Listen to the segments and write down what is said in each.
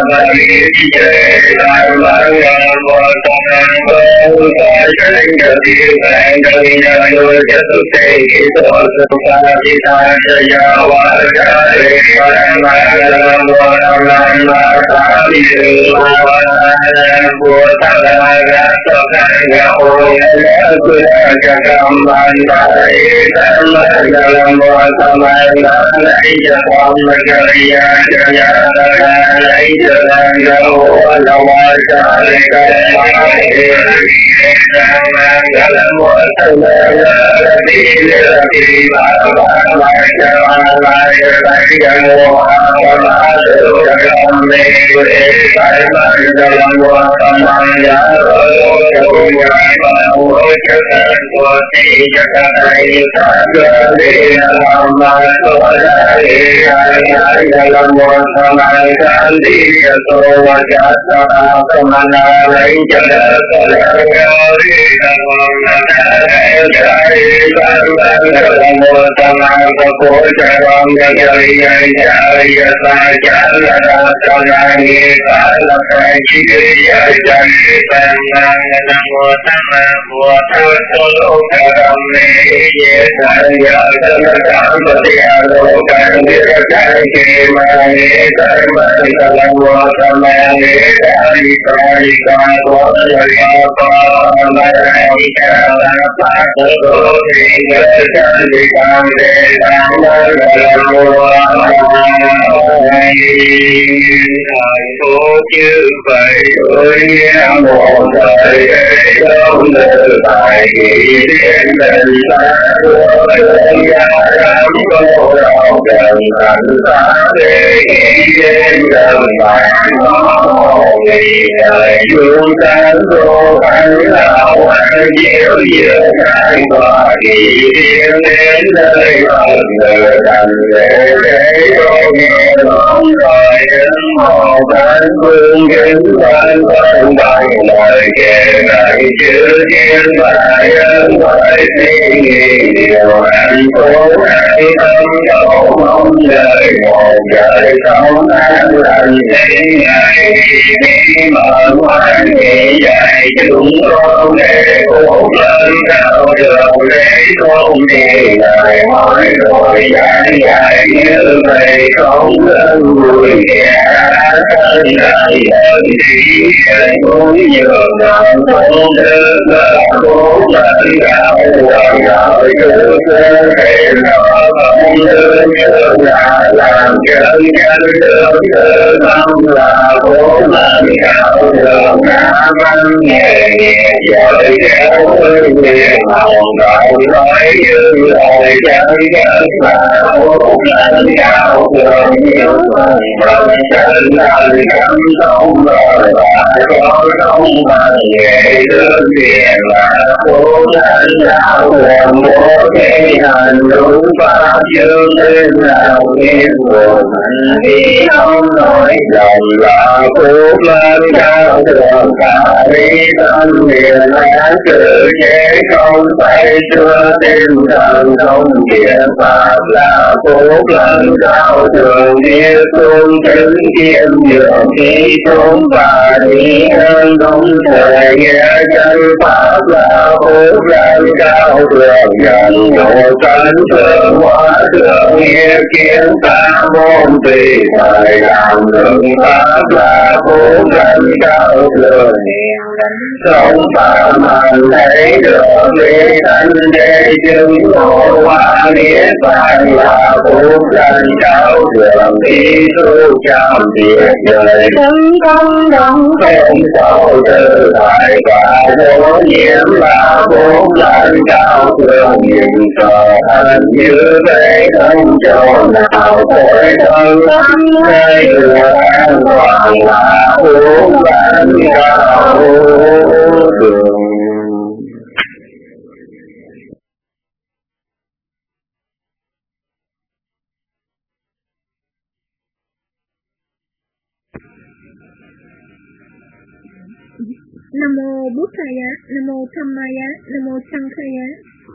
Namo Buddhaya, Namo Dhammaya, Namo Sankhaya.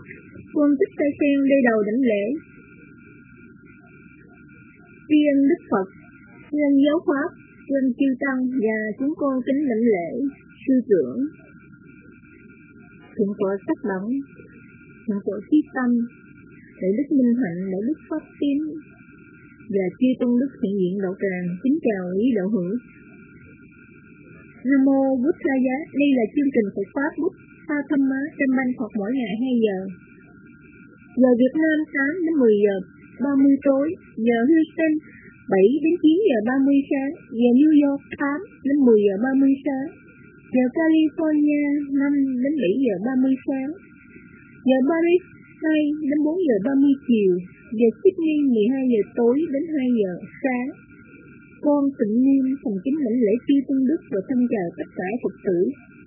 Quân tích Tây Sen đi đầu đảnh lễ. Tri ân Đức Phật, nhân giáo pháp, trên chư tăng và chúng con kính lãnh lễ sư trưởng, thượng tọa Sắc Đẳng, thượng tọa Chí Tâm, đại đức Minh Hạnh, đại đức Pháp Tín và chư tôn đức hiện diện đạo tràng. Kính chào quý đạo hữu. Nam mô Bút Sa Giá. Đây là chương trình Phật pháp Bút Sa Thăm Má trên ban Phật mỗi ngày 2 giờ. Giờ Việt Nam 8 đến 10 giờ 30 tối, giờ Houston 7 đến 9 giờ 30 sáng, giờ New York 8 đến 10 giờ 30 sáng, giờ California 5 đến 7 giờ 30 sáng, giờ Paris 2 đến 4 giờ 30 chiều, giờ Sydney 12 giờ tối đến 2 giờ sáng. Con Tịnh Nghiêm thành kính lãnh lễ chư tôn đức và thân chào tất cả Phật tử.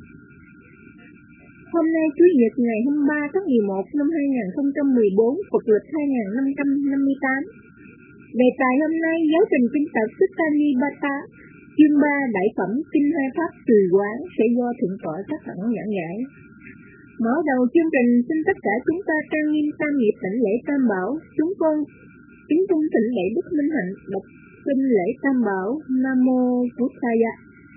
Hôm nay Chủ nhật ngày 23 tháng 11 năm 2014, Phật lịch 2558. Đề tài hôm nay giáo trình kinh tập Sutta-ni-pa-ta, chương 3 đại phẩm kinh hai pháp tùy quán sẽ do thượng tọa Sắc Đẳng giảng giải. Mở đầu chương trình, xin tất cả chúng ta trang nghiêm tam nghiệp đảnh lễ tam bảo. Chúng con kính cung thỉnh đại đức Minh Hạnh đọc kinh lễ tam bảo. Nam mô Bút Sa Giá.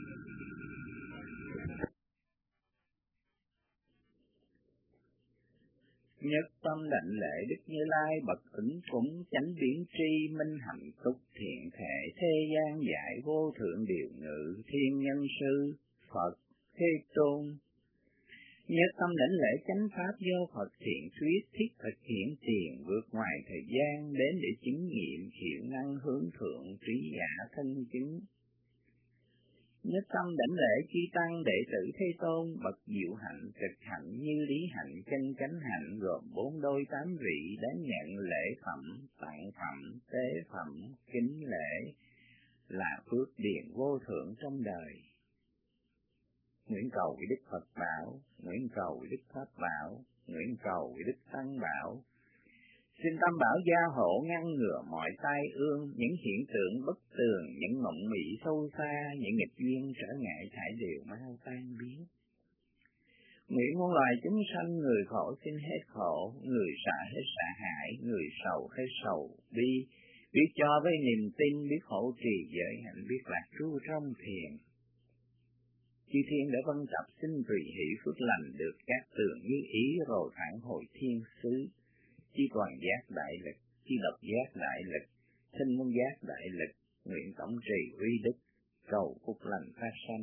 Nhất tâm đảnh lễ Đức Như Lai bậc ứng cúng chánh biến tri minh hạnh túc thiện thể thế gian giải vô thượng điều ngự thiên nhân sư Phật Thế Tôn. Nhất tâm đảnh lễ chánh pháp do Phật thiện thuyết thiết thực hiện tiền vượt ngoài thời gian đến để chứng nghiệm hiệu năng hướng thượng trí giả thân chứng. Nhất tâm đảnh lễ chư tăng đệ tử Thế Tôn bậc diệu hạnh trực hạnh như lý hạnh chân chánh hạnh gồm 4 đôi 8 vị đến nhận lễ phẩm tặng phẩm tế phẩm kính lễ là phước điền vô thượng trong đời. Nguyện cầu vì Đức Phật bảo, nguyện cầu vì Đức Pháp bảo, nguyện cầu vì Đức Tăng bảo. Xin Tam Bảo gia hộ ngăn ngừa mọi tai ương, những hiện tượng bất tường, những mộng mị sâu xa, những nghịch duyên trở ngại thải đều mau tan biến. Nguyện muôn loài chúng sanh, người khổ xin hết khổ, người sợ hết sợ hãi, người sầu hết sầu bi, biết cho với niềm tin, biết hỗ trì giới hạnh, biết lạc trú trong thiền. Chư thiên đã vân tập xin tùy hỷ phước lành được các tường như ý rồi phản hồi thiên xứ. Chi toàn giác đại lực, chi độc giác đại lực, sinh môn giác đại lực, nguyện tổng trì uy đức, cầu phúc lành phát sanh.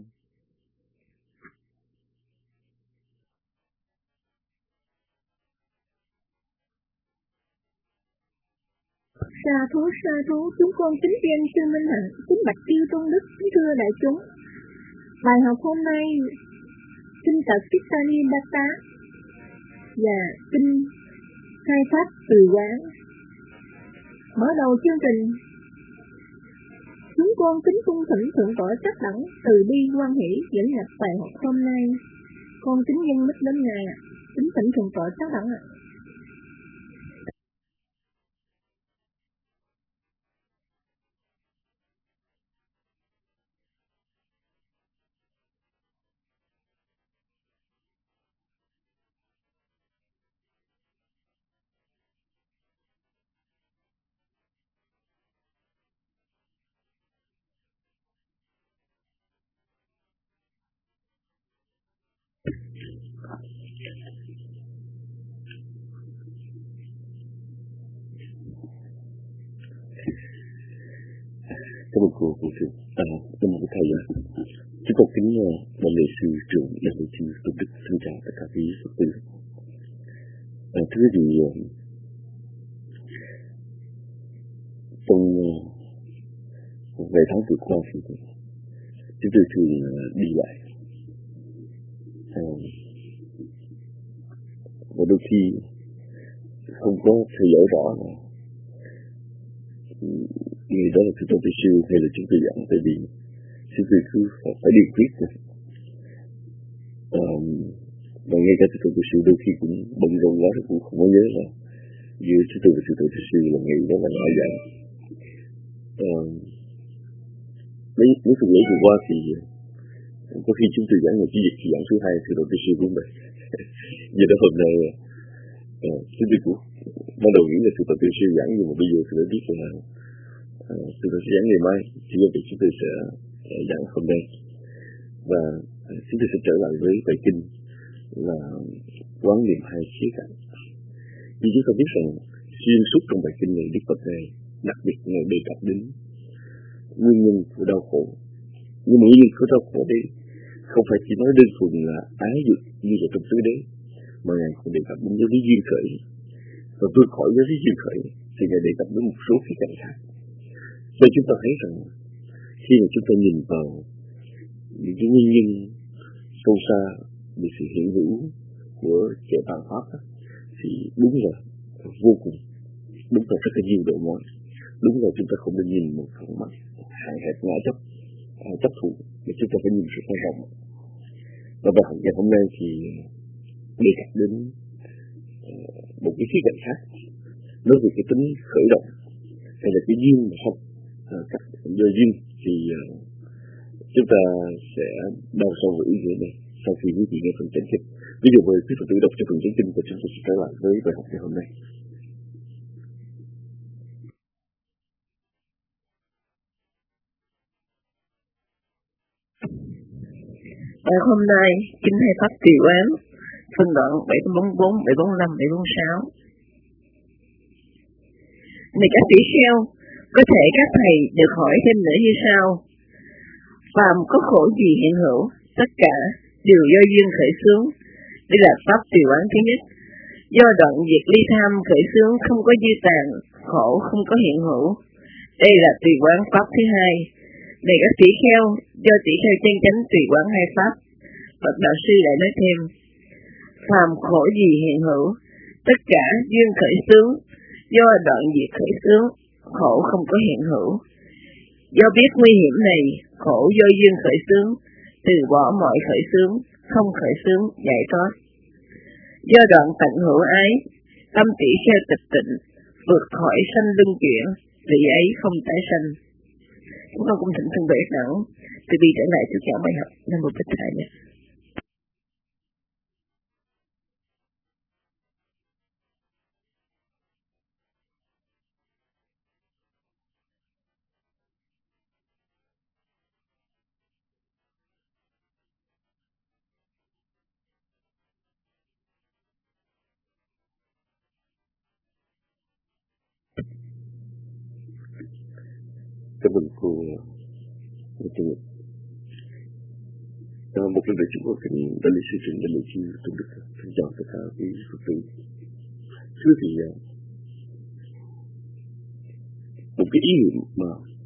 Sa thú, chúng con kính tri ân sư Minh Hạnh, kính bạch chư tôn đức, kính thưa đại chúng. Bài học hôm nay kinh tập Sutta-ni-pa-ta và kinh hai pháp tùy quán. Mở đầu chương trình, chúng con kính cung thỉnh thượng tọa Sắc Đẳng từ bi hoan hỷ dẫn nhập bài học hôm nay. Con kính dân mít đến ngài ạ. Kính thỉnh thượng tọa Sắc Đẳng ạ. Cảm ơn cô sư. Cảm ơn thầy. Chúng con kính đại lễ sư trưởng đại lễ chư tôn đức thân chào tất cả quý Phật tử. Thưa quý vị, trong vài tháng vừa qua thì chúng tôi thường đi lại và đôi khi không có theo dõi rõ là người đó là chúng tôi siêu hay là chúng tôi giảng, tại vì chúng tôi cứ phải điều quyết rồi. Và ngay cả chúng tôi siêu đôi khi cũng bận rộn quá cũng không có nhớ là giữa chúng tôi và chúng tôi siêu là ngày đó là ai giảng. Mấy tuần lễ vừa qua thì có khi chúng tôi giảng một cái việc giảng thứ hai thì tôi siêu cũng vậy. Giờ đó hôm nay chúng tôi cũng ban đầu nghĩ là tôi siêu giảng, nhưng mà bây giờ tôi đã biết là tôi sẽ giảng ngày mai, thì vì chúng tôi sẽ giảng hôm nay. Và chúng tôi sẽ trở lại với bài kinh là quán niệm hai khía cạnh. Vì chúng ta biết rằng xuyên suốt trong bài kinh này, Đức Phật này đặc biệt Ngài đề cập đến nguyên nhân của đau khổ. Nhưng mà nguyên nhân của đau khổ đấy không phải chỉ nói đơn thuần là ái dục như là trong tứ đế, mà Ngài còn đề cập đến giới lý duyên khởi. Và vượt khỏi giới lý duyên khởi thì Ngài đề cập đến một số khía cạnh khác. Và chúng ta thấy rằng khi mà chúng ta nhìn vào những cái nguyên nhân sâu xa về sự hiện hữu của kẻ tàn pháp đó, thì đúng là vô cùng, đúng là rất là nhiều độ mối. Đúng là chúng ta không nên nhìn một phần mặt hạn hẹp ngã chấp thủ, mà chúng ta phải nhìn sự quan trọng. Và bài học ngày hôm nay thì đề cập đến một cái khía cạnh khác, nói về cái tính khởi động hay là cái duyên mà không. Các do duyên thì chúng ta sẽ đào sâu vào ý nghĩa này sau khi quý vị nghe phần chánh kinh. Ví dụ mời quý Phật tử đọc cho phần chánh kinh và chúng ta sẽ trở lại với bài học ngày hôm nay. Bài hôm nay kinh hay pháp trì quán, phân đoạn 744, 745, 746. Này các tỷ kheo, có thể các thầy được hỏi thêm nữa như sau: phàm có khổ gì hiện hữu, tất cả đều do duyên khởi xướng. Đây là pháp trì quán thứ nhất. Do đoạn diệt ly tham khởi xướng, không có dư tàn, khổ không có hiện hữu. Đây là trì quán pháp thứ hai. Này các tỷ kheo, do tỷ kheo chân chánh trì quán hai pháp. Phật đạo sư lại nói thêm: phàm khổ gì hiện hữu, tất cả duyên khởi xướng. Do đoạn diệt khởi xướng, khổ không có hiện hữu. Do biết nguy hiểm này, khổ do duyên khởi xướng, từ bỏ mọi khởi xướng, không khởi xướng, giải thoát. Do đoạn tận hữu ái, tâm tỷ kheo tịch tịnh, vượt khỏi sanh luân chuyển, vì ấy không tái sanh. Chúng con cũng thỉnh thân bệ đẳng từ bi trở lại trước giảng bài học Nam Mô Bích Thầy nhé. Cảm ơn cô Trần Nhật. Một lần nữa chúng tôi xin đại lễ sư trình, đại lễ chư tôn đức, xin chào tất cả quý Phật tử. Thưa thì một cái ý niệm mà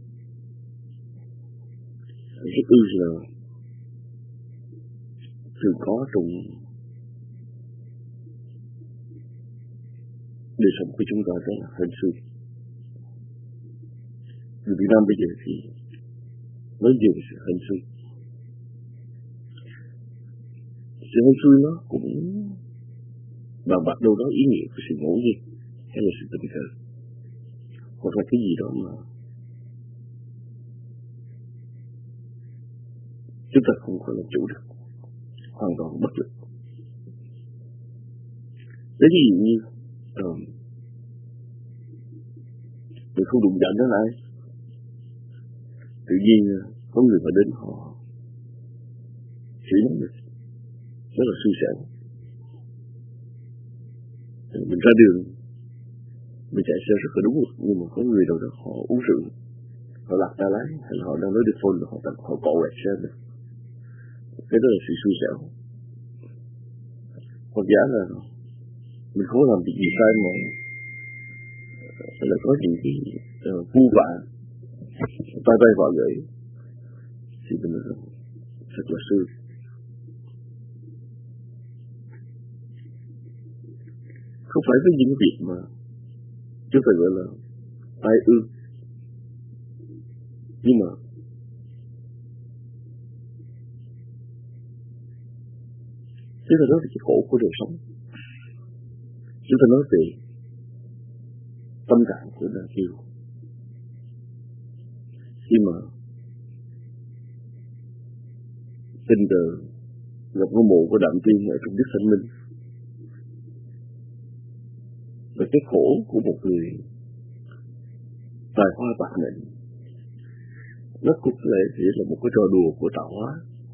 rất ư là thường có trong đời sống của chúng ta, đó là hên xui. Người Việt Nam bây giờ thì nói nhiều về sự hên xui. Sự hên xui nó cũng bàn bạc đâu đó ý nghĩa của sự ngẫu nhiên hay là sự tình cờ, hoặc là cái gì đó mà chúng ta không có làm chủ được, hoàn toàn bất lực. Lấy ví dụ như mình không đụng chạm đến ai, tự nhiên có người mà đến họ xử lý mình rất là xui xẻo. Mình ra đường mình chạy xe rất là đúng rồi, nhưng mà có người đâu đó họ uống rượu, họ lạc ta lái, hay là họ đang nói được phone, họ cọ quẹt xe mình. Cái đó là sự xui xẻo. Hoặc giả là mình không làm việc gì sai mà là có những cái vu vạ tay bay vào gửi thì mình thật là xui. Không phải với những việc mà chúng ta gọi là tai ương, nhưng mà chúng ta nói về cái khổ của đời sống, chúng ta nói về tâm trạng của đàn kiều khi mà tình cờ gặp ngôi mộ của Đạm Tiên ở trong Đức Thanh Minh, và cái khổ của một người tài hoa bạc mệnh nó cũng lại chỉ là một cái trò đùa của tạo hóa.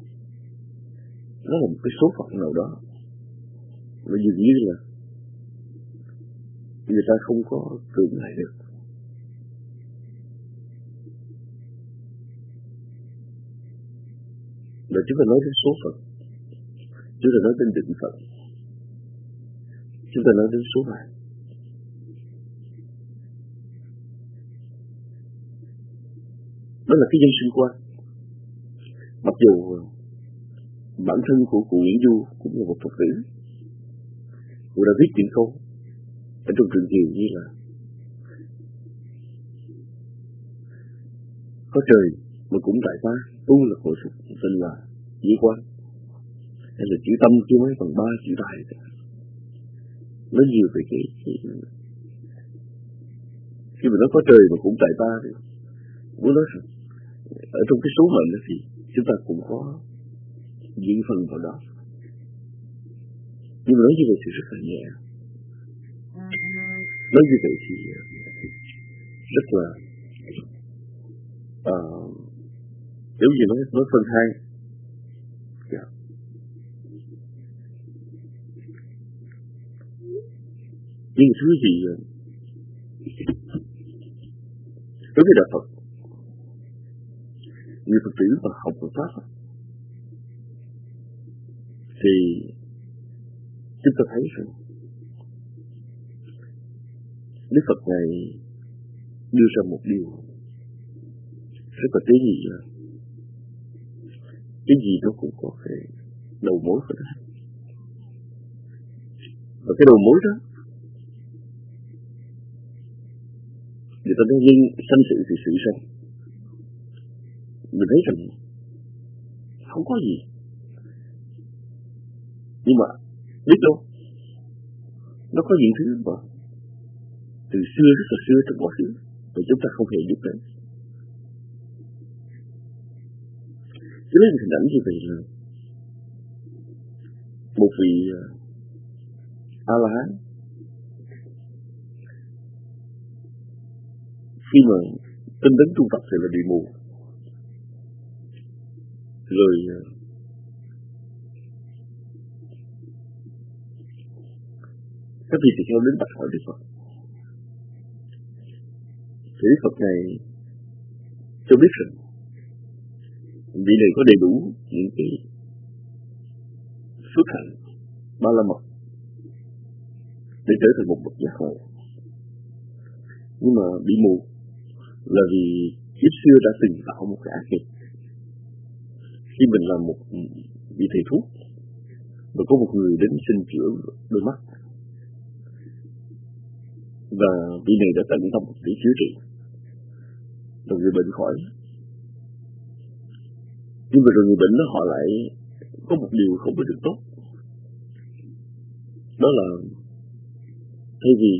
Nó là một cái số phận nào đó, nó dường như là người ta không có cưỡng lại được. Và chúng ta nói đến số phận, chúng ta nói đến định phận, chúng ta nói đến số mạng. Đó là cái nhân sinh quan. Mặc dù bản thân của cụ Nguyễn Du cũng là một Phật tử, cụ đã viết những câu ở trong trường Kiều như là có trời mà cũng tại ta, tu là khổ sức, tình là dĩ quan, hay là chữ tâm chưa mấy phần ba chữ tài. Nó nhiều về cái khi mà nó có trời mà cũng tại ta thì muốn nói rằng ở trong cái số mệnh đó thì chúng ta cũng có duyên phần vào đó. Nhưng mà nói như vậy thì rất là nhẹ. Nói như vậy thì rất là nếu như nói phân hai. Nhưng thứ gì đối với đạo Phật, người Phật tử và học Phật Pháp thì chúng ta thấy rằng Đức Phật này đưa ra một điều rất là tế nhị là cái gì nó cũng có cái đầu mối của nó. Và cái đầu mối đó người ta nói nhân sanh sự thì sự sanh. Mình thấy rằng không có gì. Nhưng mà biết đâu nó có những thứ mà từ xưa rất là xưa trong quá khứ mà chúng ta không hề biết đến. Cho nên hình ảnh như vậy là một vị A-la-hán khi mà tinh tấn tu tập thì là bị mù, rồi các vị tỳ kheo đến bạch hỏi Đức Phật. Thì Đức Phật này cho biết rằng vị này có đầy đủ những cái phước hạnh ba la mật để trở thành một bậc giác ngộ. Nhưng mà bị mù là vì kiếp xưa đã từng tạo một cái ác nghiệp. Khi mình làm một vị thầy thuốc và có một người đến xin chữa đôi mắt, và vị này đã tận tâm để chữa trị, rồi người bệnh khỏi. Nhưng mà rồi người bệnh đó họ lại có một điều không có được tốt, đó là thay vì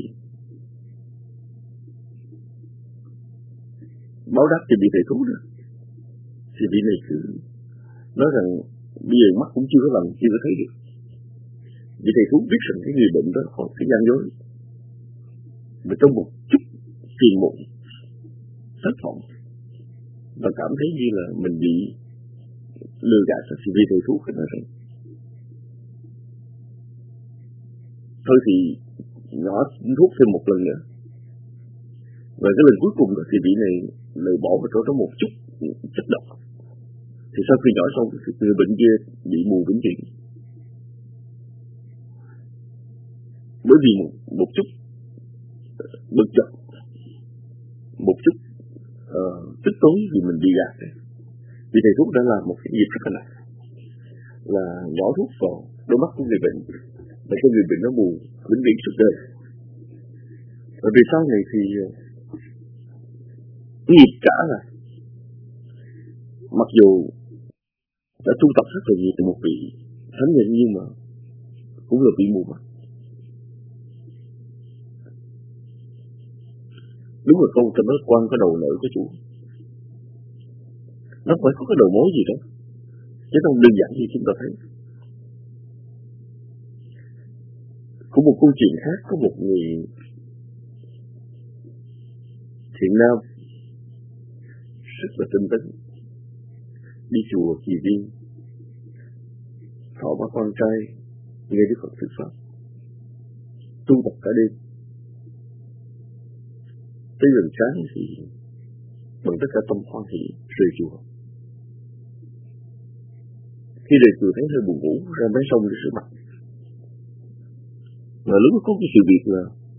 báo đáp cho vị thầy thuốc đó, thì vị này cứ nói rằng bây giờ mắt cũng chưa có lần, chưa có thấy được. Vị thầy thuốc biết rằng cái người bệnh đó còn cái gian dối, mà trong một chút phiền muộn, thất vọng và cảm thấy như là mình bị lừa gạt, thì vị thầy thuốc nói rằng thôi thì nhỏ thuốc thêm một lần nữa. Và cái lần cuối cùng đó thì vị này lại bỏ vào đó một chút chất độc. Thì sau khi nhỏ xong thì người bệnh kia bị mù vĩnh viễn. Bởi vì một chút bực dọc, một chút tức tối vì mình bị gạt. Vì thầy thuốc đã làm một cái việc rất là nặng, là nhỏ thuốc vào đôi mắt của người bệnh, để cho người bệnh nó mù vĩnh viễn suốt đời. Và vì sau này thì nghiệp trả lại. Mặc dù đã tu tập rất là nhiều từ một vị thánh nhân, nhưng mà cũng là bị mù mắt. Đúng rồi, câu trong đó quan có đầu nợ có chủ. Nó phải có cái đầu mối gì đó, chứ không đơn giản như chúng ta thấy. Có một câu chuyện khác, có một người thiện nam rất là tinh tấn, đi chùa Kỳ Viên, thọ ba con trai, nghe Đức Phật thuyết pháp, tu tập cả đêm. Tới gần sáng thì bằng tất cả tâm hoan hỷ rời chùa. Khi rời chùa thấy hơi buồn ngủ, ra bến sông để rửa mặt. Mà lúc có cái sự việc là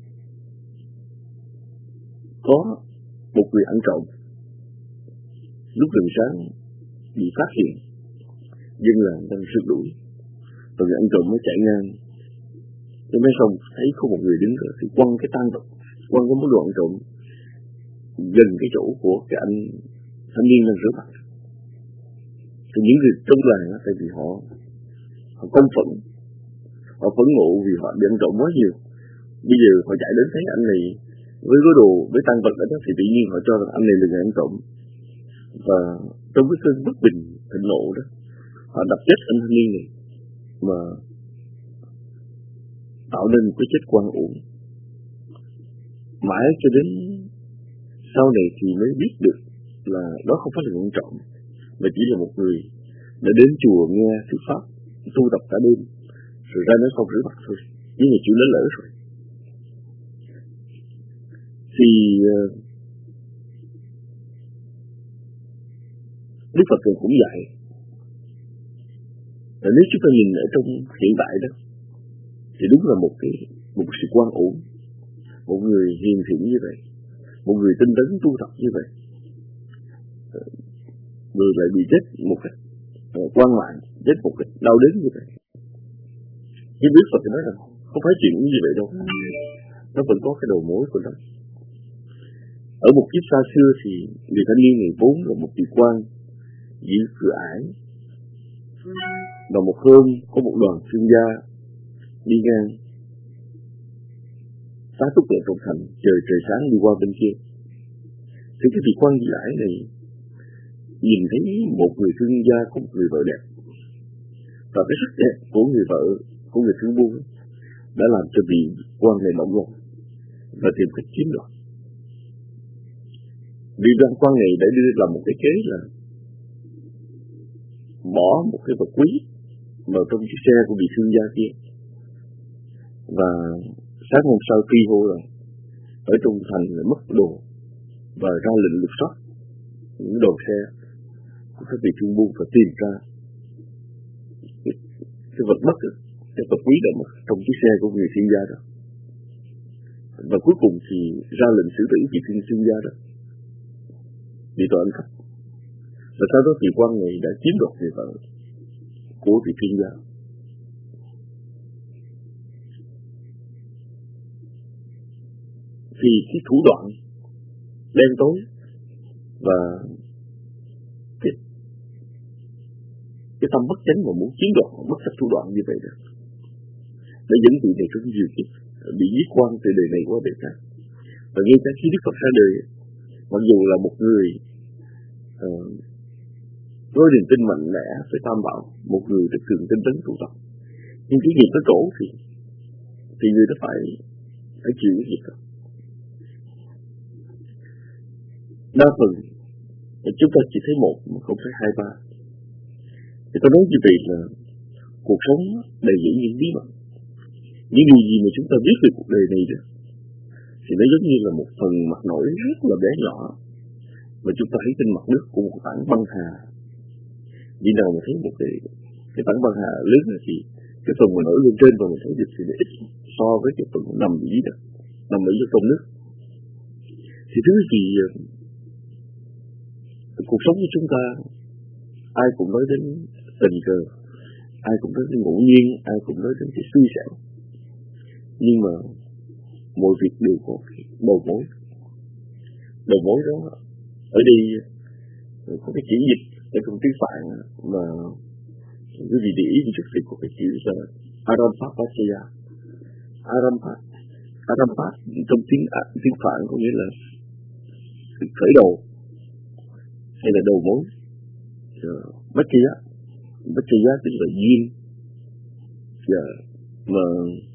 có một người ăn trộm. Lúc gần sáng bị phát hiện, dân làng đang rượt đuổi, rồi người ăn trộm mới chạy ngang. Trên bến sông thấy có một người đứng rồi thì quăng cái tang vật, quăng cái món đồ ăn trộm gần cái chỗ của cái anh thanh niên đang rửa mặt. Thì những người trong làng á, tại vì họ công phẫn, họ phẫn nộ vì họ bị ăn trộm quá nhiều. Bây giờ họ chạy đến thấy anh này với cái đồ, với tang vật đó thì tự nhiên họ cho rằng anh này là người ăn trộm. Và trong cái cơn bất bình, thịnh nộ đó, họ đập chết anh thanh niên này mà tạo nên một cái chết oan uổng. Mãi cho đến sau này thì mới biết được là đó không phải là người ăn trộm, mà chỉ là một người đã đến chùa nghe thuyết pháp, tu tập cả đêm, rồi ra nói không rửa mặt thôi, nhưng mà chịu lớn lỡ rồi. Thì Đức Phật cũng dạy là nếu chúng ta nhìn ở trong hiện tại đó, thì đúng là một sự quan uổng, một người hiền thiện như vậy, một người tinh tấn tu tập như vậy, người lại bị chết một cách quan mạng, chết một cách đau đớn như vậy. Nhưng Đức Phật nói rằng không phải chuyện như vậy đâu, nó vẫn có cái đầu mối của nó. Ở một kiếp xa xưa thì người thanh niên này vốn là một vị quan giữ cửa ải, và một hôm có một đoàn thương gia đi ngang tá túc ở trong thành, trời sáng đi qua bên kia. Thì cái vị quan giữ ải này nhìn thấy một người thương gia có một người vợ đẹp, và cái sắc đẹp của người vợ, của người thương buôn đã làm cho vị quan này động lòng và tìm cách chiếm đoạt. Vị quan này đã đưa làm một cái kế là bỏ một cái vật quý vào trong chiếc xe của vị thương gia kia, và sáng hôm sau truy hô rằng ở trong thành là mất đồ, và ra lệnh lục soát những đồ xe của các vị thương buôn và tìm ra cái vật mất, cái vật quý đã mất trong chiếc xe của người thương gia đó. Và cuối cùng thì ra lệnh xử tử vị thương gia đó, bị tội ăn cắp. Và sau đó vị quan này đã chiếm đoạt người vợ của vị thương gia. Thì cái thủ đoạn đen tối và cái tâm bất chánh mà muốn chiếm đoạt bất chấp thủ đoạn như vậy đó, đã dẫn vị này trong nhiều kiếp bị giết quan từ đời này qua đời khác. Và ngay cả khi Đức Phật ra đời, mặc dù là một người có niềm tin mạnh mẽ với Tam Bảo, một người thực thường tinh tấn tu tập, nhưng cái nghiệp nó trổ thì người đó phải chịu cái nghiệp đó. Đa phần chúng ta chỉ thấy một mà không thấy hai ba. Thì tôi nói như vậy là cuộc sống đầy dẫy những bí mật, những điều gì mà chúng ta biết về cuộc đời này đó, thì nó giống như là một phần mặt nổi rất là bé nhỏ mà chúng ta thấy trên mặt nước của một tảng băng hà. Vì nào mà thấy một cái tảng băng hà lớn thì cái phần mà nổi lên trên và mình thấy được thì nó ít so với cái phần nằm ở dưới đất, nằm ở dưới trong nước. Thì thứ gì cuộc sống của chúng ta ai cũng nói đến tình cờ, ai cũng nói đến ngẫu nhiên, ai cũng nói đến cái xui xẻo, nhưng mà mọi việc đều có cái đầu mối. Đầu mối đó ở đây có cái chữ dịch ở trong tiếng Phạn mà quý vị để ý một chút thì có cái chữ là Arampatya. Arampat trong tiếng Phạn có nghĩa là khởi đầu hay là đầu mối. Bacchaya tức là duyên. Mà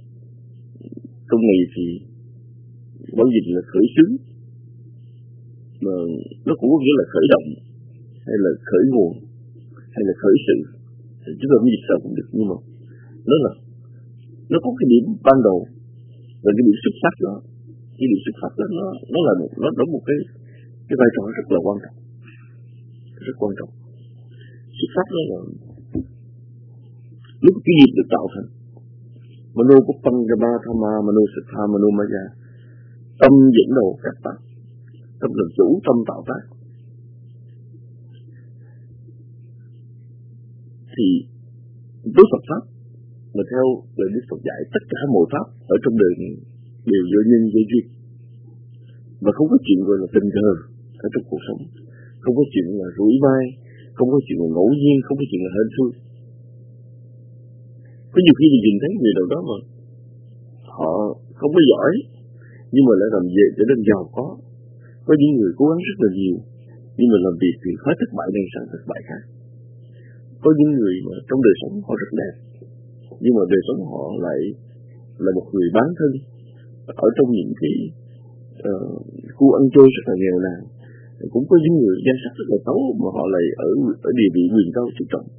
trong này thì báo dịch là khởi xướng. mà nó cũng có nghĩa là khởi động, hay là khởi nguồn, hay là khởi sự. Chúng ta không dịch sao cũng được, nhưng mà nó có cái điểm ban đầu và cái điểm xuất phát đó. Cái điểm xuất phát đó nó là một cái vai trò rất là quan trọng, rất quan trọng. Xuất phát đó là lúc cái nghiệp được tạo thành, mano puppanga thamma mano sattha mano maya, tâm dẫn đầu các pháp, tâm làm chủ, tâm tạo tác. Thì với Phật pháp mà theo lời Đức Phật dạy, tất cả mọi pháp ở trong đời này đều do nhân do duyên, và không có chuyện gọi là tình cờ ở trong cuộc sống, không có chuyện là rủi bai, không có chuyện là ngẫu nhiên, không có chuyện là hên xui. Có nhiều khi mình nhìn thấy người nào đó mà họ không có giỏi, nhưng mà lại làm về trở nên giàu có. Có những người cố gắng rất là nhiều, nhưng mà làm việc thì hết thất bại này sang thất bại khác. Có những người mà trong đời sống họ rất đẹp, nhưng mà đời sống họ lại là một người bán thân ở trong những cái khu ăn chơi rất là nghèo nàn. Cũng có những người danh sắc rất là xấu mà họ lại ở địa vị quyền cao chức trọng.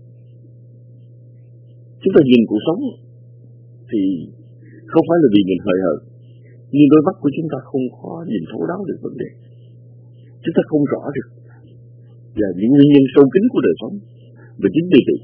Chúng ta nhìn cuộc sống thì không phải là vì mình hời hợt, nhưng đôi mắt của chúng ta không có nhìn thấu đáo được vấn đề. Chúng ta không rõ được và những nguyên nhân sâu kín của đời sống. Và chính vì vậy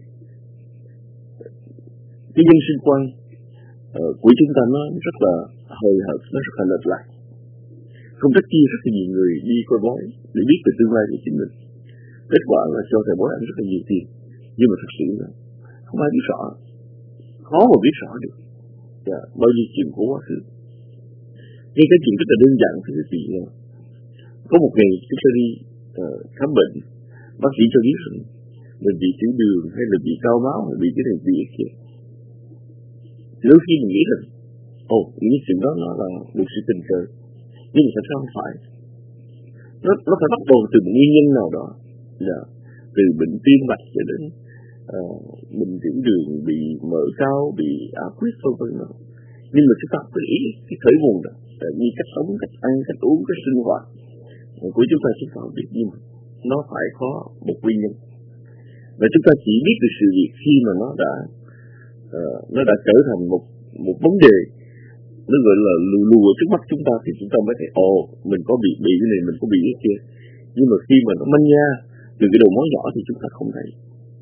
cái nhân sinh quan của chúng ta nó rất là hời hợt, nó rất là lệch lạc. Không rất là nhiều người đi coi bói để biết về tương lai của chính mình. Kết quả là cho thầy bói ăn rất là nhiều tiền, nhưng mà thật sự là không ai biết rõ, khó mà biết rõ được bao nhiêu chuyện của quá khứ. Ngay cái chuyện rất là đơn giản thì quý vị là có một ngày chúng ta đi khám bệnh, bác sĩ cho biết rằng mình bị tiểu đường hay là bị cao máu hay bị cái này bị cái kia. Đôi khi mình nghĩ rằng những chuyện đó nó là một sự tình cờ, nhưng mà thật ra không phải. Nó phải bắt đầu từ một nguyên nhân nào đó, từ bệnh tim mạch cho đến bệnh tiểu đường, bị mỡ cao, bị áp huyết v.v. Nhưng mà chúng ta phải ý cái khởi nguồn đó, như cách sống, cách ăn, cách uống, cách sinh hoạt của chúng ta không biết, nhưng mà nó phải có một nguyên nhân. Và chúng ta chỉ biết được sự việc khi mà nó đã trở thành một vấn đề, nó gọi là lù ở trước mắt chúng ta, thì chúng ta mới thấy mình có bị cái này, mình có bị cái kia. Nhưng mà khi mà nó manh nha từ cái đầu mối nhỏ thì chúng ta không thấy.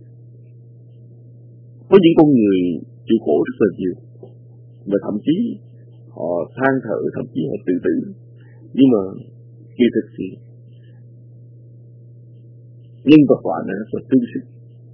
Có những con người chịu khổ rất là nhiều, và thậm chí họ than thở, thậm chí họ tự tử, nhưng mà kỳ thực thì nhân và quả này rất là tương xứng.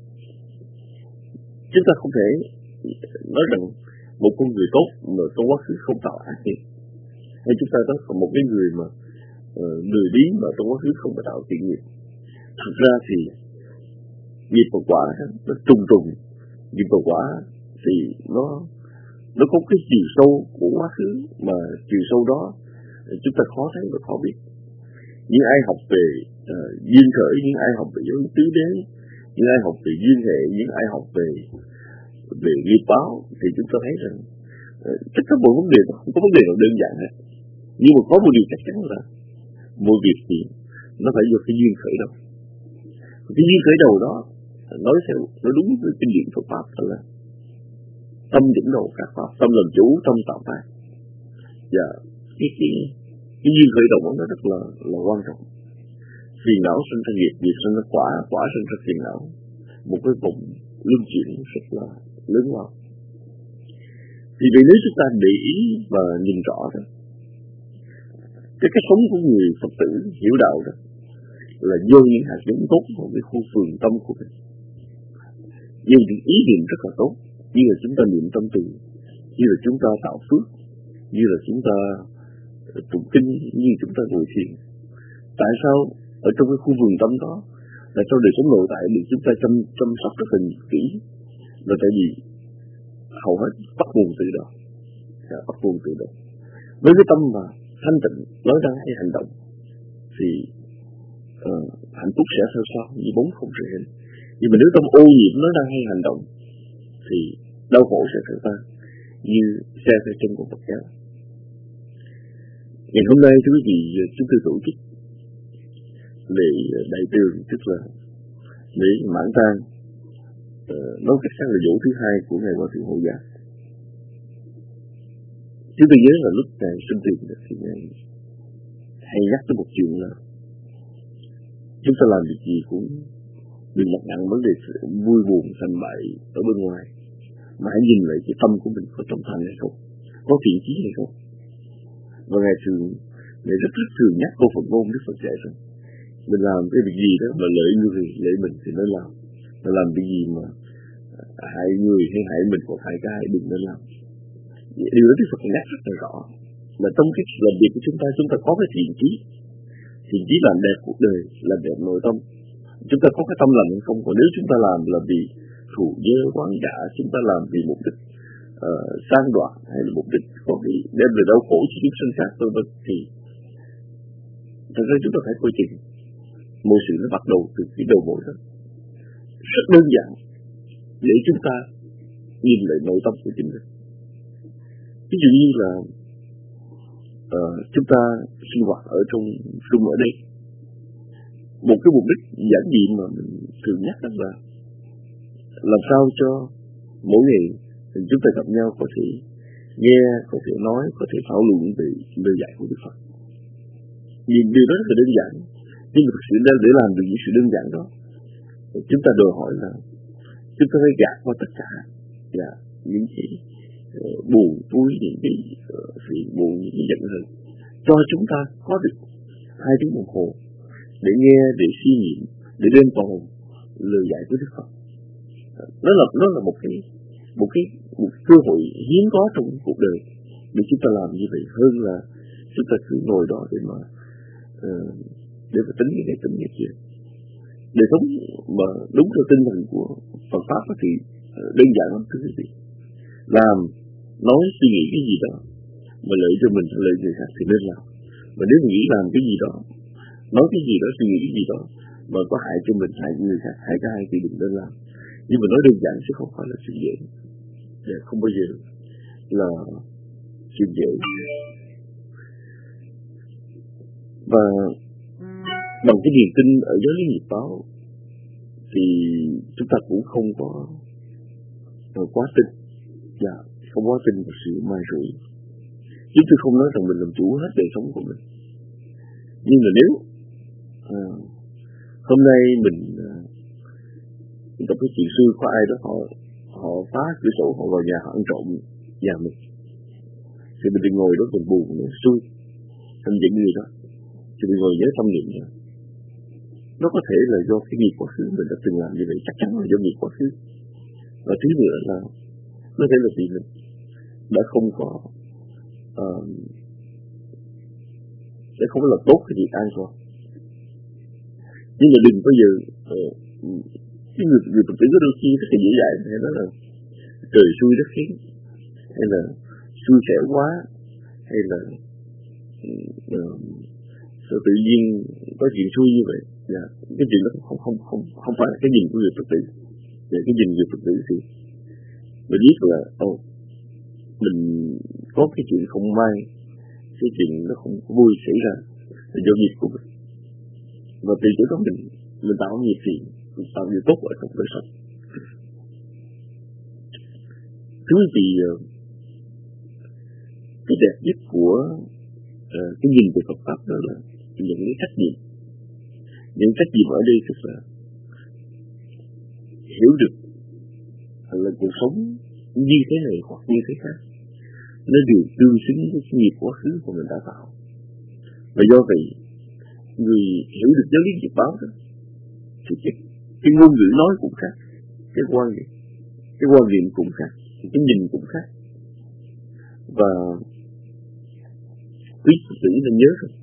Chúng ta không thể nói rằng một con người tốt mà trong quá khứ không tạo ác nghiệp, hay chúng ta nói một cái người mà lười biếng mà trong quá khứ không tạo thiện nghiệp. Thực ra thì nghiệp và quả nó trùng nghiệp và quả thì nó có cái chiều sâu của quá khứ, mà chiều sâu đó chúng ta khó thấy và khó biết. Những ai học về duyên khởi, những ai học về giới tứ đế, những ai học về duyên hệ, những ai học về nghiệp báo, thì chúng ta thấy rằng tất cả mọi vấn đề không có vấn đề nào đơn giản hết. Nhưng mà có một điều chắc chắn là mọi việc thì nó phải do cái duyên khởi đầu. Cái duyên khởi đầu đó nó đúng với kinh điển Phật pháp là tâm dẫn đầu các pháp, tâm làm chủ, tâm tạo tác. Và cái duyên khởi đầu nó rất là quan trọng. Phiền não sinh ra nghiệp, nghiệp sinh ra quả, quả sinh ra phiền não. Một cái vòng luân chuyển rất là lớn lao. Thì vì nếu chúng ta để ý và nhìn rõ đó, cái cách sống của người Phật tử hiểu đạo đó là do những hạt giống tốt vào cái khu phường tâm của mình. Nhưng những ý niệm rất là tốt, như là chúng ta niệm tâm từ, như là chúng ta tạo phước, như là chúng ta tụng kinh, như chúng ta ngồi thiền. Tại sao ở trong cái khu vườn tâm đó là sau đời sống nội tại được chúng ta chăm sóc rất là kỹ? Là tại vì hầu hết bắt nguồn từ đó, với cái tâm mà thanh tịnh, nói ra hay hành động thì hạnh phúc sẽ theo sau như bóng không rời hình. Nhưng mà nếu tâm ô nhiễm nói ra hay hành động thì đau khổ sẽ theo ta như xe theo chân của Phật giáo. Ngày hôm nay thưa quý vị, chúng tôi tổ chức lễ đại tường, tức là lễ mãn tang, nói cách khác là dỗ thứ hai của ngài Hòa thượng Hộ Giác. Chúng tôi nhớ là lúc ngài sinh tiền thì ngài hay nhắc tới một chuyện là chúng ta làm việc gì cũng đừng đặt nặng vấn đề vui buồn thành bại ở bên ngoài, mà hãy nhìn lại cái tâm của mình có trong thành hay không, có thiện chí hay không. Và ngài rất thường nhắc câu Phật ngôn Đức Phật dạy rằng mình làm cái việc gì đó mà lợi người lợi mình thì nên làm, mà làm cái gì mà hại người hay hại mình hoặc hại cái đừng nên làm. Điều đó Đức Phật nhắc rất là rõ là trong cái làm việc của chúng ta có cái thiện chí làm đẹp cuộc đời, làm đẹp nội tâm. Chúng ta có cái tâm lành hay không? Còn nếu chúng ta làm là vì thù dơ oán dạ, chúng ta làm vì mục đích sang đoạt hay là mục đích có cái đem về đau khổ cho chúng sinh khác vân vân, thì thật ra chúng ta phải coi chừng. Mọi sự nó bắt đầu từ cái đầu mối đó, rất đơn giản để chúng ta nhìn lại nội tâm của chính mình. Ví dụ như là chúng ta sinh hoạt ở trong room ở đây, một cái mục đích giản dị mà mình thường nhắc đó là làm sao cho mỗi ngày chúng ta gặp nhau có thể nghe, có thể nói, có thể thảo luận về lời dạy của Đức Phật. Nhìn điều đó rất là đơn giản, nhưng mà thực sự để làm được những sự đơn giản đó, chúng ta đòi hỏi là chúng ta phải gạt qua tất cả và những cái buồn vui, những cái phiền buồn, những cái giận hờn, cho chúng ta có được 2 tiếng đồng hồ để nghe, để suy nghiệm, để đêm toàn lời dạy của Đức Phật. Nó là một cơ hội hiếm có trong cuộc đời để chúng ta làm như vậy, hơn là chúng ta cứ ngồi đó để mà tính cái này tính cái kia. Đời sống mà đúng theo tinh thần của Phật pháp thì đơn giản lắm thưa quý vị. Làm, nói, suy nghĩ cái gì đó mà lợi cho mình, lợi người khác thì nên làm. Mà nếu nghĩ làm cái gì đó, nói cái gì đó, suy nghĩ cái gì đó mà có hại cho mình, hại người khác, hại cái ai thì đừng nên làm. Nhưng mà nói đơn giản chứ không phải là chuyện dễ, và không bao giờ là chuyện dễ. Và bằng cái niềm tin ở giáo lý nghiệp báo thì chúng ta cũng không có quá tin, và không quá tin vào sự mai rủi. Chúng tôi không nói rằng mình làm chủ hết đời sống của mình, nhưng mà nếu hôm nay mình gặp cái chuyện xưa có ai đó họ phá cửa sổ, họ vào nhà, họ ăn trộm nhà mình, thì mình đừng ngồi đó mình buồn, mình xui, mình giận người đó, thì mình ngồi nhớ tâm niệm nữa. Nó có thể là do cái nghiệp quá khứ mình đã từng làm như vậy, chắc chắn là do nghiệp quá khứ. Và thứ nữa là có thể là vì mình đã không có là tốt cái việc an toàn. Nhưng mà đừng bao giờ cái người Phật tử có đôi khi rất là dễ dãi, hay nói là trời xui đất khiến, hay là xui xẻo quá, hay là sự tự nhiên có chuyện xui như vậy. Dạ, cái chuyện đó không phải là cái nhìn của người Phật tử. Và cái nhìn người Phật tử thì mình biết là mình có cái chuyện không may, cái chuyện nó không vui xảy ra là do nghiệp của mình, và từ chỗ đó mình tạo nghiệp thiện, mình tạo nghiệp tốt ở trong đời sống. Thứ vì cái đẹp nhất của cái nhìn về Phật pháp đó là những cái trách nhiệm. Những trách nhiệm ở đây tức là hiểu được là cuộc sống như thế này hoặc như thế khác, nó đều tương xứng với cái nghiệp quá khứ của mình đã tạo. Và do vậy, người hiểu được giáo lý nghiệp báo đó thì cái ngôn ngữ nói cũng khác, cái quan niệm cũng khác, cái nhìn cũng khác. Và quý Phật tử nên nhớ rằng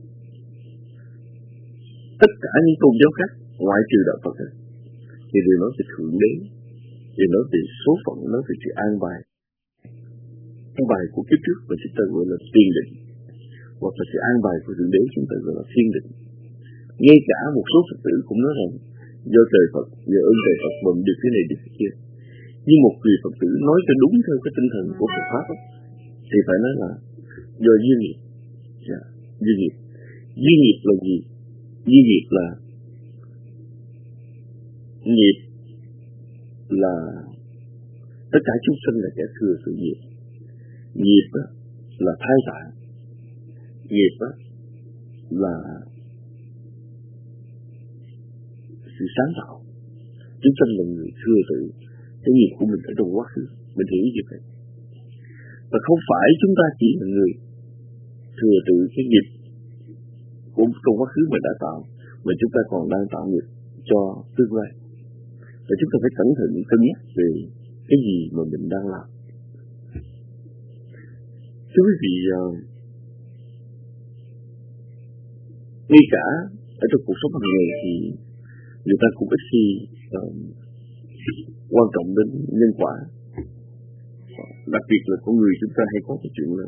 tất cả những tôn giáo khác ngoại trừ đạo Phật thì đều nói về thượng đế, đều nói về số phận, nói về sự an bài của kiếp trước, và chúng ta gọi là tiền định, hoặc là sự an bài của thượng đế chúng ta gọi là thiên định. Ngay cả một số Phật tử cũng nói rằng do trời Phật, do ơn trời Phật mà được cái này được cái kia. Nhưng một người Phật tử nói cho đúng theo cái tinh thần của Phật pháp thì phải nói là do duyên nghiệp. Duyên nghiệp là gì? Duyên nghiệp là nghiệp là tất cả chúng sinh là kẻ thừa sự nghiệp. Nghiệp là thái tạng, nghiệp là sự sáng tạo. Chúng sinh là người thừa tự cái nghiệp của mình ở trong quá khứ, mình hiểu như vậy. Và không phải chúng ta chỉ là người thừa tự cái nghiệp của trong quá khứ mình đã tạo, mà chúng ta còn đang tạo nghiệp cho tương lai. Và chúng ta phải cẩn thận cân nhắc về cái gì mà mình đang làm. Thưa quý vị, ngay cả ở trong cuộc sống hàng ngày thì người ta cũng ít khi quan trọng đến nhân quả. Đặc biệt là con người chúng ta hay có cái chuyện là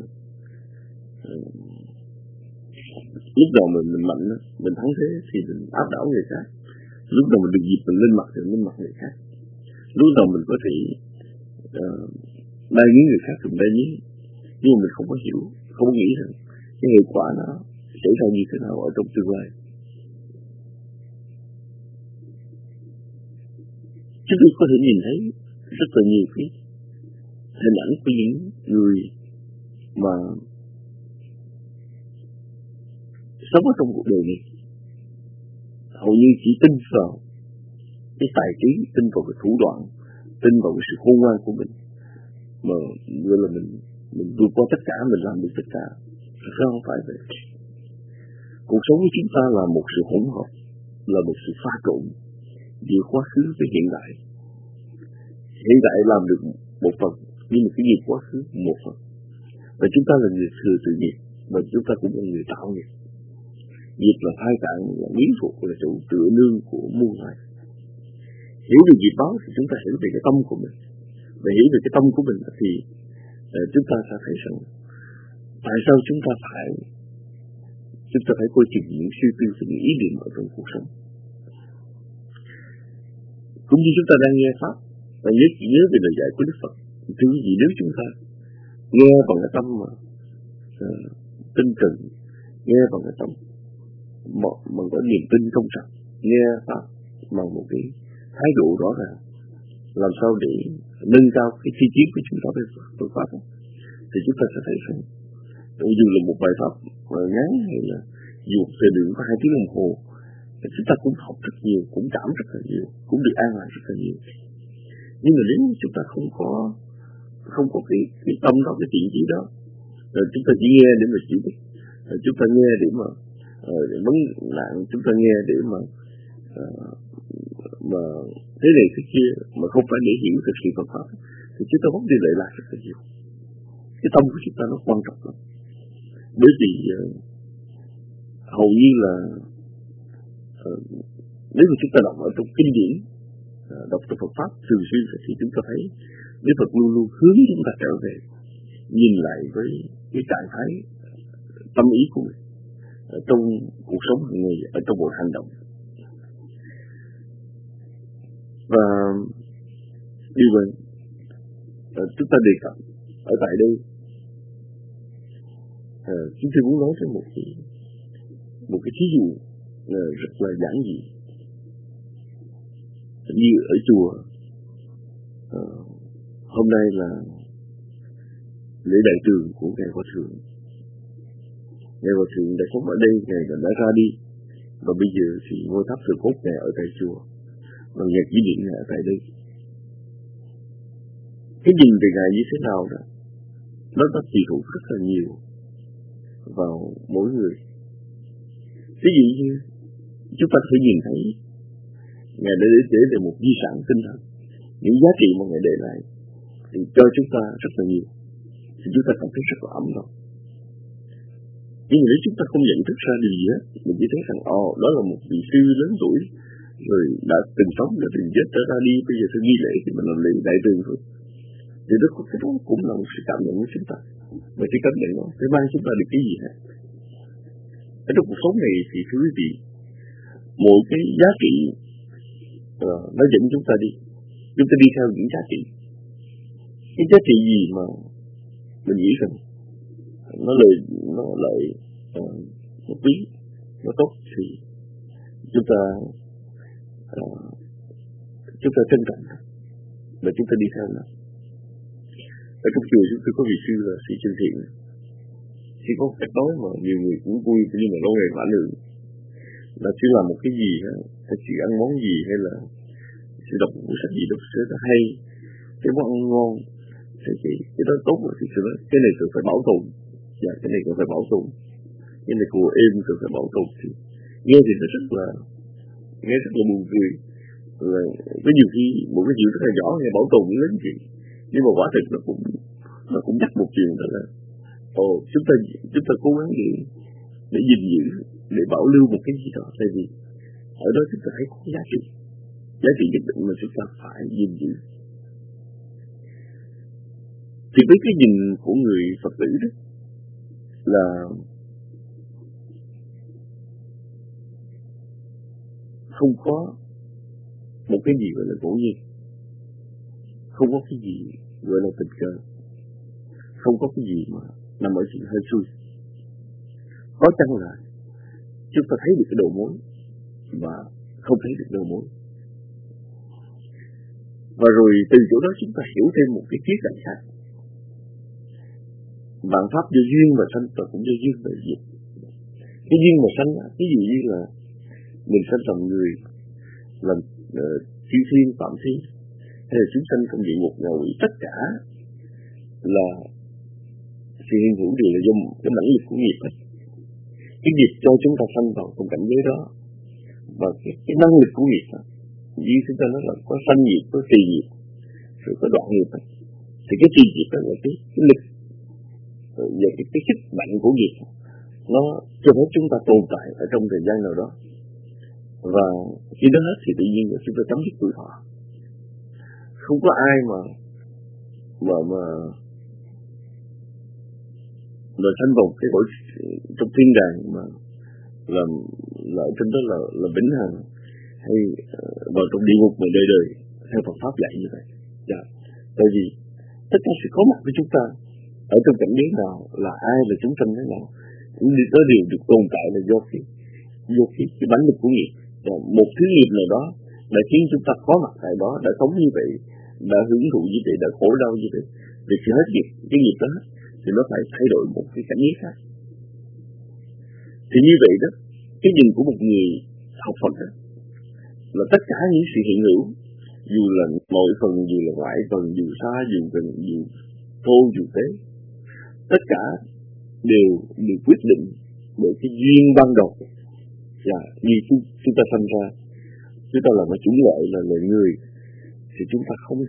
lúc đầu mình mạnh, mình thắng thế thì mình áp đảo người khác. Lúc đầu mình được dịp mình lên mặt thì lên mặt người khác. Lúc đầu mình có thể đai nghiến người khác cùng đai nghiến, nhưng mà mình không có hiểu, không có nghĩ rằng cái hệ quả nó xảy ra như thế nào ở trong tương lai. Chúng tôi có thể nhìn thấy rất là nhiều cái hình ảnh của những người mà sống ở trong cuộc đời này hầu như chỉ tin vào cái tài trí, tin vào cái thủ đoạn, tin vào cái sự khôn ngoan của mình, mà gọi là mình vượt qua tất cả, mình làm được tất cả. Thật ra không phải vậy. Cuộc sống của chúng ta là một sự hỗn hợp, là một sự pha trộn giữa quá khứ với hiện đại. Hiện đại làm được một phần, nhưng mà cái nghiệp quá khứ một phần. Và chúng ta là người thừa tự nghiệp, và chúng ta cũng là người tạo nghiệp. Nghiệp là thai tạng, là miếng thuộc, là chỗ tựa nương của muôn loài. Hiểu được nghiệp báo thì chúng ta hiểu về cái tâm của mình. Và hiểu về cái tâm của mình thì chúng ta sẽ thấy rằng tại sao chúng ta phải coi chừng những suy tư và những ý niệm ở trong cuộc sống. Cũng như chúng ta đang nghe pháp và nhớ về lời dạy của Đức Phật. Thưa quý vị, nếu chúng ta nghe bằng cái tâm mà tinh cần, nghe bằng cái tâm bằng cái niềm tin trong sạch, nghe pháp bằng một cái thái độ rõ ràng, làm sao để nâng cao cái chi kiến của chúng ta về Phật pháp, thì chúng ta sẽ thấy rằng dù là một bài pháp ngắn hay là dù thời lượng có 2 tiếng đồng hồ, chúng ta cũng học rất nhiều, cũng cảm rất là nhiều, cũng được an lạc rất là nhiều. Nhưng mà nếu chúng ta không có cái tâm đó, cái thiện chí đó, rồi chúng ta chỉ nghe để mà chịu đựng, chúng ta nghe để mà vấn nạn, chúng ta nghe để mà thế này thế kia, mà không phải để hiểu thực sự Phật pháp, thì chúng ta mất đi lợi lạc rất là nhiều. Cái tâm của chúng ta nó quan trọng lắm, bởi vì hầu như là nếu mà chúng ta đọc ở trong kinh điển, đọc trong Phật pháp thường xuyên, thì chúng ta thấy Đức Phật luôn luôn hướng chúng ta trở về nhìn lại với cái trạng thái tâm ý của mình ở trong cuộc sống hàng ngày, ở trong mọi hành động. Và điều này chúng ta đề cập ở tại đây, chúng tôi muốn nói tới một cái thí dụ rất là giản dị. Như ở chùa, hôm nay là lễ đại trường của Ngài Hòa Thượng. Ngài Hòa Thượng đã sống ở đây, Ngài đã ra đi, và bây giờ thì ngôi tháp sự cốt Ngài ở tại chùa, và nhạc kỷ niệm Ngài ở tại đây. Cái nhìn về Ngài như thế nào đó, nó tùy thuộc rất là nhiều vào mỗi người. Ví dụ như chúng ta phải nhìn thấy Ngài đã để lại một di sản tinh thần, những giá trị mà Ngài để lại thì cho chúng ta rất là nhiều, thì chúng ta cảm thấy rất là ấm lòng. Nhưng mà nếu chúng ta không nhận thức ra điều gì hết, mình chỉ thấy rằng đó là một vị sư lớn tuổi, rồi đã từng sống, đã từng chết, đã ra đi, bây giờ sẽ nghi lễ thì mình làm lễ đại trường thôi. Thì đó cũng là một sự cảm nhận của chúng ta. Và cái cảm nhận đó sẽ mang chúng ta được cái gì hết. Ở trong cuộc sống này thì thưa quý vị, mỗi cái giá trị nó dẫn chúng ta đi theo những giá trị. Cái giá trị gì mà mình nghĩ rằng nó lợi một tí, nó tốt, thì chúng ta chúng ta trân trọng và chúng ta đi theo nó. Ở trong chùa chúng tôi có vị sư là sư Chân Thiện, chỉ có một cách nói mà nhiều người cũng vui nhưng mà lâu ngày phản ứng là chỉ làm một cái gì hay chỉ ăn món gì hay là chỉ đọc một sách gì đó rất hay, cái món ăn ngon thì cái đó tốt rồi thì sự đó cái này cần phải bảo tồn, và cái này cần phải bảo tồn, cái này của em cần phải bảo tồn. Thì nghe thì nó rất là buồn cười, là có nhiều khi một cái chuyện rất là nhỏ nghe bảo tồn lớn chuyện, nhưng mà quả thực nó cũng nhắc một chuyện đó là chúng ta cố gắng để gìn giữ, để bảo lưu một cái gì đó, tại vì ở đó chúng ta thấy có giá trị nhất định mà chúng ta phải gìn giữ. Thì với cái nhìn của người Phật tử đó là không có một cái gì gọi là ngẫu nhiên, không có cái gì gọi là tình cờ, không có cái gì mà nằm ở chuyện hơi xui. Có chăng là chúng ta thấy được cái đầu mối và không thấy được đầu mối, và rồi từ chỗ đó chúng ta hiểu thêm một cái khía cạnh khác. Vạn pháp do duyên mà sanh, và cũng do duyên mà diệt. Cái duyên mà sanh, ví dụ như là mình sanh làm người, làm chư thiên phạm thiên, hay là chúng sanh trong địa ngục ngạ quỷ, tất cả là sự hiện hữu đều là do cái mãnh lực của nghiệp ấy. Cái nghiệp cho chúng ta sanh vào trong cảnh giới đó, và cái năng lực của nghiệp đó, như chúng ta nói là có sanh nghiệp, có trì nghiệp, rồi có đoạn nghiệp ấy. Thì cái trì nghiệp đó là cái lực và cái sức mạnh của nghiệp, nó cho phép chúng ta tồn tại ở trong thời gian nào đó, và khi đó hết thì tự nhiên là chúng ta chấm dứt tuổi thọ. Không có ai mà sanh vào cái cõi trong thiên đàng mà là trong đó là vĩnh hằng, hay vào trong địa ngục mà đời đời theo Phật pháp dạy như vậy. Dạ. Tại vì tất cả sự có mặt của chúng ta ở trong cảnh giới nào, là ai, là chúng sanh thế nào, nó đều được tồn tại là do cái bánh lực của nghiệp. Một thứ nghiệp nào đó đã khiến chúng ta có mặt tại đó, đã sống như vậy, đã hưởng thụ như vậy, đã khổ đau như vậy. Vì khi hết cái nghiệp đó thì nó phải thay đổi một cái cảnh giới khác. Thì như vậy đó, cái nhìn của một người học Phật đó, là tất cả những sự hiện hữu, dù là nội phần, dù là ngoại phần, dù xa, dù gần, dù thô, dù tế, tất cả đều được quyết định bởi cái duyên ban đầu. Và như chúng ta sanh ra, chúng ta là một chủng loại là loài người, thì chúng ta không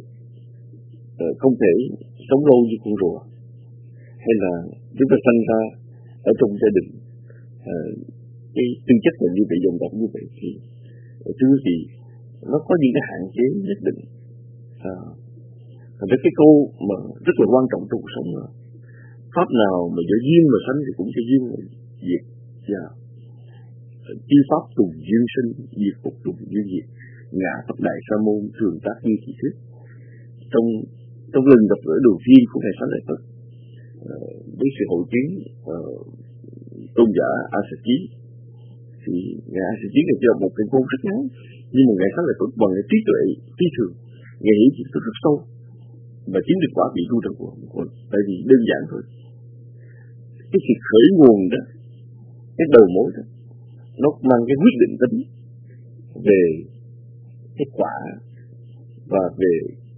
thể sống lâu như con rùa, hay là chúng ta sanh ra ở trong gia đình cái tư chất là như vậy, dòng tộc như vậy, thì thứ gì nó có những cái hạn chế nhất định. Thành ra cái câu mà rất là quan trọng trong cuộc sống là pháp nào mà do duyên mà sanh thì cũng cho duyên mà diệt. Và chư pháp tùng duyên sinh, diệt phục tùng duyên diệt. Ngã Phật Đại Sa Môn thường tác như thị thuyết. Trong lần gặp gỡ đầu tiên của Ngài Xá Lợi Phất với sự hội kiến tôn giả A Sa Chí, thì Ngài A Sa Chí này cho một cái câu rất ngắn, nhưng mà Ngài Xá Lợi Phất bằng cái trí tuệ phi thường, Ngài hiểu chuyện rất sâu và chính được quả vị tu trần của. Tại vì đơn giản thôi, cái sự khởi nguồn đó, cái đầu mối đó, nó mang cái quyết định tính về cái quả và về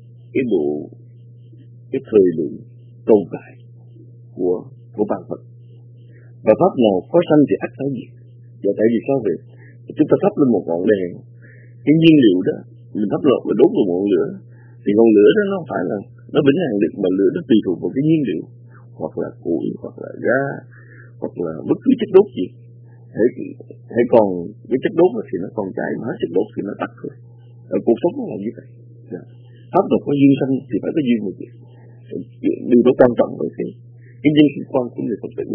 cái thời lượng tồn tại của vạn vật. Và pháp nào có sanh thì ắt phải diệt. Và tại vì sao vậy? Chúng ta thắp lên một ngọn đèn, cái nhiên liệu đó mình thắp lọt và đốt vào ngọn lửa, thì ngọn lửa đó nó không phải là nó vĩnh hằng được, mà lửa nó tùy thuộc vào cái nhiên liệu, hoặc là củi, hoặc là ga, hoặc là bất cứ chất đốt gì. Hãy còn cái chất đốt thì nó còn cháy, mà hết chất đốt thì nó tắt thôi. Ở cuộc sống nó là như vậy. Pháp luật có duyên sanh thì phải có duyên một việc. Điều đó quan trọng với cái nhân sinh quan của người Phật tử.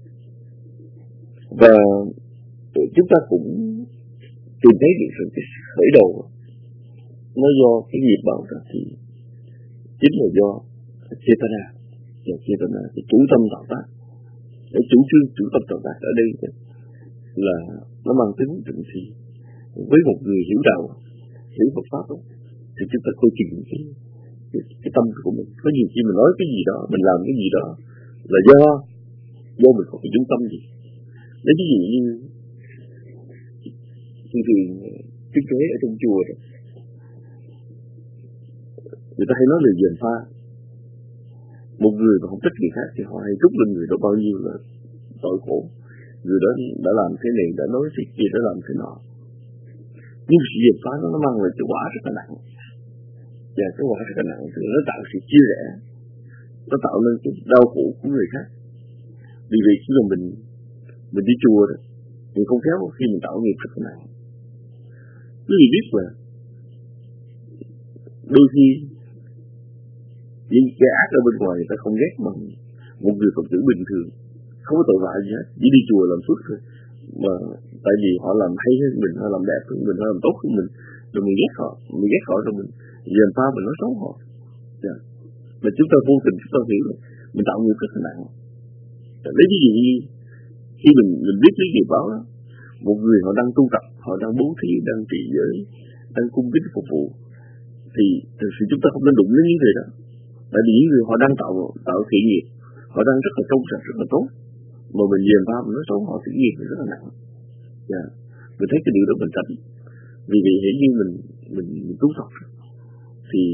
Và chúng ta cũng tìm thấy được sự khởi đầu nó do cái nghiệp báo ra, thì chính là do Chetana. Và Chetana cái chủ tâm tạo tác, cái chủ trương chủ tâm tạo tác ở đây là nó mang tính định thì với một người hiểu đạo hiểu Phật pháp đó, thì chúng ta coi chừng cái tâm của mình. Có nhiều khi mình nói cái gì đó, mình làm cái gì đó là do mình có cái trung tâm gì. Lấy ví dụ như thường tiếng kế ở trong chùa đó, người ta hay nói lời gièm pha. Một người mà không thích người khác thì họ hay trút lên người đó bao nhiêu là tội khổ. Người đó đã làm thế này, đã nói thế kia, đã làm thế nọ. Nhưng sự gièm pha nó mang lại cái quả rất là nặng. Và cái quả rất là nặng thì nó tạo sự chia rẽ, nó tạo nên cái đau khổ của người khác. Vì vậy khi mà mình đi chùa đó, mình không khéo khi mình tạo nghiệp rất là nặng. Quý vị biết là đôi khi những cái ác ở bên ngoài người ta không ghét bằng một người Phật tử bình thường, không có tội vạ gì hết, chỉ đi chùa làm phước thôi. Mà tại vì họ làm hay hơn mình, họ làm đẹp hơn mình, họ làm tốt hơn mình, rồi mình ghét họ rồi mình dèm pha mình nói xấu họ. Mà chúng ta vô tình chúng ta hiểu là mình tạo nghiệp rất là nặng. Lấy ví dụ như khi mình biết lý nghiệp báo đó, một người họ đang tu tập, họ đang bố thí, đang trì giới, đang cung kính phục vụ, thì thực sự chúng ta không nên đụng đến những người đó. Tại vì những người họ đang tạo thiện nghiệp, họ đang rất là trong sạch, rất là tốt, mà mình dèm pha mình nói xấu họ, thiện nghiệp rất là nặng. Mình thấy cái điều đó mình tránh. Vì vậy hễ như mình tu tập thì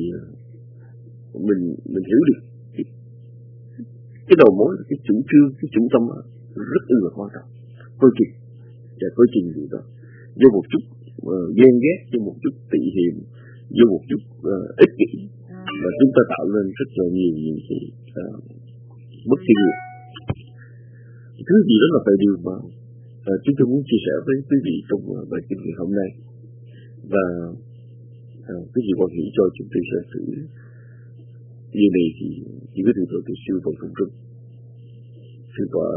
mình hiểu được cái đầu mối, cái chủ trương, cái chủ tâm rất là quan trọng. Coi chừng điều đó. Do một chút ghen ghét, do một chút tị hiềm, do một chút ích kỷ, và chúng ta tạo nên rất là nhiều những cái bất thiện nghiệp. Thứ gì đó là về điều mà chúng tôi muốn chia sẻ với quý vị trong bài kinh ngày hôm nay. Và quý vị quan hệ cho chúng tôi sẽ xử điều này thì chỉ có thượng tọa Từ Siêu vào trong trung, thượng tọa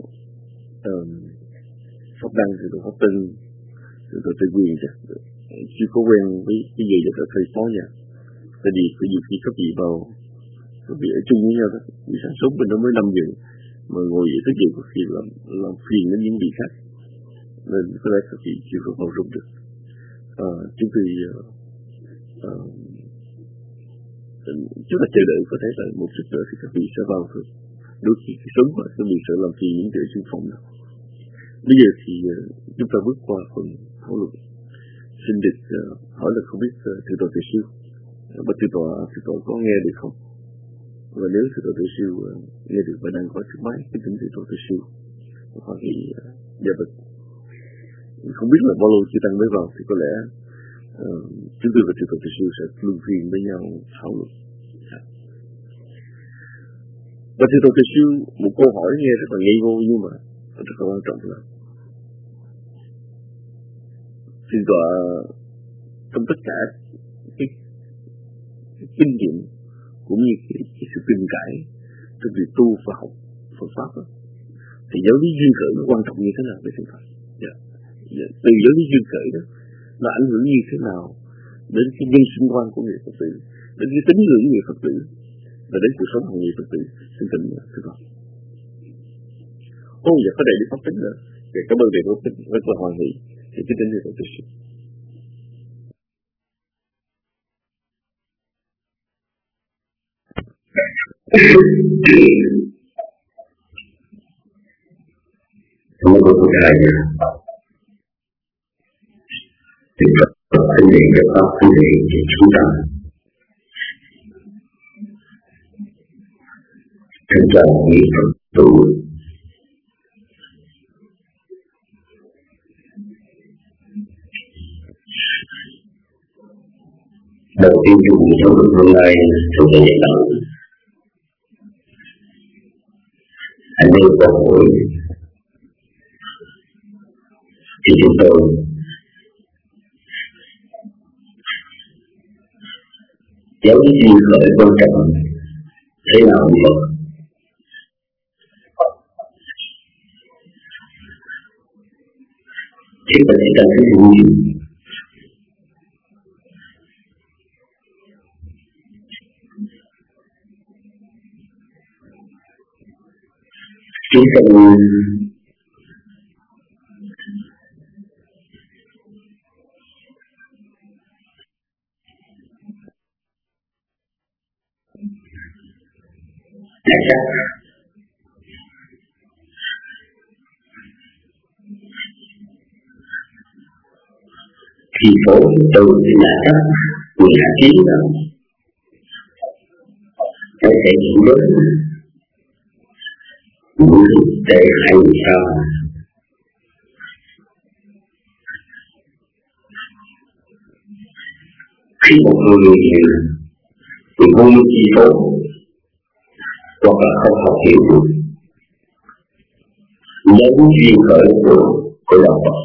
Pháp Đăng, thượng tọa Pháp Tân, thượng tọa Tây Quyền chưa có quen với cái gì là thầy phó nhà. Tại vì có nhiều khi các vị vào, các vị ở chung với nhau đó, vì sáng sớm mình nó mới 5 giờ, mà ngồi vậy tới giờ có khi làm phiền đến những vị khác, nên có lẽ các vị chưa có vào rung được. Chúng tôi chúng ta chờ đợi có thể là một chút nữa thì các vị sẽ vào thôi. Đôi khi sớm quá các vị sẽ làm phiền những người xung phong đó. Bây giờ thì chúng ta bước qua phần thảo luận. Xin được hỏi là không biết thượng tọa Từ Siêu, thượng tọa có nghe được không? Và nếu thượng tọa Từ Siêu nghe được và đang có chiếc máy, cái tính thượng tọa Từ Siêu hoặc thì không biết là bao lâu chưa tăng mới vào thì có lẽ chúng tôi và thượng tọa Từ Siêu sẽ luân phiên với nhau thảo luận. Và thượng tọa Từ Siêu một câu hỏi nghe rất là ngây ngô nhưng mà rất là quan trọng là thượng tọa trong tất cả cái kinh nghiệm cũng như cái sự tin cải trong việc tu và học Phật pháp đó, thì giáo lý duyên khởi nó quan trọng như thế nào với chúng ta? Từ giáo lý duyên khởi đó nó ảnh hưởng như thế nào đến cái nhân sinh quan của người Phật tử, đến cái tín ngưỡng người Phật tử và đến cuộc sống của người Phật tử. Xin tình thưa con. Giờ có đầy đi pháp tính nữa. Cảm ơn thầy Pháp Tính rất là hoan hỷ. Thì kính đến thầy Từ Siêu. Cảm ơn cô thầy. Thì vấn đề về pháp vấn đề thì chúng ta trân trọng nghị Phật tu. Đầu tiên trong cuộc sống của hôm nay tôi sẽ nhận động anh nêu câu hỏi thì chúng tôi giáo lý duyên khởi quan trọng thế nào Phật? Chúng ta sẽ cần cái gì? Chúng ta sắc. Khi phổ từ nhà sắc, nhà kiến đó, nó sẽ diễn đến những thực tế hay sao. Khi một người bị vô minh chi phối hoặc là không học hiểu được những duyên khởi của đạo Phật,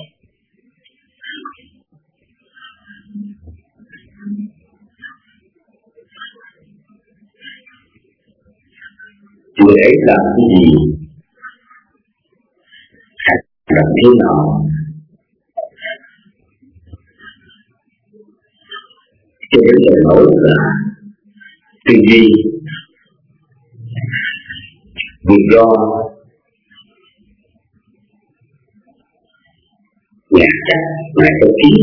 người ấy làm cái gì, hành động thế nào, cho đến lời nói là tư duy, việc do, nhạc chắc, ngài có ký.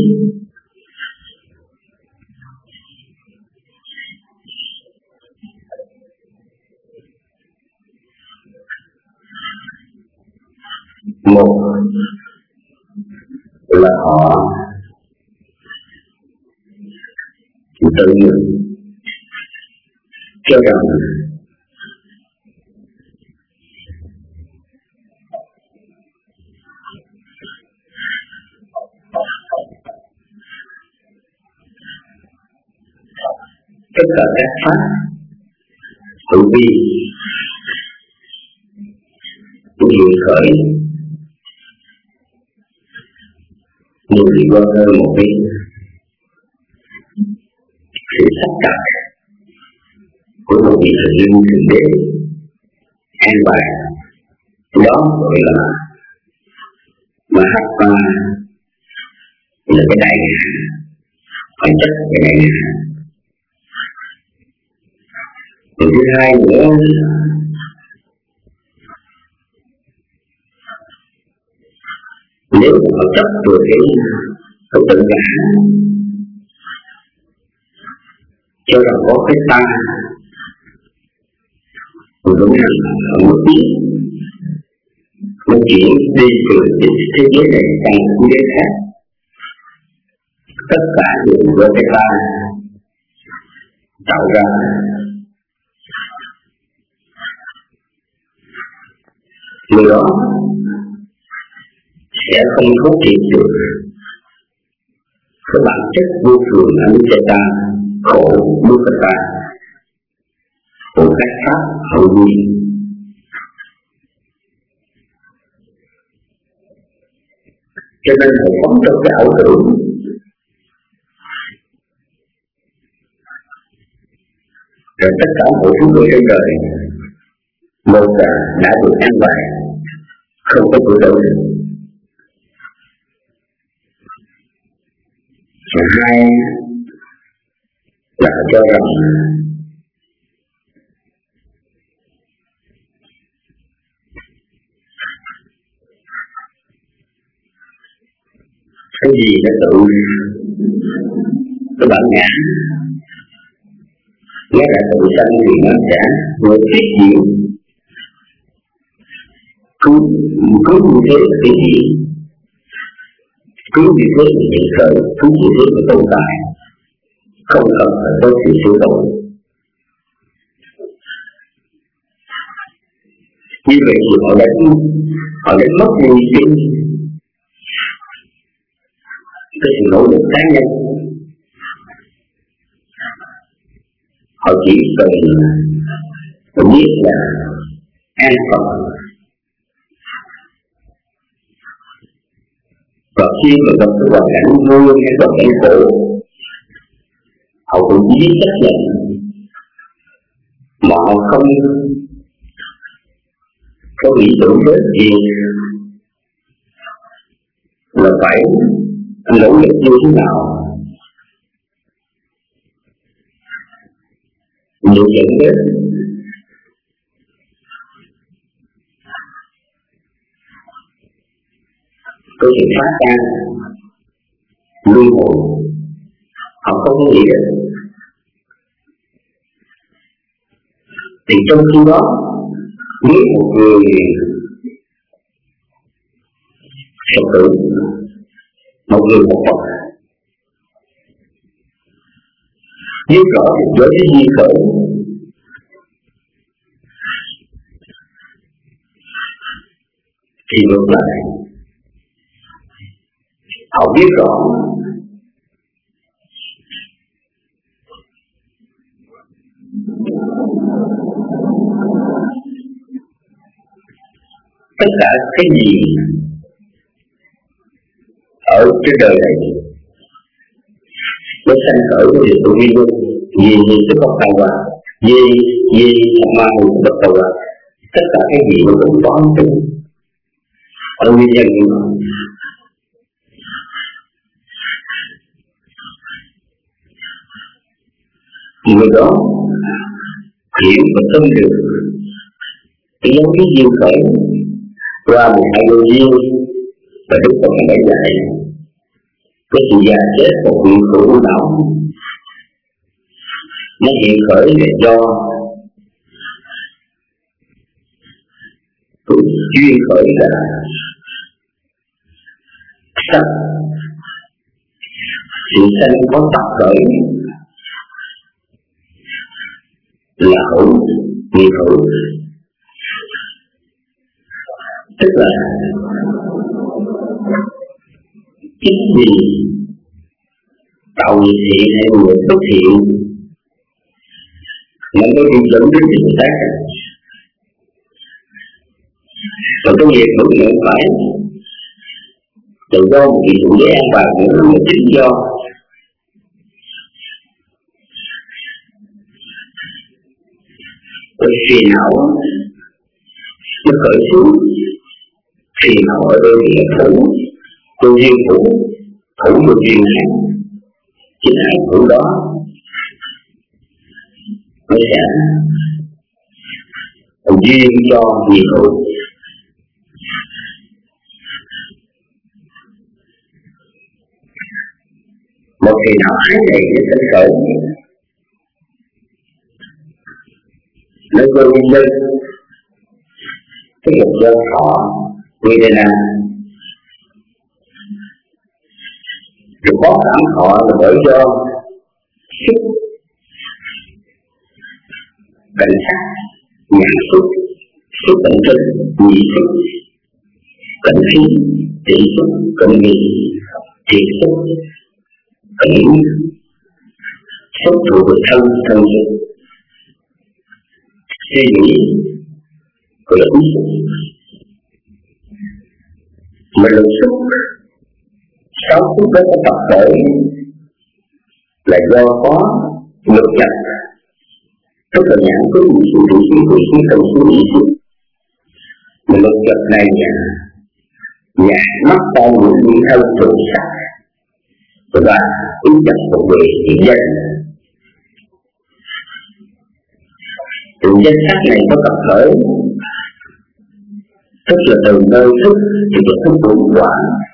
Một là họ tự mình cho rằng tất cả các pháp tự vi của hiện khởi như bị quan hơn một cái sự sắp đặt của một vị thần linh thượng đế an bài. Đó gọi là Mahatma, là cái đại ngã, bản chất cái đại ngã. Điều thứ hai nữa, nếu họ chấp được cái tự ngã, cho rằng có cái ta, thì đúng là họ mất biết, nó chuyển đi từ thế giới này sang thế giới khác. Tất cả đều do cái ta tạo ra. Người đó sẽ không phát triển được cái bản chất vô thường anicca, khổ dukkha của các pháp hậu duy. Cho nên họ sống trong cái ảo tưởng rồi tất cả mọi thứ người trên đời một là đã được an bài, không có cử động được. Và hai là cho rằng cái gì nó tự cái bản ngã nó là tự sanh thì nó sẽ vừa tiếp diễn cứ như thế là cái gì, cứ như thế là hiện khởi, cứ như thế là tồn tại, không cần phải có sự sửa đổi. Như vậy thì họ đánh mất niềm tin, cái sự nỗ lực cá nhân. Họ chỉ cần biết là an phận, và khi mà gặp cái hoàn cảnh vui hay hoàn cảnh khổ, họ cũng chỉ biết chấp nhận, mà họ không có nghĩ tưởng tới gì là phải nỗ lực như thế nào để dẫn đến cái sự phát ra luân hồi. Họ không có nghĩ đến. Thì trong khi đó Nếu một người Phật tử, một người học Phật biết rõ được giới cái duyên khởi, thì ngược lại họ biết rõ tất cả cái gì ở trên đời này nó sanh khởi của điều tự nhiên, gì tức không tài hòa, gì tham ma hồn bất tài hòa, tất cả cái gì nó cũng có tính ở nguyên nhân. Người đó hiểu và tâm được cái giống cái duyên khởi qua một hai đôi duyên, và Đức Phật đã dạy cái sự già chết của hiện hữu não nó hiện khởi là do duyên khởi là sắc, sự sanh có tập khởi là hữu, nghiệp hữu, tức là chính vì tạo nghiệp thiện hay người bất thiện nó có đi dẫn đến sự tác. Còn cái việc hữu nguyện phải tự do một vị thượng đế an bài nữa là chính do cái phiền não nó khởi xuống. Phiền não ở đây là thủ, tôi duyên thủ, thủ tôi duyên này, chính hai thủ đó nó sẽ duyên cho nghiệp hữu. Một khi nào ái này nó sẽ khởi, nó có nguyên nhân cái một do thọ như thế nào. Sự có cảm thọ là bởi do xúc, cảnh sát, nhãn xúc, xúc cảnh tinh, nhị xúc, cảnh khí, tỷ xúc, cảnh nghị, thiệt xúc, cảnh xúc thuộc về thân, thân xúc, suy nghĩ, gọi là ý xúc. Mà lực xúc, sáu xúc đó có tập khởi là do có lực nhập, tức là nhãn có một sự tự suy của suy thần suy ý xúc. Mà lực nhập này nhãn mắt tai mũi miệng thân trụ sắc và ý nhập thuộc về hiện danh. Hiện danh sắc này có tập khởi, tức là từ nơi thức thì được thức của quả,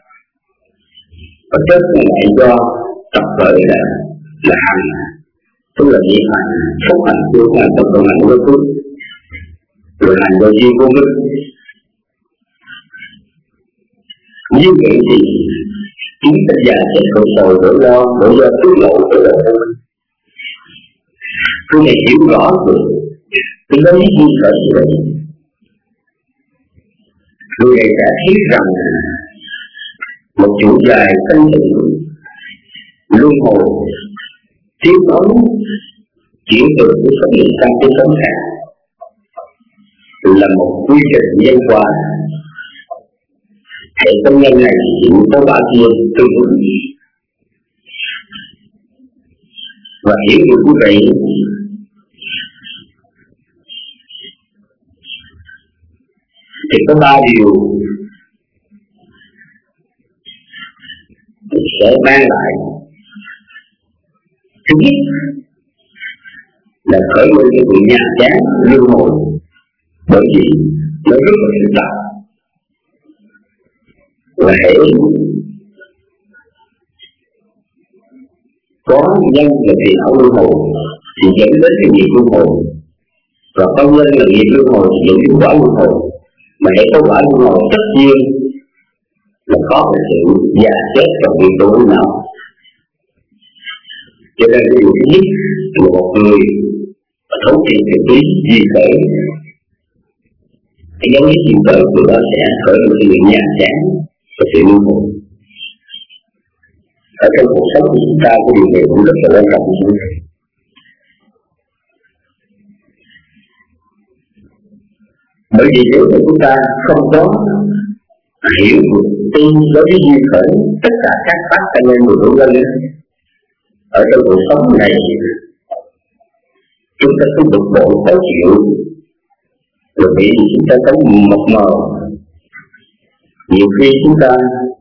và chất này lại do tập khởi là hành, tức là niệm hành, phúc hành, phước hành, tập hành của phước, rồi hành do duyên vô minh. Như vậy thì kiến thức già sẽ khổ sầu nỗi lo, nỗi do tiết lộ của đời vô minh. Tôi này hiểu rõ được cái đối với duyên khởi của mình. Người này đã thấy rằng một chủ dài thanh tịnh luân hồi tiến ống chuyển từ cái sống này sang cái sống khác là một quy trình nhân quả. Hệ công nhân này chỉ có quả kia tương ứng, và hiểu được như vậy thì có ba điều sẽ mang lại. Thứ nhất là khởi nguyên cái sự nhàm chán luân hồi, bởi vì nó rất là phức tạp. Và hễ có nhân và phiền não luân hồi thì dẫn đến cái nghiệp luân hồi, Và công nhân là nghiệp luân hồi thì những quả luân hồi, mà để có quả luân hồi tất nhiên là có cái sự già chết trong việc tu nào. Cho nên cái điều thứ nhất là một người thấu triệt về trí duy khởi, cái dấu hiệu duy khởi của đó sẽ khởi được sự nhàn chán và sự luân hồi. Ở trong cuộc sống của chúng ta cái điều này cũng rất là quan trọng như thế. Bởi vì nếu mà chúng ta không có hiểu được tin đối với duy khởi tất cả các pháp căn nguyên của hữu nhân ở trong cuộc sống này, chúng ta cứ bực bội khó chịu, rồi vì chúng ta có mập mờ. Nhiều khi chúng ta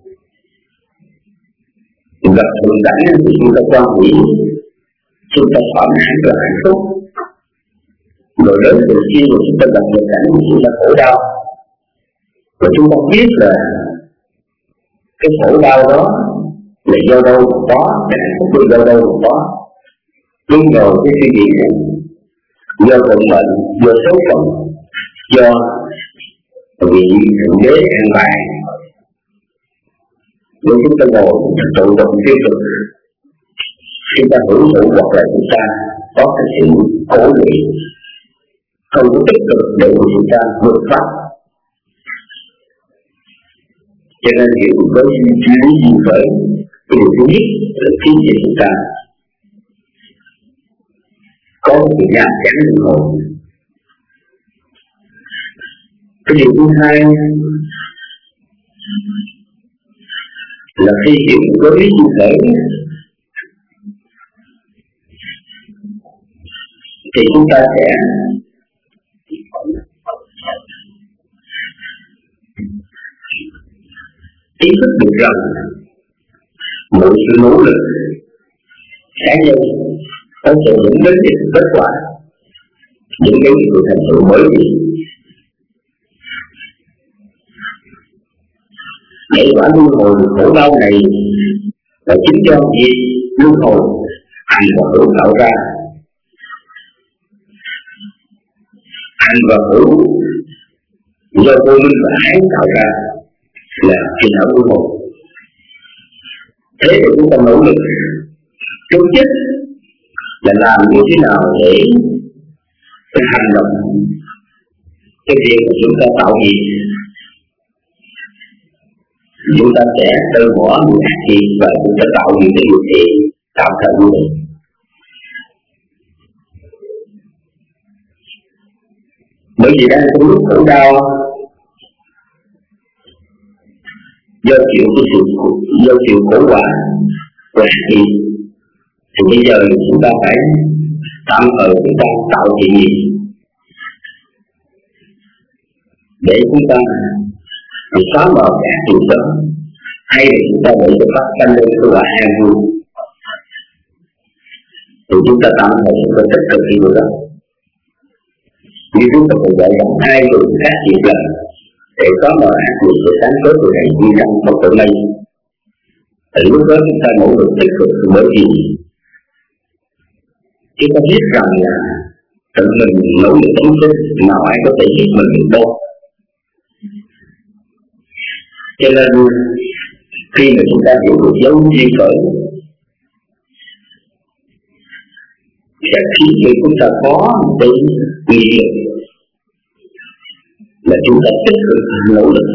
gặp hoàn cảnh thì chúng ta quan nghĩ, chúng ta thỏa mãn và hạnh phúc. Rồi đến từ khi mà chúng ta gặp hoàn cảnh thì chúng ta khổ đau, và chúng ta biết là cái khổ đau đó là do đâu mà có, cái hạnh phúc là do đâu mà có. Đúng rồi, cái suy nghĩ này do vận mệnh, do số phận, do vị thượng đế an bài. Nếu chúng ta ngồi tự động tiêu cực, chúng ta hưởng thụ hoặc là chúng ta có cái sự cố lụy, không có tích cực để của chúng ta vượt thoát. Cho nên hiểu với duy lý duy khởi, cái điều thứ nhất là khiến cho chúng ta có một sự nhàn chán linh hồn. Cái điều thứ hai là khi hiểu với lý duy khởi thì chúng ta sẽ ý thức được rằng mọi sự nỗ lực cá nhân có thể dẫn đến những kết quả, dẫn đến sự thành tựu mới gì. Để quả luân hồi khổ đau này là chính do việc luân hồi hành và hữu tạo ra. Hành và hữu do vô minh và ái tạo ra là phiền não luân hồi. Thế thì chúng ta nỗ lực trước nhất là làm như thế nào để cái hành động, cái việc của chúng ta tạo nghiệp, chúng ta sẽ từ bỏ những ác nghiệp và chúng ta tạo những cái điều kiện tạo thành như vậy. Bởi vì đang trong lúc khổ đau do chịu khổ quả của ác nghiệp, thì bây giờ chúng ta phải tạm thời chúng ta tạo thiện nghiệp để chúng ta xóa mở cái ác nghiệp đó, hay là chúng ta để cho phát sanh lên cái quả an vui. Thì chúng ta tạm thời chúng ta tích cực như vậy đó. Như chúng ta phải dạy rằng hai người khác việc lần để xóa mở ác nghiệp của sáng tối của ngày duy năng bất tử này. Thì lúc đó chúng ta nỗ lực tích cực, bởi vì chúng ta biết rằng là tự mình nỗ lực chống sinh, nào ai có thể giúp mình được đâu. Cho nên khi mà chúng ta hiểu được dấu duy khởi sẽ khiến cho chúng ta có một cái nghị lực là chúng ta tích cực nỗ lực,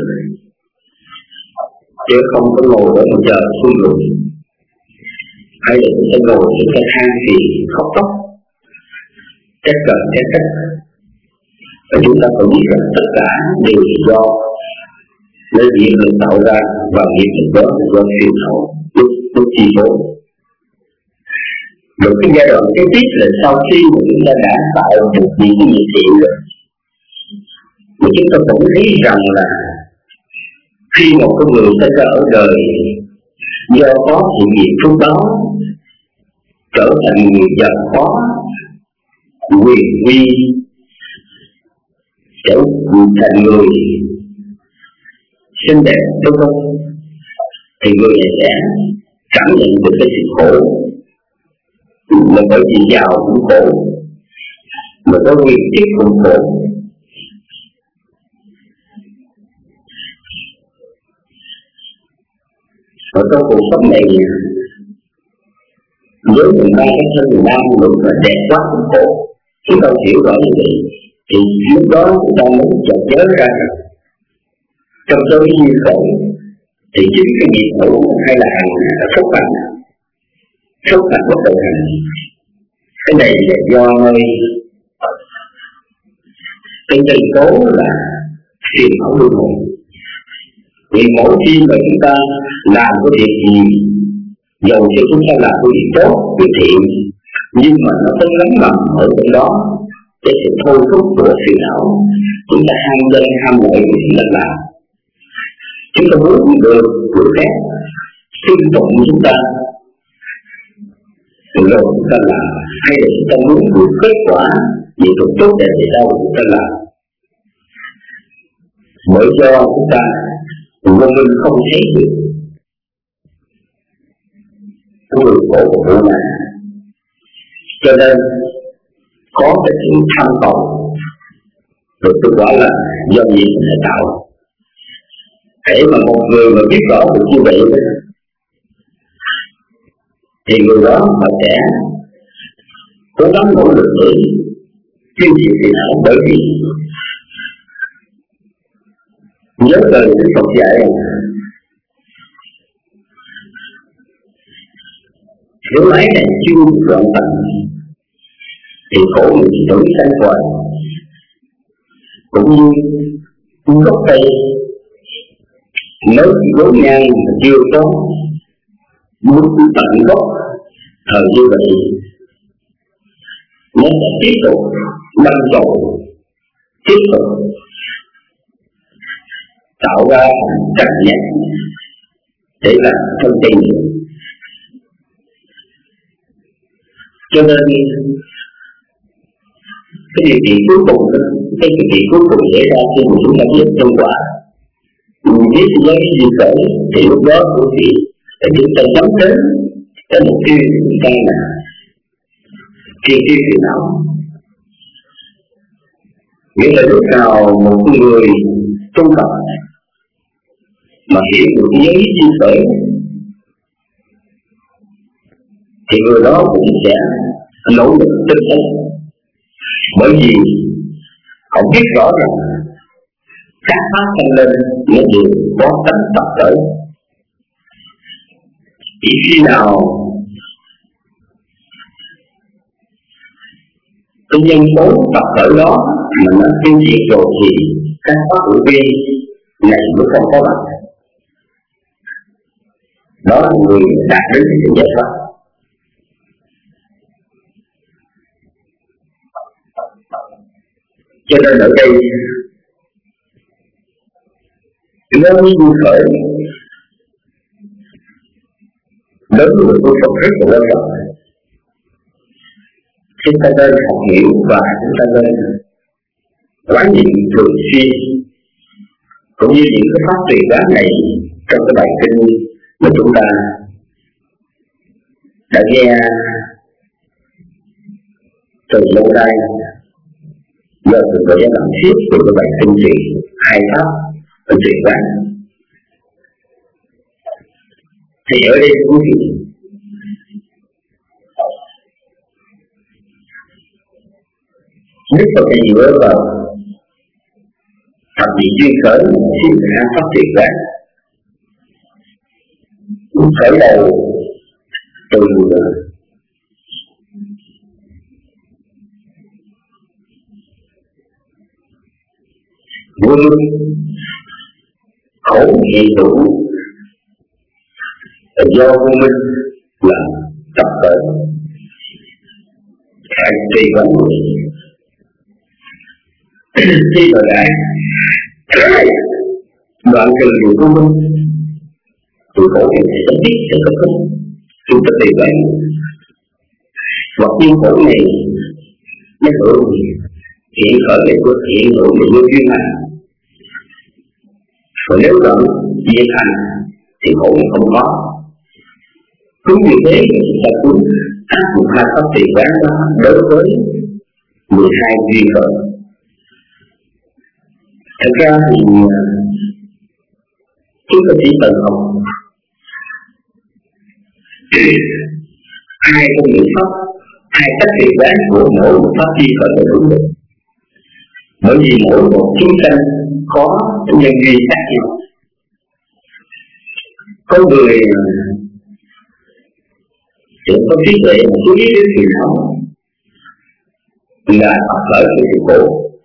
chứ không có ngồi ở một giờ xuôi ngồi, hay là chúng ta ngồi chúng ta than phiền khóc lóc trách cần trách trách. Và chúng ta phải biết rằng tất cả đều do lấy nghiệp lực tạo ra, và nghiệp lực đó là do phiền não lúc chi phối. Rồi cái giai đoạn kế tiếp là sau khi mà chúng ta đã tạo được những cái nghiệp thiện rồi, mà chúng ta cũng thấy rằng là khi một con người sinh ra ở đời do có sự nghiệp phước báo trở thành người giàu có, quyền uy, trở thành người xinh đẹp, đúng không? Thì người này sẽ cảm nhận được cái sự khổ, mà bởi vì giàu cũng khổ, mà có nghiệp tiếp cũng khổ. Ở trong cuộc sống này, với mình ba cái thân mình đang lúc là đẹp quá cũng khổ. Chúng ta hiểu rõ như vậy thì lúc đó chúng ta mới chợt nhớ ra trong số duyên khổ thì chính cái nghiệp hữu hay là phúc hành bất tự hành, cái này là do nơi cái nhân tố là phiền não luân hồi. Vì mỗi khi mà chúng ta làm cái việc gì, dầu cho chúng ta làm cái việc tốt, việc thiện, nhưng mà nó có lắng mầm ở bên đó cái sự thôi thúc của phiền não, chúng ta ham lên ham lợi việc mình làm. Chúng ta muốn được người khác tin tụng chúng ta, rồi chúng ta làm, hay là chúng ta muốn được kết quả việc tốt đẹp thì đâu chúng ta làm, bởi do chúng ta vô minh không thấy được người khổ của vô nạn, cho nên có cái sự tham cầu, rồi kết quả là do gì mình tạo. Để mà một người mà biết rõ được như vậy đó, thì người đó họ sẽ cố gắng nỗ lực để tiêu diệt phiền não. Bởi vì nhớ lời Đức Phật dạy nếu ái này chưa đoạn tận thì khổ mình đổi sanh hoài. Cũng như gốc cây nếu gốc nhang mà chưa có muốn tận gốc, thời như vậy nó sẽ tiếp tục đâm chồi, tiếp tục tạo ra cành nhánh để làm thân tình. Cho nên cái điều kiện cuối cùng, xảy ra khi mà chúng ta biết nhân quả, biết giới duyên khởi, thì lúc đó quý vị là chúng ta nhắm đến cái mục tiêu của chúng ta là triệt tiêu phiền não. Nghĩa là lúc nào một người tu tập mà hiểu được giới duyên khởi thì người đó cũng sẽ nỗ lực tinh tấn, bởi vì họ biết rõ rằng các pháp sinh lên nó đều có tánh tập khởi. Chỉ khi nào cái nhân tố tập khởi đó mà nó tiêu diệt rồi thì các pháp hữu vi này mới không có mặt. Đó là người đạt đến sự giải thoát. Cho nên ở đây nếu duyên khởi đối với người tu Phật rất là quan trọng. Chúng ta nên học hiểu và chúng ta nên quán niệm thường xuyên, cũng như những cái pháp truyền bá này trong cái bài kinh mà chúng ta đã nghe từ lâu nay. Giờ tôi có làm thiết từ cái bài kinh truyền hai pháp ở truyền bá. Thì ở đây quý vị nhất là cái dựa vào thập nhị duyên khởi thì hai pháp truyền bá. Khởi đầu từ vô minh khổ hiện hữu do vô minh là tập khởi hành trì vấn người. Khi mà đã đoạn trừ điều vô minh thì khổ hiện sẽ chấm dứt, sẽ kết thúc. Chúng ta tìm lại hoặc nhiên khổ này nó hữu hiện khởi này của hiện hữu này vô duyên hành. Còn nếu đoạn diệt hành thì khổ này không có. Cũng như thế chúng ta cũng áp dụng hai pháp tiền quán đó đối với 12 duyên khởi. Thật ra thì chúng ta chỉ cần học hai con ngữ pháp, hai cách hiểu đoán của mỗi một pháp duyên khởi là đúng được. Bởi vì mỗi một chúng sanh có nhân duyên khác nhau. Có người chỉ có trí tuệ một số biết đến thì não là tập khởi của sự khổ.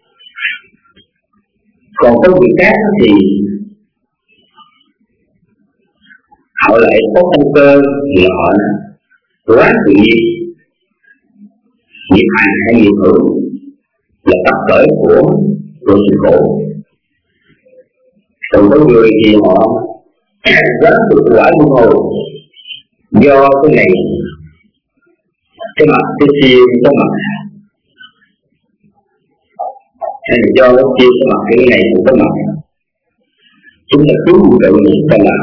Còn có người khác thì họ lại có căn cơ thì họ quá tự nhiên, nghiệp hành hay nghiệp hưởng là tập khởi của sự khổ. Còn có người thì họ quá tự quả luân hồi do cái này cái mặt cái kia có mặt, hay là do cái kia có mặt cái này cũng có mặt. Chúng ta cứ như vậy mà chúng ta làm.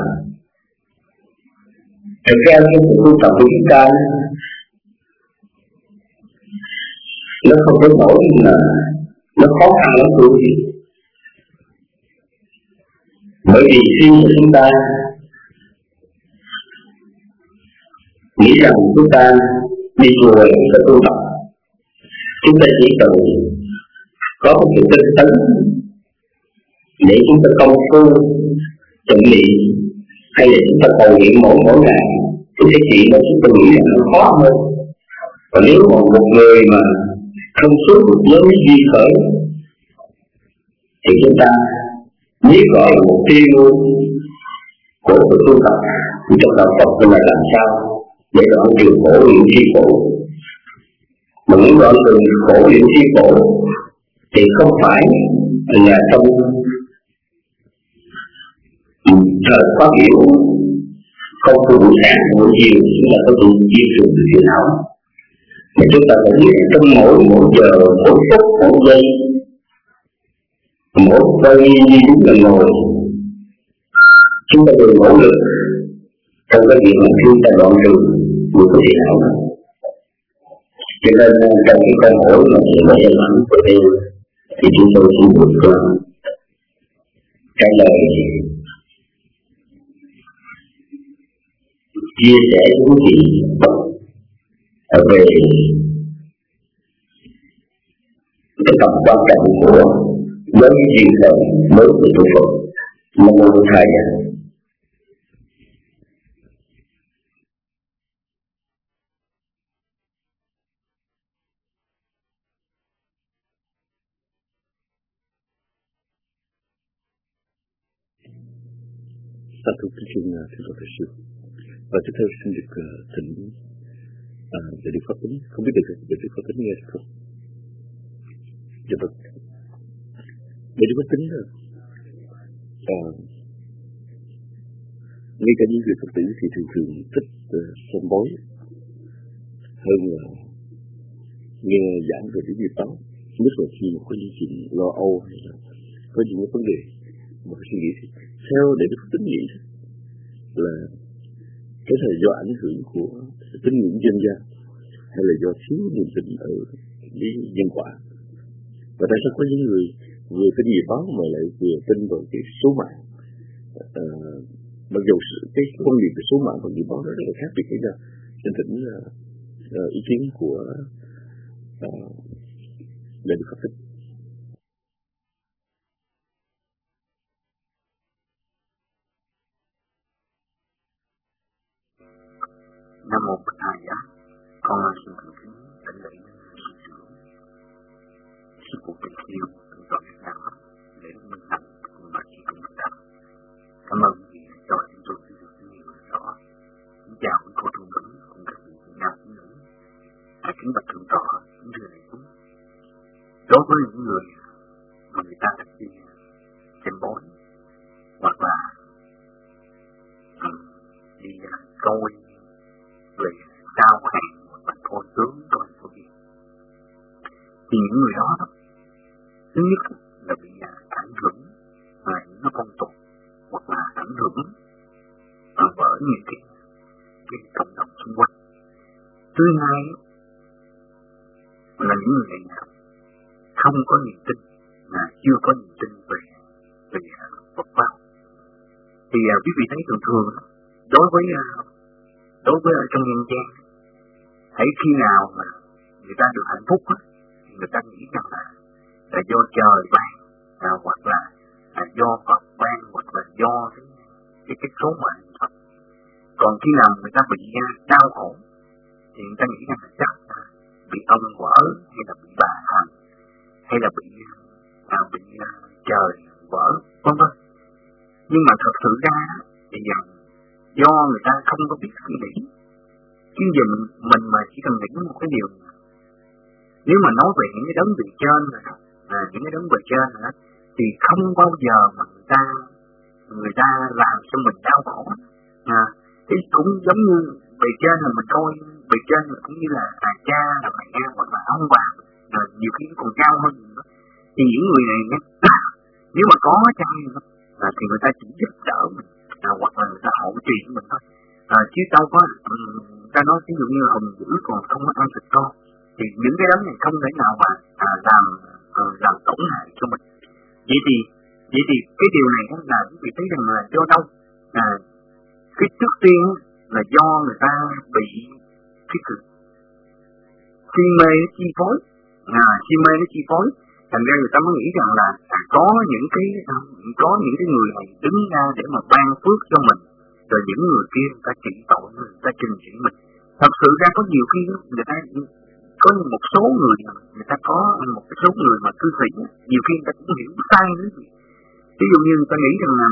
Thật ra cái sự tu tập của chúng ta nó không có nổi mà nó khó khăn lắm thôi. Bởi vì khi mà chúng ta nghĩ rằng chúng ta đi chùa để chúng ta tu tập, chúng ta chỉ cần có một sự tinh tấn để chúng ta công phu tụng niệm, hay là chúng ta cầu nguyện mỗi ngày, thì cái chuyện đó chúng ta nghĩ rằng nó khó hơn. Và nếu mà một người mà không suốt với duyên khởi thì chúng ta biết gọi là mục tiêu của sự tu tập trong đạo Phật là làm sao để đoạn trừ khổ luyện tri khổ. Mà muốn đoạn trừ khổ luyện tri khổ thì không phải là trong thời khóa biểu không có buổi sáng buổi chiều chúng ta có thể chia sẻ từ phiền não, mà chúng ta phải biết trong mỗi giờ, mỗi phút, mỗi giây, mỗi giây đi đúng là ngồi, chúng ta đều nỗ lực trong cái việc mà chúng ta đoạn trừ những cái phiền não. Cho nên trong cái câu hỏi mà thầy nói rằng của đây thì chúng tôi xin được trả lời chia sẻ với quý vị về cái tầm quan trọng của giới duyên khởi đối với tu Phật. Nam mô Thầy. Sa thú kính xin thưa Phật sư. Và tiếp theo xin được thỉnh để được pháp tính, không biết được pháp tính nghe được không? Dạ vâng. Để được pháp tính rồi. Ngay cả những người Phật tử thì thường thích xem bói hơn là nghe giảng về cái nghiệp báo. Nhất là khi mà có những chuyện lo âu hay là có những vấn đề mà suy nghĩ thì theo để được pháp tính nghĩ là cái này do ảnh hưởng của tín ngưỡng dân gian hay là do thiếu niềm tin ở cái nhân quả. Và tại sao có những người vừa tin nghiệp báo mà lại vừa tin vào cái số mạng, mặc dù cái quan niệm về số mạng và nghiệp báo nó rất là khác biệt với nhau. Xin thỉnh ý kiến của Lê Đức Pháp Thích. Nam mô Bổn Thầy á, con xin thành kính tỉnh lễ sư trưởng, sư phụ Tịnh Siêu, thượng tọa Thích Đạo để minh hạnh cùng bà chị cùng Phật đạo. Cảm ơn quý vị cho chúng tôi biết được nhiều rõ. Xin chào quý cô tu nữ cùng các vị chị nam nữ. Kính bạch thượng tọa, kính thưa đại chúng. Đối với những người mà người ta đã đi xem bói hoặc là đi coi về sao hẹn một bạch thôi tướng rồi số gì, thì những người đó thứ nhất là bị ảnh hưởng bởi những phong tục hoặc là ảnh hưởng bởi những cái cộng đồng xung quanh. Thứ hai là những người này không có niềm tin, chưa có niềm tin về Phật pháp. Thì quý vị thấy thường thường đối với trong nhân gian, hãy khi nào mà người ta được hạnh phúc thì người ta nghĩ rằng là do trời ban, hoặc là do Phật ban, hoặc là do cái số mệnh Phật. Còn khi nào người ta bị đau khổ thì người ta nghĩ rằng là chắc bị ông quở, hay là bị bà thần, hay là bị trời quở, vân vân. Nhưng mà thật sự ra thì do người ta không có biết suy nghĩ. Chứ giờ mình mà chỉ cần nghĩ một cái điều, nếu mà nói về những cái đấng bề trên những cái đấng bề trên thì không bao giờ mà người ta làm cho mình đau khổ. Thì cũng giống như bề trên là mình coi bề trên là cũng như là cha, là mẹ, hoặc là ông bà, nhiều khi còn cao hơn. Thì những người này nếu mà có chăng thì người ta chỉ giúp đỡ mình, hoặc là người ta hỗ trợ mình thôi. Chứ đâu có người ta nói ví dụ như là hùng dữ còn không có ăn thịt con, thì những cái đấng này không thể nào mà làm tổn hại cho mình. Vậy thì cái điều này là quý vị thấy rằng là do đâu? Cái trước tiên là do người ta bị cái sự si mê nó chi phối, thành ra người ta mới nghĩ rằng là có những cái người này đứng ra để mà ban phước cho mình, rồi những người kia người ta trị tội, người ta trình trị mình. Thật sự ra có nhiều khi người ta có một số người ta có một cái số người mà cư sĩ, nhiều khi người ta cũng hiểu sai nữa. Ví dụ như người ta nghĩ rằng là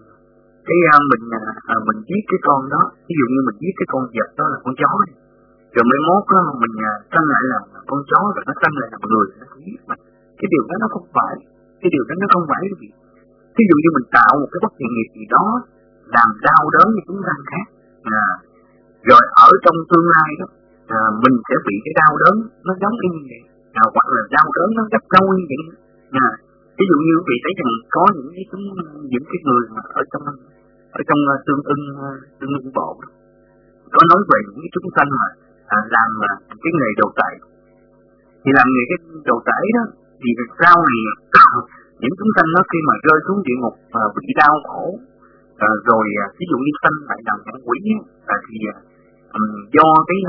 mình giết cái con đó, ví dụ như mình giết cái con vật đó là con chó, rồi mai mốt đó mình sanh lại là con chó, rồi nó sanh lại là người, nó cũng giết mình. Cái điều đó nó không phải, cái gì. Ví dụ như mình tạo một cái bất thiện nghiệp gì đó làm đau đớn cho chúng sanh khác, rồi ở trong tương lai đó mình sẽ bị cái đau đớn nó giống như vậy, hoặc là đau đớn nó gấp đôi như vậy. Ví dụ như vị thấy rằng có những cái người mà ở trong tương ưng bộ có nói về những cái chúng sanh mà làm cái nghề đồ tể, thì làm nghề cái đồ tể đó thì sau này những chúng sanh đó khi mà rơi xuống địa ngục bị đau khổ, rồi ví dụ như sanh lại làm con quỷ thì do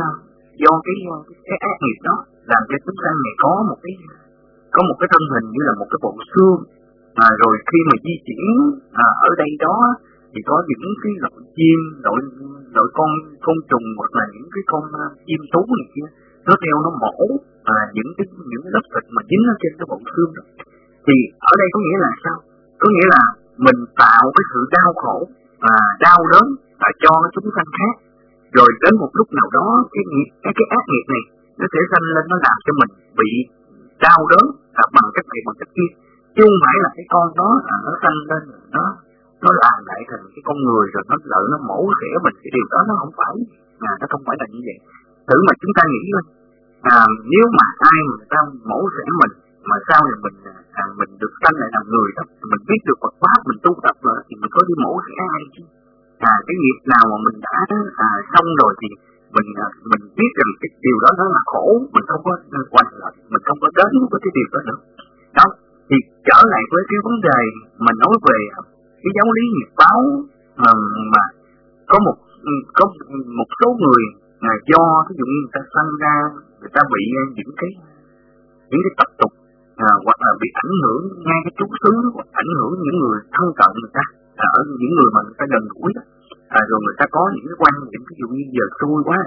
cái ác nghiệp đó làm cho chúng sanh này có một cái thân hình như là một cái bộ xương, rồi khi mà di chuyển ở đây đó thì có những cái loại chim, loại con trùng, hoặc là những cái con chim thú này kia, nó theo nó mổ những cái lớp thịt mà dính ở trên cái bộ xương đó. Thì ở đây có nghĩa là sao? Có nghĩa là mình tạo cái sự đau khổ, đau đớn cho chúng sanh khác, rồi đến một lúc nào đó cái ác nghiệp này nó sẽ sanh lên, nó làm cho mình bị đau đớn bằng cách này bằng cách kia, chứ không phải là cái con đó nó sanh lên nó làm lại thành cái con người, rồi nó lợi nó mổ xẻ mình. Cái điều đó nó không phải, nó không phải là như vậy. Thử mà chúng ta nghĩ lên, nếu mà ai mà người ta mổ xẻ mình mà sau này mình được sanh lại làm người đó, mình biết được Phật pháp, mình tu tập rồi thì mình có đi mổ xẻ ai chứ? Cái nghiệp nào mà mình đã xong rồi thì mình biết rằng cái điều đó nó là khổ, mình không có quay lại, mình không có đến với cái điều đó nữa. Đâu, thì trở lại với cái vấn đề mà nói về cái giáo lý nghiệp báo, mà có một số người do ví dụ như người ta sanh ra, người ta bị những cái tập tục, hoặc là bị ảnh hưởng ngay cái chú xứ, hoặc ảnh hưởng những người thân cận người ta, ở những người mà người ta gần gũi đó, rồi người ta có những cái quan niệm ví dụ như giờ xui quá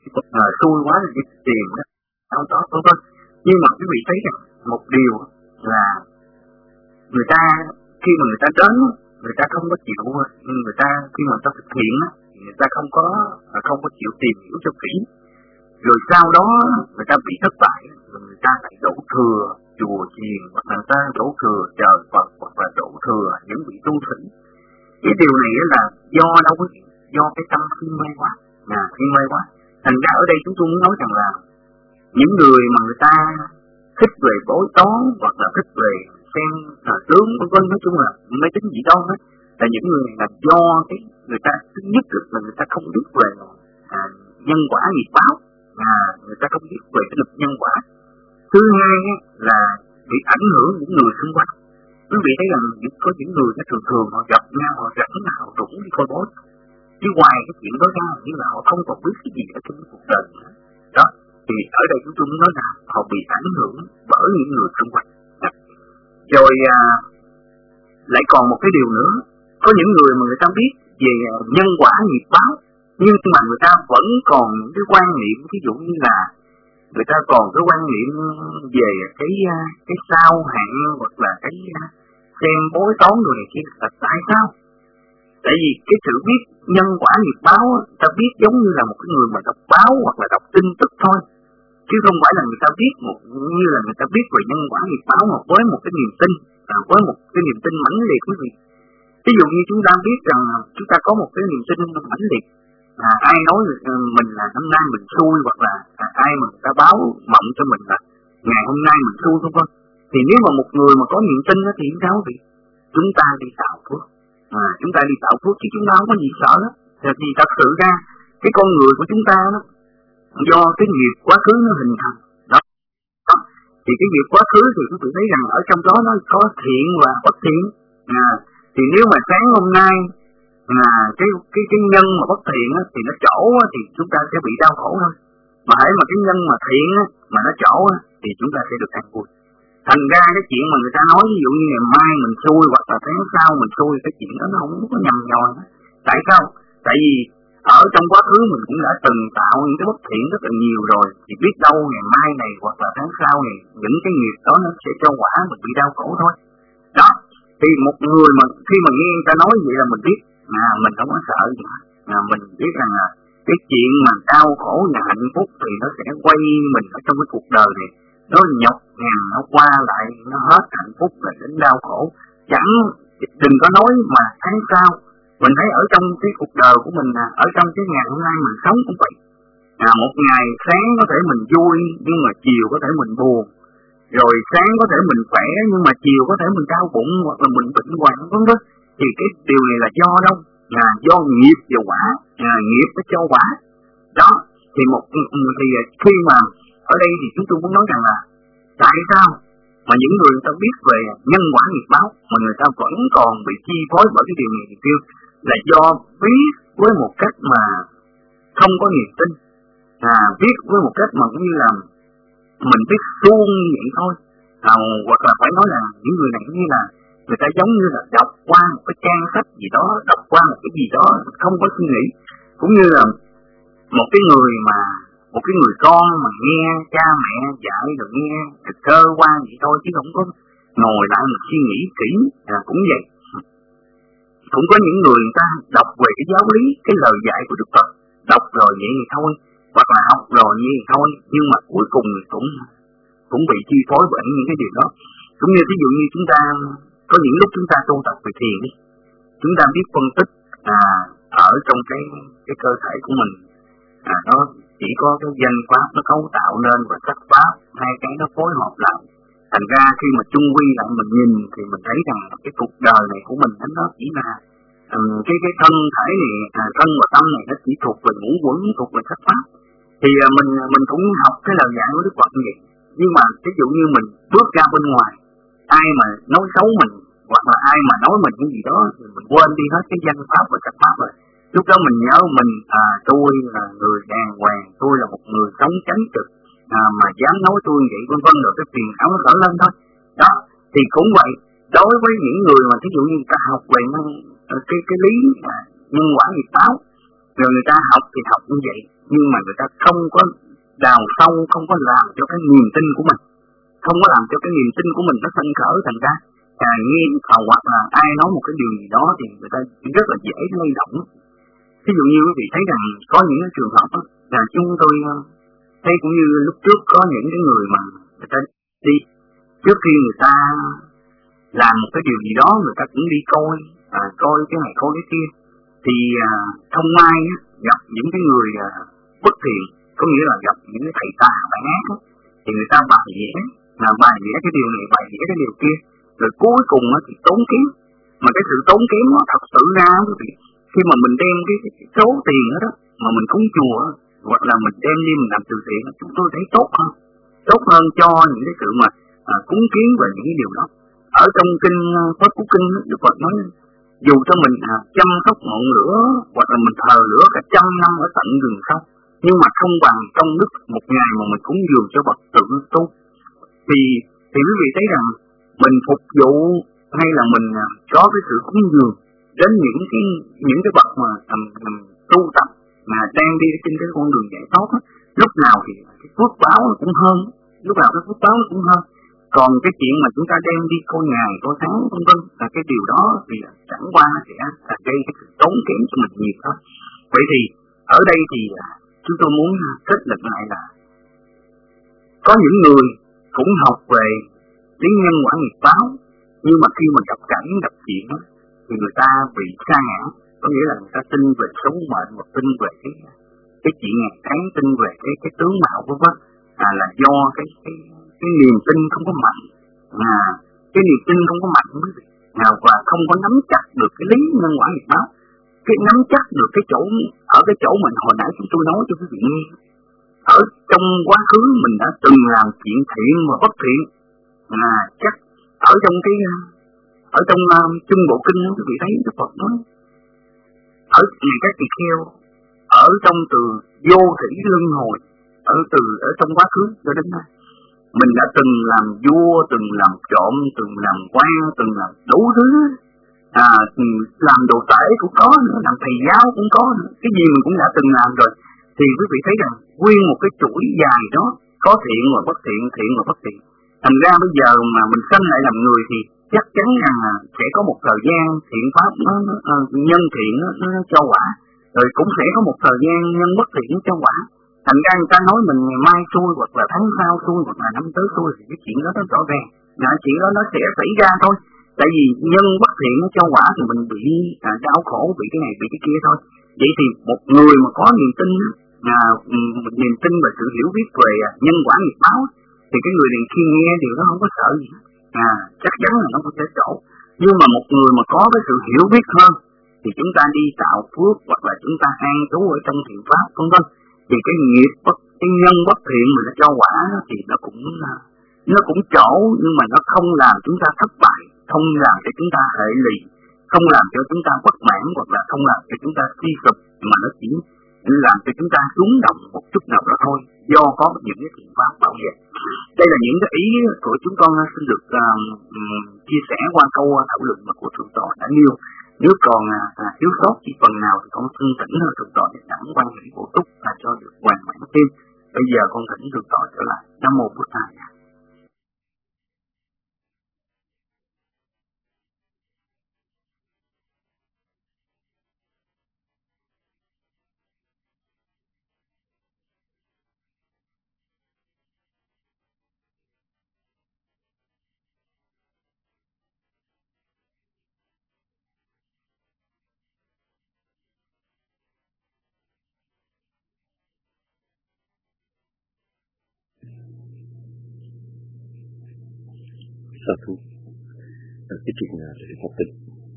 là đi tìm đó, vân. Nhưng mà quý vị thấy rằng một điều là người ta khi mà người ta đến, người ta không có chịu, người ta khi mà người ta thực hiện người ta không có chịu tìm hiểu cho kỹ, rồi sau đó người ta bị thất bại, rồi người ta lại đổ thừa chùa chiền, hoặc là người ta đổ thừa trời Phật, hoặc là đổ thừa những vị tu sĩ. Cái điều này là do đâu có, do cái tâm si mê quá. Thành ra ở đây chúng tôi muốn nói rằng là những người mà người ta thích về bói toán, hoặc là thích về xem tướng, vân, nói chung là mấy tính gì đó hết, là những người này là do cái người ta thứ nhất là người ta không biết về nhân quả nghiệp báo, người ta không biết về cái lực nhân quả. Thứ hai là bị ảnh hưởng những người xung quanh. Quý vị thấy rằng có những người thường họ gặp nhau, họ rảnh họ rủng đi coi bói, chứ ngoài cái chuyện đó ra như là họ không còn biết cái gì ở trong cuộc đời nữa. Đó, thì ở đây chúng tôi muốn nói là họ bị ảnh hưởng bởi những người xung quanh. Rồi lại còn một cái điều nữa, có những người mà người ta biết về nhân quả nghiệp báo, nhưng mà người ta vẫn còn những cái quan niệm, ví dụ như là người ta còn cái quan niệm về cái sao hạn hoặc là cái xem bói toán rồi này kia. Là tại sao? Tại vì cái sự biết nhân quả nghiệp báo, ta biết giống như là một cái người mà đọc báo hoặc là đọc tin tức thôi, chứ không phải là người ta biết như là người ta biết về nhân quả nghiệp báo mà với một cái niềm tin, với một cái niềm tin mãnh liệt quý vị. Ví dụ như chúng ta biết rằng chúng ta có một cái niềm tin mãnh liệt, ai nói mình là năm nay mình xui, hoặc là ai mà người ta báo mộng cho mình là ngày hôm nay mình xui, không vâng. Thì nếu mà một người mà có niềm tin đó thì sao vậy? Chúng ta đi tạo phước, chúng ta đi tạo phước chứ chúng ta không có gì sợ đó. Thì thật sự ra cái con người của chúng ta đó, do cái nghiệp quá khứ nó hình thành đó. Thì cái nghiệp quá khứ thì chúng tôi thấy rằng ở trong đó nó có thiện và bất thiện. Thì nếu mà sáng hôm nay cái nhân mà bất thiện á, thì nó trổ á, thì chúng ta sẽ bị đau khổ thôi. Mà hãy mà cái nhân mà thiện á, mà nó trổ á, thì chúng ta sẽ được an vui. Thành ra cái chuyện mà người ta nói ví dụ như ngày mai mình xui hoặc là tháng sau mình xui, cái chuyện đó nó không có nhầm nhòi. Tại sao? Tại vì ở trong quá khứ mình cũng đã từng tạo những cái bất thiện rất là nhiều rồi, thì biết đâu ngày mai này hoặc là tháng sau này những cái nghiệp đó nó sẽ cho quả mình bị đau khổ thôi. Đó, thì một người mà khi mà nghe người ta nói vậy là mình biết mình không có sợ gì. Mình biết rằng là cái chuyện mà đau khổ và hạnh phúc thì nó sẽ quay mình ở trong cái cuộc đời này, nó nhọc nhằn, nó qua lại, nó hết hạnh phúc là đến đau khổ. Đừng có nói mà tháng sau. Mình thấy ở trong cái cuộc đời của mình, ở trong cái ngày hôm nay mình sống cũng vậy. Một ngày sáng có thể mình vui, nhưng mà chiều có thể mình buồn. Rồi sáng có thể mình khỏe, nhưng mà chiều có thể mình đau bụng hoặc là mình bệnh hoạn, vân vân. Thì cái điều này là do đâu? Do nghiệp và quả, nghiệp nó cho quả. Đó, thì khi mà ở đây thì chúng tôi muốn nói rằng là tại sao mà những người ta biết về nhân quả nghiệp báo mà người ta vẫn còn bị chi phối bởi cái điều này thì kêu là do biết với một cách mà không có niềm tin, biết với một cách mà cũng như là mình biết suông vậy thôi, hoặc là phải nói là những người này như là người ta giống như là đọc qua một cái trang sách gì đó, đọc qua một cái gì đó không có suy nghĩ, cũng như là một cái người con mà nghe cha mẹ dạy rồi nghe cơ quan vậy thôi, chứ không có ngồi lại mà suy nghĩ kỹ. Cũng vậy, cũng có những người ta đọc về cái giáo lý, cái lời dạy của Đức Phật, đọc rồi vậy thì thôi, hoặc là học rồi vậy thì thôi, nhưng mà cuối cùng cũng bị chi phối bởi những cái điều đó. Cũng như ví dụ như chúng ta có những lúc chúng ta tu tập về thiền đi, chúng ta biết phân tích ở trong cái cơ thể của mình, nó chỉ có cái danh pháp nó cấu tạo nên và sắc pháp, hai cái nó phối hợp lại. Thành ra khi mà chung quy lại mình nhìn thì mình thấy rằng cái cuộc đời này của mình nó chỉ là cái thân thể này, thân và tâm này nó chỉ thuộc về ngũ quẩn, thuộc về sắc pháp. Thì mình cũng học cái lời dạy của Đức Phật như vậy. Nhưng mà ví dụ như mình bước ra bên ngoài, ai mà nói xấu mình hoặc là ai mà nói mình cái gì đó thì mình quên đi hết cái danh pháp và sắc pháp rồi. Lúc đó mình nhớ mình tôi là người đàng hoàng, tôi là một người sống chánh trực, mà dám nói tôi vậy vân vân, rồi cái phiền não nó khởi lên thôi. Đó, thì cũng vậy, đối với những người mà ví dụ như người ta học về cái lý nhân quả nghiệp báo, rồi người ta học thì học như vậy, nhưng mà người ta không có đào sâu, không có làm cho cái niềm tin của mình, không có làm cho cái niềm tin của mình nó sanh khởi. Thành ra nghe hoặc là ai nói một cái điều gì đó thì người ta rất là dễ lay động. Ví dụ như quý vị thấy rằng có những cái trường hợp là chúng tôi thấy cũng như lúc trước có những cái người mà người ta đi trước khi người ta làm một cái điều gì đó, người ta cũng đi coi cái này coi cái kia, thì không may gặp những cái người bất thiện, có nghĩa là gặp những cái thầy tà bài ác, thì người ta bài vẽ cái điều này, bài vẽ cái điều kia, rồi cuối cùng thì tốn kém. Mà cái sự tốn kém nó thật sự ra khi mà mình đem cái số tiền đó mà mình cúng chùa hoặc là mình đem đi mình làm từ thiện, chúng tôi thấy tốt hơn cho những cái sự mà cúng kiến về những cái điều đó. Ở trong kinh Pháp Cú Kinh, Đức Phật nói dù cho mình chăm sóc ngọn lửa hoặc là mình thờ lửa cả 100 năm ở tận rừng sâu, nhưng mà không bằng công đức một ngày mà mình cúng dường cho Phật tự tu. Thì quý vị thấy rằng mình phục vụ hay là mình có cái sự cúng dường đến những cái bậc mà tu tập mà đang đi trên cái con đường giải thoát, lúc nào thì cái phước báo nó cũng hơn, lúc nào cái phước báo nó cũng hơn. Còn cái chuyện mà chúng ta đem đi coi ngày coi tháng vân vân là cái điều đó thì chẳng qua sẽ gây cái sự tốn kém cho mình nhiều thôi. Vậy thì ở đây thì chúng tôi muốn kết luận lại là có những người cũng học về lý nhân quả nghiệp báo, nhưng mà khi mà gặp cảnh gặp chuyện thì người ta bị sa ngã, có nghĩa là người ta tin về số mệnh và tin về cái chuyện ngày tháng, tin về cái tướng mạo của nó là do cái niềm tin không có mạnh, cái niềm tin không có mạnh và không có nắm chắc được cái lý nhân quả nghiệp báo, cái nắm chắc được cái chỗ ở cái chỗ mình hồi nãy chúng tôi nói cho quý vị nghe. Ở trong quá khứ mình đã từng làm chuyện thiện và bất thiện, chắc ở trong Trung Bộ Kinh quý vị thấy Đức Phật nói ở ngày các tỳ kheo ở trong từ vô thủy luân hồi, ở trong quá khứ cho đến nay mình đã từng làm vua, từng làm trộm, từng làm quan, từng làm đủ thứ, làm đồ tể cũng có nữa, làm thầy giáo cũng có nữa, cái gì mình cũng đã từng làm rồi. Thì quý vị thấy rằng nguyên một cái chuỗi dài đó có thiện và bất thiện, thiện và bất thiện. Thành ra bây giờ mà mình sanh lại làm người thì chắc chắn rằng sẽ có một thời gian thiện pháp nó nhân thiện nó cho quả, rồi cũng sẽ có một thời gian nhân bất thiện cho quả. Thành ra người ta nói mình ngày mai xui hoặc là tháng sau xui hoặc là năm tới xui thì cái chuyện đó nó rõ ràng, chuyện đó nó sẽ xảy ra thôi. Tại vì nhân bất thiện nó cho quả thì mình bị đau khổ, bị cái này bị cái kia thôi. Vậy thì một người mà có niềm tin niềm tin và sự hiểu biết về nhân quả nghiệp báo thì cái người này khi nghe điều đó không có sợ gì, chắc chắn là nó có thể trổ. Nhưng mà một người mà có cái sự hiểu biết hơn thì chúng ta đi tạo phước hoặc là chúng ta an trú ở trong thiện pháp vân vân, thì cái nghiệp cái nhân bất thiện mà nó cho quả thì nó cũng trổ, nhưng mà nó không làm chúng ta thất bại, không làm cho chúng ta hệ lụy, không làm cho chúng ta bất mãn hoặc là không làm cho chúng ta suy sụp, mà nó chỉ làm cho chúng ta rúng động một chút nào đó thôi, do có những cái thiện pháp bảo vệ. Đây là những cái ý của chúng con xin được chia sẻ qua câu thảo luận mà của thượng tọa đã nêu. Nếu còn thiếu sót chỉ phần nào thì con xin thỉnh thượng tọa để đẳng quan hệ bổ túc và cho được hoàn mãn thêm. Bây giờ con thỉnh thượng tọa trở lại. Nam mô Bụt Thầy. Sa thú. Cái chuyện lễ Phật tịch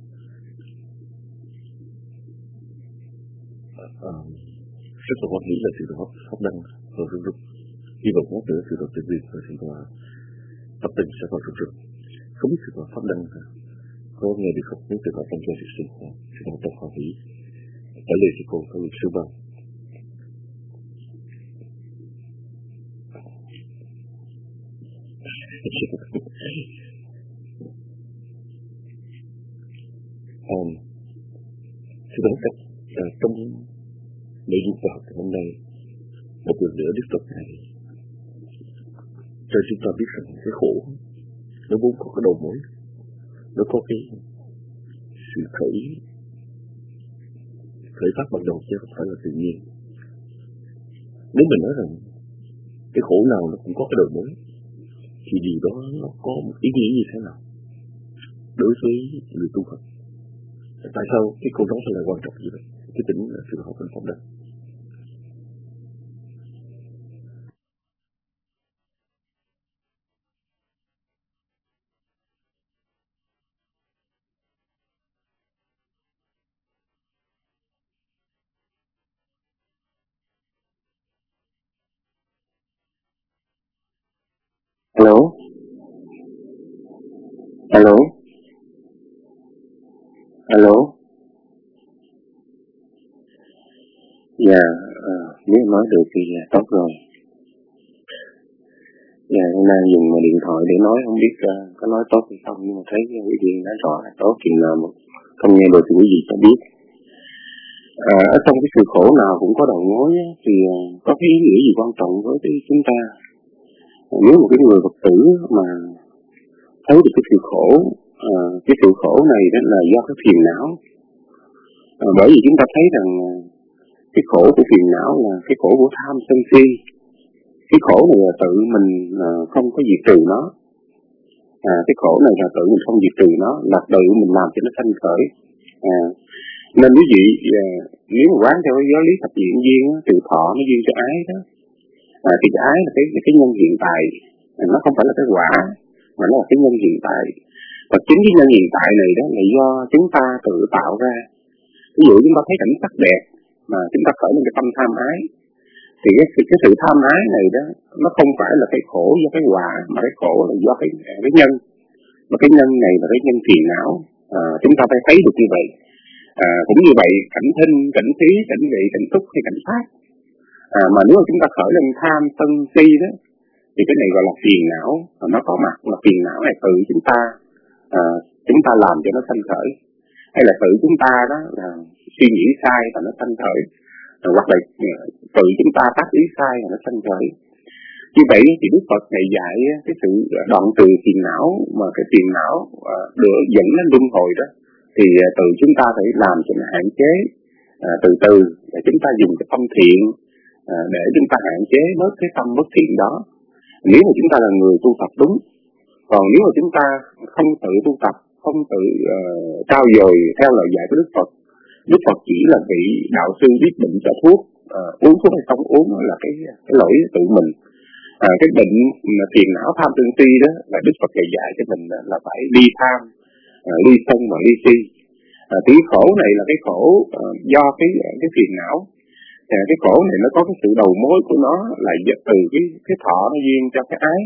rất là hoan hỷ là sự đó pháp đăng vào rung rung, hy vọng có nữa sự đó tuyệt vời và sự đó pháp tịch sẽ vào rung rung. Không biết sự đó pháp đăng có nghe được không? Nếu sự đó trong cho sự sinh hoạt, sự đó thật hoan hỷ trả lời cho cô có luật sư bằng. Thưa bạn các trong nội dung khoa học hôm nay, một lần nữa Đức Phật này cho chúng ta biết rằng cái khổ nó vốn có cái đầu mối, nó có cái sự khởi phát ban đầu chứ không phải là tự nhiên. Nếu mình nói rằng cái khổ nào nó cũng có cái đầu mối thì điều đó nó có một ý nghĩa như thế nào đối với người tu Phật? Tại sao cái câu đó là quan trọng như vậy? Cái tính sự học bên pháp đăng. Hello. Alo. Alo. Dạ, nếu nói được thì tốt rồi. Dạ, hôm nay dùng điện thoại để nói, không biết có nói tốt hay không, nhưng mà thấy quý vị nói rõ là tốt, chừng nào mà không nghe được thì quý vị cho biết. Ở trong cái sự khổ nào cũng có đầu mối thì có cái ý nghĩa gì quan trọng với chúng ta. Nếu một cái người Phật tử mà thấy được cái sự khổ này đó là do cái phiền não. Bởi vì chúng ta thấy rằng cái khổ của phiền não là cái khổ của tham sân si. Cái khổ này là tự mình không có diệt trừ nó. Cái khổ này là tự mình không diệt trừ nó, là tự mình làm cho nó sanh khởi. Nên quý vị nếu mà quán theo giáo lý thập diện duyên, từ thọ nó duyên cho ái đó, thì cái ái là cái nhân hiện tại, nó không phải là cái quả, mà nó là cái nhân hiện tại. Và chính cái nhân hiện tại này đó là do chúng ta tự tạo ra. Ví dụ chúng ta thấy cảnh sắc đẹp mà chúng ta khởi lên cái tâm tham ái, thì cái sự tham ái này đó nó không phải là cái khổ do cái quả, mà cái khổ là do cái nhân. Mà cái nhân này là cái nhân phiền não. Chúng ta phải thấy được như vậy. Cũng như vậy, cảnh thinh, cảnh trí, cảnh vị, cảnh xúc hay cảnh pháp, mà nếu mà chúng ta khởi lên tham sân si đó, thì cái này gọi là phiền não. Nó có mặt là phiền não này tự chúng ta làm cho nó sanh khởi, hay là tự chúng ta đó là suy nghĩ sai và nó sanh khởi, hoặc là tự chúng ta tác ý sai và nó sanh khởi. Như vậy thì Đức Phật này dạy cái sự đoạn trừ phiền não, mà cái phiền não được dẫn đến luân hồi đó, thì từ chúng ta phải làm cho nó hạn chế từ từ, để chúng ta dùng cái tâm thiện để chúng ta hạn chế bớt cái tâm bất thiện đó. Nếu mà chúng ta là người tu tập đúng. Còn nếu mà chúng ta không tự tu tập, không tự trau dồi theo lời dạy của Đức Phật chỉ là vị đạo sư biết bệnh cho thuốc, uống thuốc hay không uống là cái lỗi tự mình. Cái bệnh phiền não tham sân si đó là Đức Phật dạy cho mình là phải ly tham, ly sân và ly si. Cái khổ này là cái khổ do cái phiền não. Cái khổ này nó có cái sự đầu mối của nó là từ cái thọ nó duyên cho cái ái.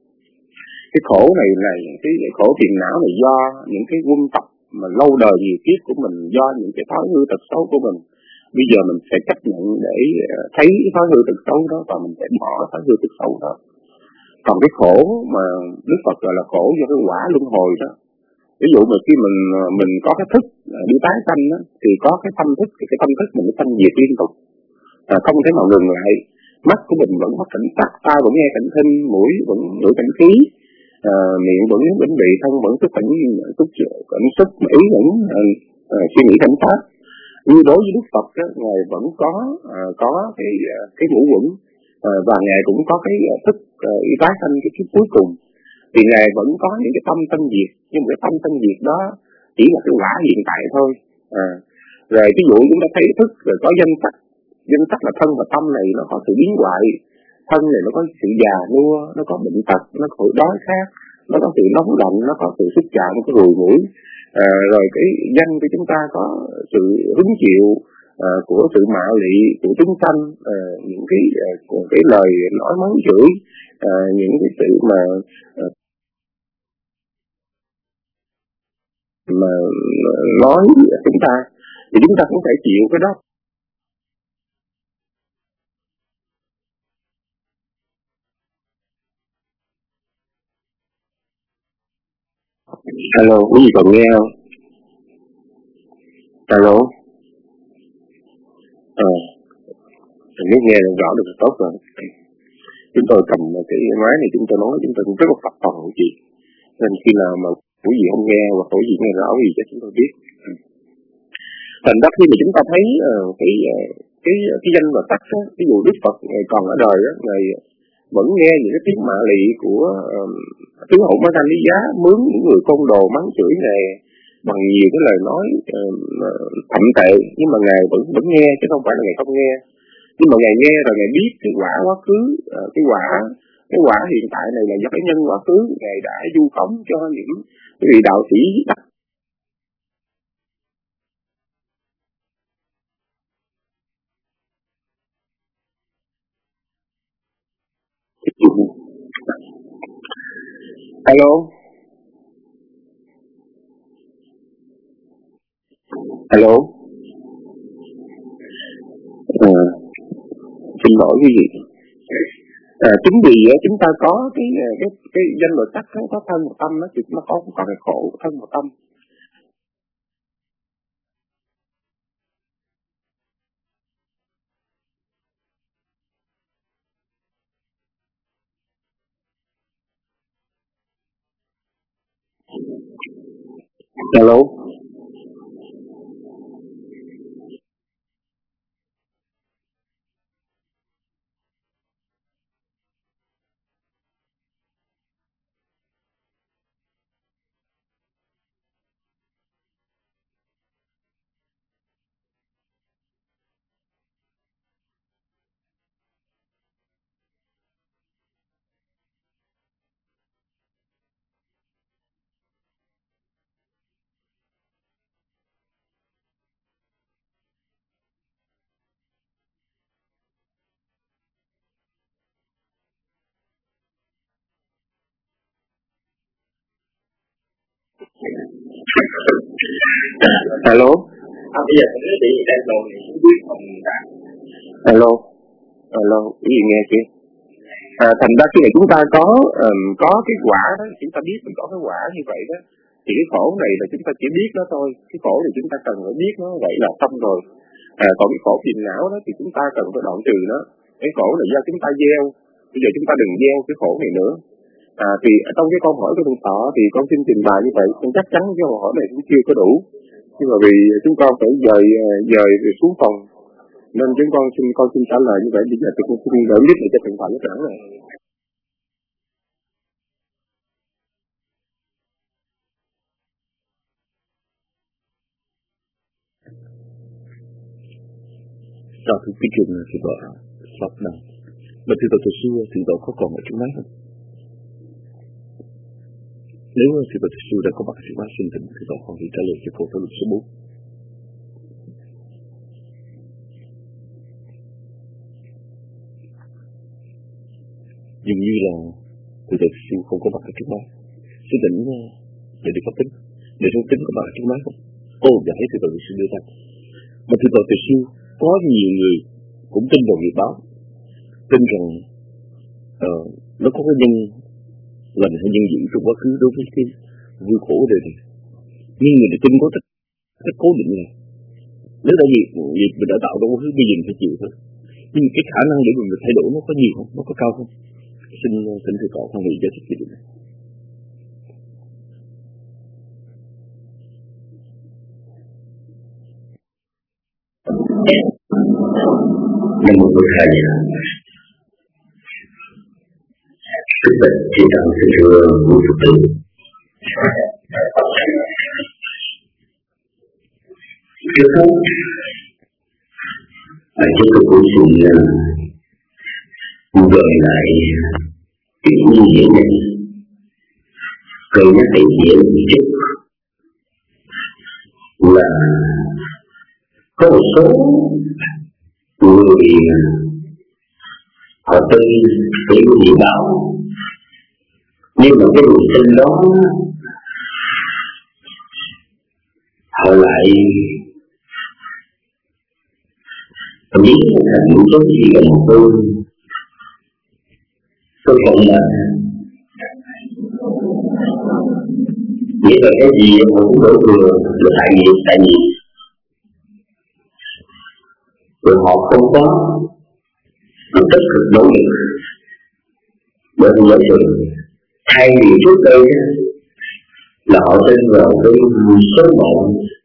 Cái khổ này là cái khổ phiền não này do những cái quân tập mà lâu đời nhiều kiếp của mình, do những cái thói hư tật xấu của mình. Bây giờ mình sẽ chấp nhận để thấy cái thói hư tật xấu đó, và mình sẽ bỏ thói hư tật xấu đó. Còn cái khổ mà Đức Phật gọi là khổ do cái quả luân hồi đó. Ví dụ mà khi mình có cái thức đi tái sanh đó, thì có cái tâm thức, thì cái tâm thức mình sanh diệt liên tục, không thể nào ngừng lại. Mắt của mình vẫn có cảnh sắc, tai vẫn nghe cảnh thinh, mũi vẫn ngửi cảnh khí, miệng vẫn bỉnh vị, thân vẫn xúc cảnh xúc, ý vẫn suy nghĩ cảnh pháp. Nhưng đối với Đức Phật đó, ngài vẫn có cái ngũ quẩn, và ngài cũng có cái thức tái sanh cái kiếp cuối cùng, thì ngài vẫn có những cái tâm sanh diệt, nhưng mà cái tâm sanh diệt đó chỉ là cái quả hiện tại thôi. Rồi ví dụ chúng ta thấy thức rồi có danh sắc là thân và tâm này nó có sự biến hoại. Thân này nó có sự già nua, nó có bệnh tật, nó có đói khát, nó có sự nóng lạnh, nó có sự xúc chạm, cái ruồi mũi. Rồi cái danh của chúng ta có sự hứng chịu của sự mạo lị của chúng sanh, những cái lời nói mắng chửi, những cái sự mà nói chúng ta, thì chúng ta cũng phải chịu cái đó. Alo, quý vị còn nghe không? Alo. Nếu nghe được rõ được là tốt rồi. Chúng tôi cầm cái máy này chúng tôi nói, chúng tôi cũng rất là phật phòng chị. Nên khi nào mà quý vị không nghe hoặc quý vị nghe rõ gì cho chúng tôi biết. Thành ra khi mà chúng ta thấy cái danh và sắc á, ví dụ Đức Phật ngày còn ở đời á, ngài vẫn nghe những cái tiếng mạ lị của tướng hậu Ma Thanh Lý Giá mướn những người côn đồ mắng chửi ngài bằng nhiều cái lời nói thậm tệ, nhưng mà ngài vẫn nghe, chứ không phải là ngài không nghe. Nhưng mà ngài nghe rồi ngài biết cái quả quá khứ, cái quả hiện tại này là do cái nhân quá khứ ngài đã du cống cho những cái vị đạo sĩ đắc. Alo. Alo. Xin lỗi quý vị. Chính vì chúng ta có cái danh luật tắc có thân một tâm đó, thì nó có cái khổ thân một tâm. Alo. Alo. Bây giờ tôi nói đang đầu này không biết còn đã. Alo, cái gì nghe chưa? Thành ra khi mà chúng ta có cái quả đó, chúng ta biết mình có cái quả như vậy đó, thì cái khổ này là chúng ta chỉ biết nó thôi. Cái khổ này chúng ta cần phải biết nó vậy là xong rồi. Còn cái khổ phiền não đó thì chúng ta cần phải đoạn trừ nó. Cái khổ là do chúng ta gieo, bây giờ chúng ta đừng gieo cái khổ này nữa. Thì trong cái câu hỏi của thượng tọa thì con xin trình bày như vậy, con chắc chắn cái câu hỏi này cũng chưa có đủ, nhưng mà vì chúng con phải dời xuống phòng nên con xin trả lời như vậy. Bây giờ tôi cũng xin đỡ nhất để cho thượng tọa nó trả lời. Sau khi quyết định thì vợ sắp đầu mà thượng tọa xưa thượng tọa có còn ở chỗ máy không? Nếu thượng tọa xưa đã có mặt ở chỗ máy xin thỉnh thượng tọa còn thì trả lời cho câu trả lời số 4. Dường như là thượng tọa xưa không có mặt ở chỗ máy. Xin thỉnh để được pháp tính, để thông tính có mặt ở chỗ máy không? Dạ thấy thượng tọa xưa đưa ra. Mà thượng tọa xưa có nhiều người cũng tin vào nghiệp báo, tin rằng nó có cái nhân lành hay nhân dữ trong quá khứ đối với cái vui khổ đời này. Nhưng người tin có cách cố định là nếu đã nghiệp mình đã tạo trong quá khứ bây giờ mình phải chịu thôi. Nhưng cái khả năng để mình thay đổi nó có nhiều không? Nó có cao không? Xin thầy tọa con nghĩ cho cái chuyện này. Nam mô Bổn Thầy. Kính bạch chư tăng xin thưa quý Phật tử. Trước hết chúng tôi cũng xin gợi lại cái ý nghĩa này, cân nhắc ý nghĩa một chút là có một số người họ tin cái gì bảo, nhưng mà cái niềm tin đó họ lại biến thành những số gì gần hơn. Tôi không là nghĩa là cái gì mà cũng đổ thừa là tại nghiệp rồi họ không có tích cực nỗ lực. Bởi vì vậy thì thay vì trước đây là họ tin vào cái số mệnh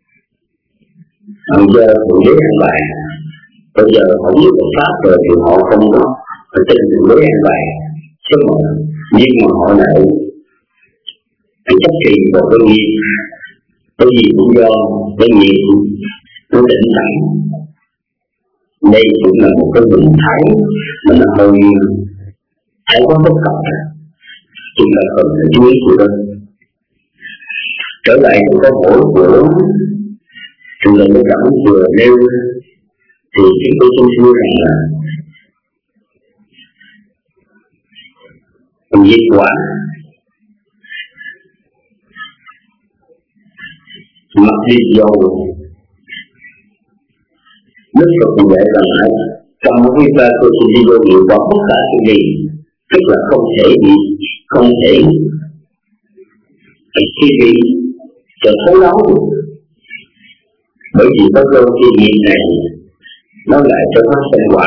hàng giờ của đế hàng bài, bây giờ họ biết một pháp rồi thì họ không có tin vào đế hàng bài số mệnh, nhưng mà họ lại chấp trì vào cái nghiệp, cái gì cũng do cái nghiệp nó định sẵn. Đây cũng là một cái hình thái mà nó hơi thái quá bất cập, chúng ta cần phải chú ý của đó. Trở lại cái câu hỏi của Thượng tọa Đức Cảm vừa nêu thì chúng tôi xin thưa rằng là nghiệp quả mặc đi dầu Đức Phật dạy rằng trong nguy cơ của sự đi vô hiệu quả bất cả cái gì, tức là không thể suy nghĩ cho thấu đáo được. Bởi vì có đôi khi nghiệp này nó lại cho nó thành quả.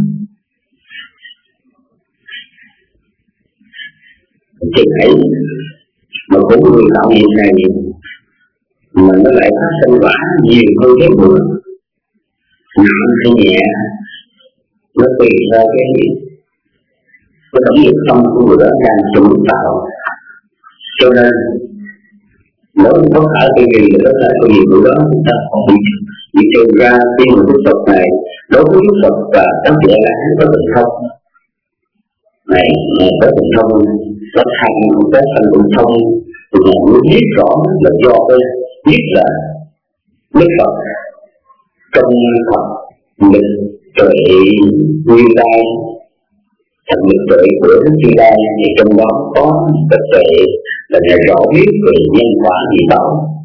Chừng ấy mà cũng người tạo nghiệp này mà nó lại phát sinh quả nhiều hơn cái bữa, nặng hay nhẹ, nó tùy theo cái tổng nghiệp tâm của người đó đang chủ tạo. Cho nên mỗi tất cả cái gì là tất cả cái gì của đó chúng ta không bị trừ ra khi mà Đức Phật này đối với Đức Phật và các vị là có tình thông này, có tình thông có thành tình thông thì là muốn biết rõ là do cái biết là Đức Phật trong Phật lịch tuệ nguyên lai, thành lịch tuệ của Đức Như Lai thì trong đó có cái tuệ là rõ biết về nhân quả gì đó.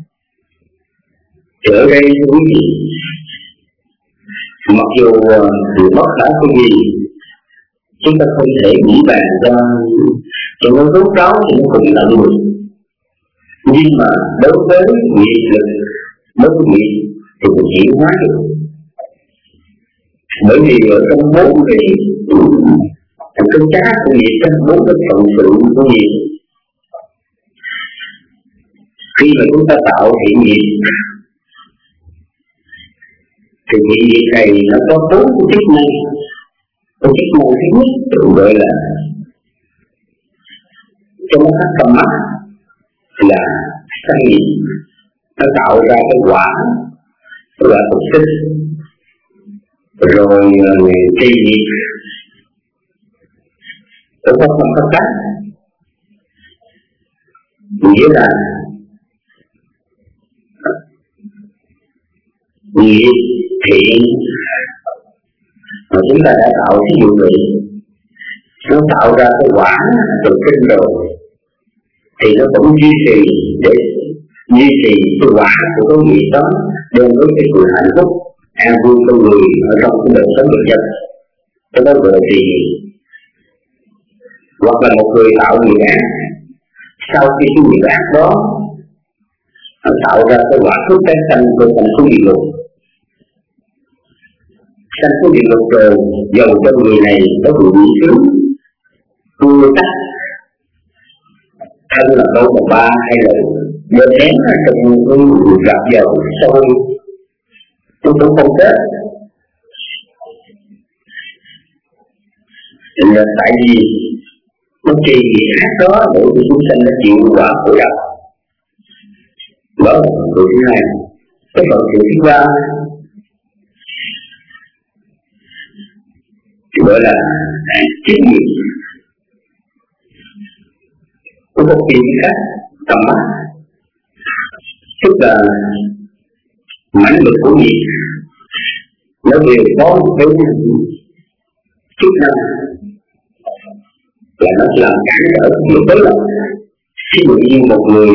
Thì ở đây quý vị, mặc dù bất khả cái gì chúng ta không thể nghĩ bàn cho nó rốt ráo thì nó cũng là được. Nhưng mà đối với nghiệp lực, đối với nghiệp thì mình chuyển hóa được. Bởi vì ở trong bốn cái giá của nghiệp, trong bốn cái phận sự của nghiệp, khi mà chúng ta tạo hiện nghiệp thì hiện nghiệp này nó có bốn cái chức năng. Cái chức năng thứ nhất được gọi là trong các tầm mắt là sanh nghiệp, nó tạo ra cái quả phục sinh, rồi tri nghiệp ở trong pháp tác, nghĩa là nghiệp thiện mà chúng ta đã tạo. Ví dụ vậy, nó tạo ra cái quả từ sinh rồi thì nó cũng duy trì để duy trì cái quả của cái nghiệp đó, đem với cái sự hạnh phúc an vui con người ở trong cái đời sống vật chất. Cái đó gọi là trì. Hoặc là một người tạo nghiệp ác, sau khi cái nghiệp ác đó nó tạo ra cái quả phước tái sanh của thành phố địa ngục. Sanh phố địa ngục rồi, dầu cho người này có bị bị sướng, cưa tắt, thân là đâu mà ba hay là đêm nén trong cái gặp dầu sôi, tôi cũng không chết. Là tại vì nó trì nghiệp ác đó để cho chúng sanh nó chịu quả khổ đau. Đó là phần thứ hai. Cái phần thứ ba gọi là chức nghiệp. Có một kỳ khác tầm mắt, tức là mãnh lực của nghiệp nó đều có một cái chức năng là nó làm cản trở việc tới lòng. Ví dụ như một người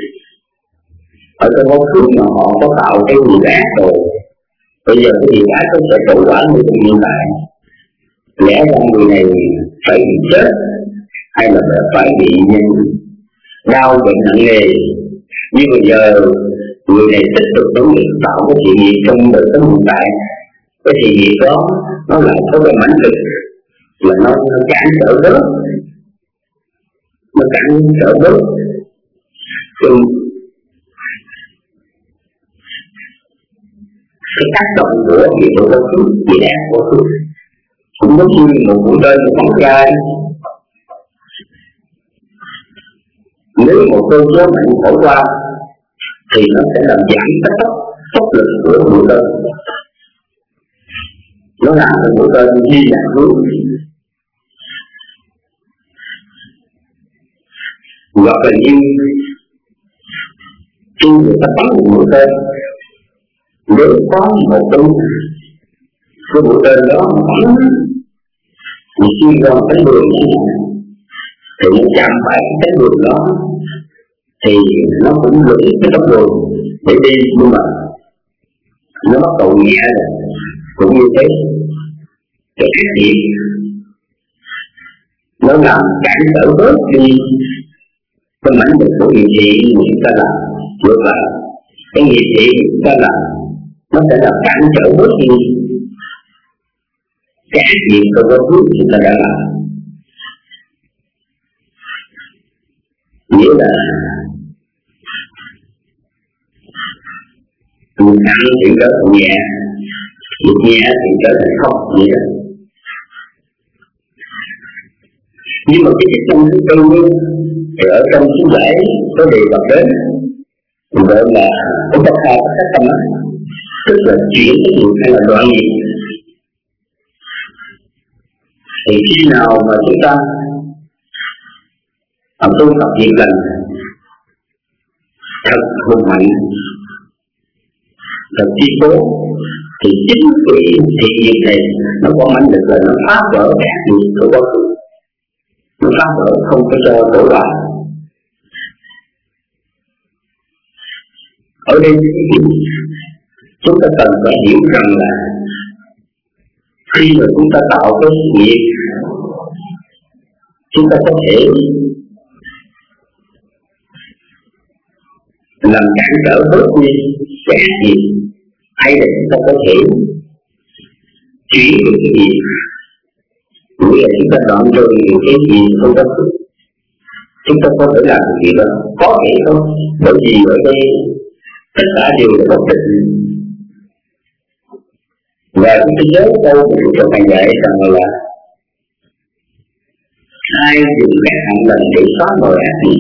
ở trong quá khứ mà họ có tạo cái nghiệp ác rồi, bây giờ cái nghiệp ác nó sẽ trổ quả như hiện tại. Lẽ ra người này phải bị chết hay là phải bị đau bệnh nặng nề, nhưng bây giờ người này tích cực nỗ lực tạo cái sự nghiệp trong đời sống hiện tại. Cái sự nghiệp đó nó lại có cái mãnh lực là nó cản trở bớt, nó cản trở bớt cái tác động của việc của quá khứ, việc ác của quá khứ. Cũng giống như một mũi tên một bóng gai, nếu một cơn gió mạnh thổi qua thì nó sẽ làm giảm cái tốc lực của mũi tên, nó làm cho mũi tên di lạc hướng. Hoặc là như khi người ta bắn một mũi tên, nếu có một cái mũi tên đó bắn thì khi ra cái đường thì nó chạm phải cái đường đó thì nó cũng lũng cái tấm đường để đi, nhưng mà nó bắt đầu nhẹ rồi cũng như thế. Cái ác nghiệp nó làm cản trở bớt đi cái mảnh lực của nghiệp thiện chúng ta làm. Ngược lại, cái nghiệp thiện chúng ta làm nó sẽ làm cản trở bớt đi cái ác nghiệp của quá khứ chúng ta đã làm. Nghĩa là người ăn thì trở thành nhẹ, việc nhẹ thì trở thành không vậy đó. Nhưng mà cái chức năng thứ tư thì ở trong chú giải có đề cập đến gọi là cái tất cả các tâm á, tức là chuyển cái nghiệp hay là đoạn nghiệp. Thì khi nào mà chúng ta tu tập việc lành thật hùng mạnh, thật chi cố, thì chính cái thiện nghiệp này nó có mãnh lực là nó phá vỡ các nghiệp của quá khứ, nó phá vỡ không có cho đổ lại. Ở đây chúng ta cần phải hiểu rằng là khi mà chúng ta tạo cái nghiệp, chúng ta có thể làm cản trở bớt đi cái ác nghiệp, hay là chúng ta có thể chuyển được cái nghiệp, nghĩa là chúng ta đoạn trừ cái gì không có được. Chúng ta có thể làm được gì đó, có thể không, bởi vì ở đây tất cả đều là bất định. Và chúng ta nhớ câu của Đức Phật dạy rằng là ai dùng các hạnh lành để xóa mọi ác nghiệp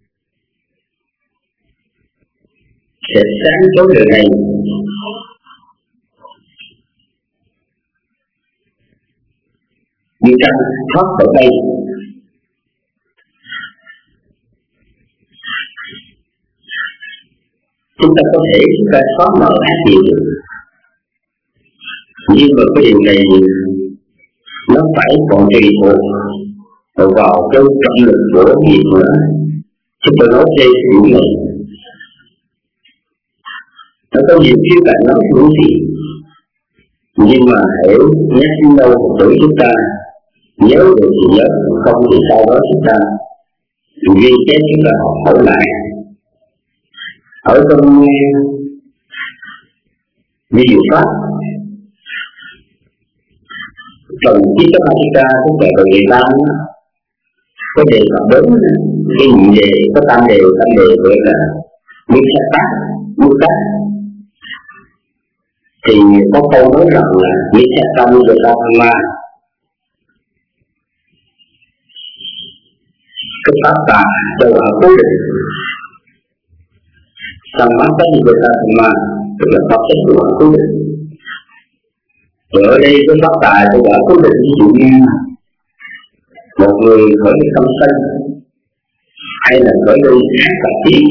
sẽ sáng chói đời này. Như trong thoát khỏi đây, chúng ta có thể chúng ta xóa mở ác nghiệp được. Nhưng mà cái điều này nó phải còn tùy thuộc vào cái trọng lực của nghiệp nữa. Chúng tôi nói đây chuyện này nó có nhiều khía cạnh nó thú vị, nhưng mà hãy nhắc đến đâu một tuổi chúng ta nhớ được thì nhớ, không thì sau đó chúng ta ghi chép, chúng ta học hỏi lại. Ở trong vi diệu pháp trong chiếc các bạn chúng ta cũng về về Việt Nam có đề cập đến cái nhiệm đề có tam đề gọi là miết sát tác, mưu tác. Thì có câu nói rằng là miết sát tác mưu tác ma, cái pháp tà cho là cố định, sang mắt cái mưu tác ma tức là pháp chất của cố định. Rồi ở đây cái pháp tài của quả cố định, ví dụ như một người khởi tâm sân hay là khởi đi ác và tiếc,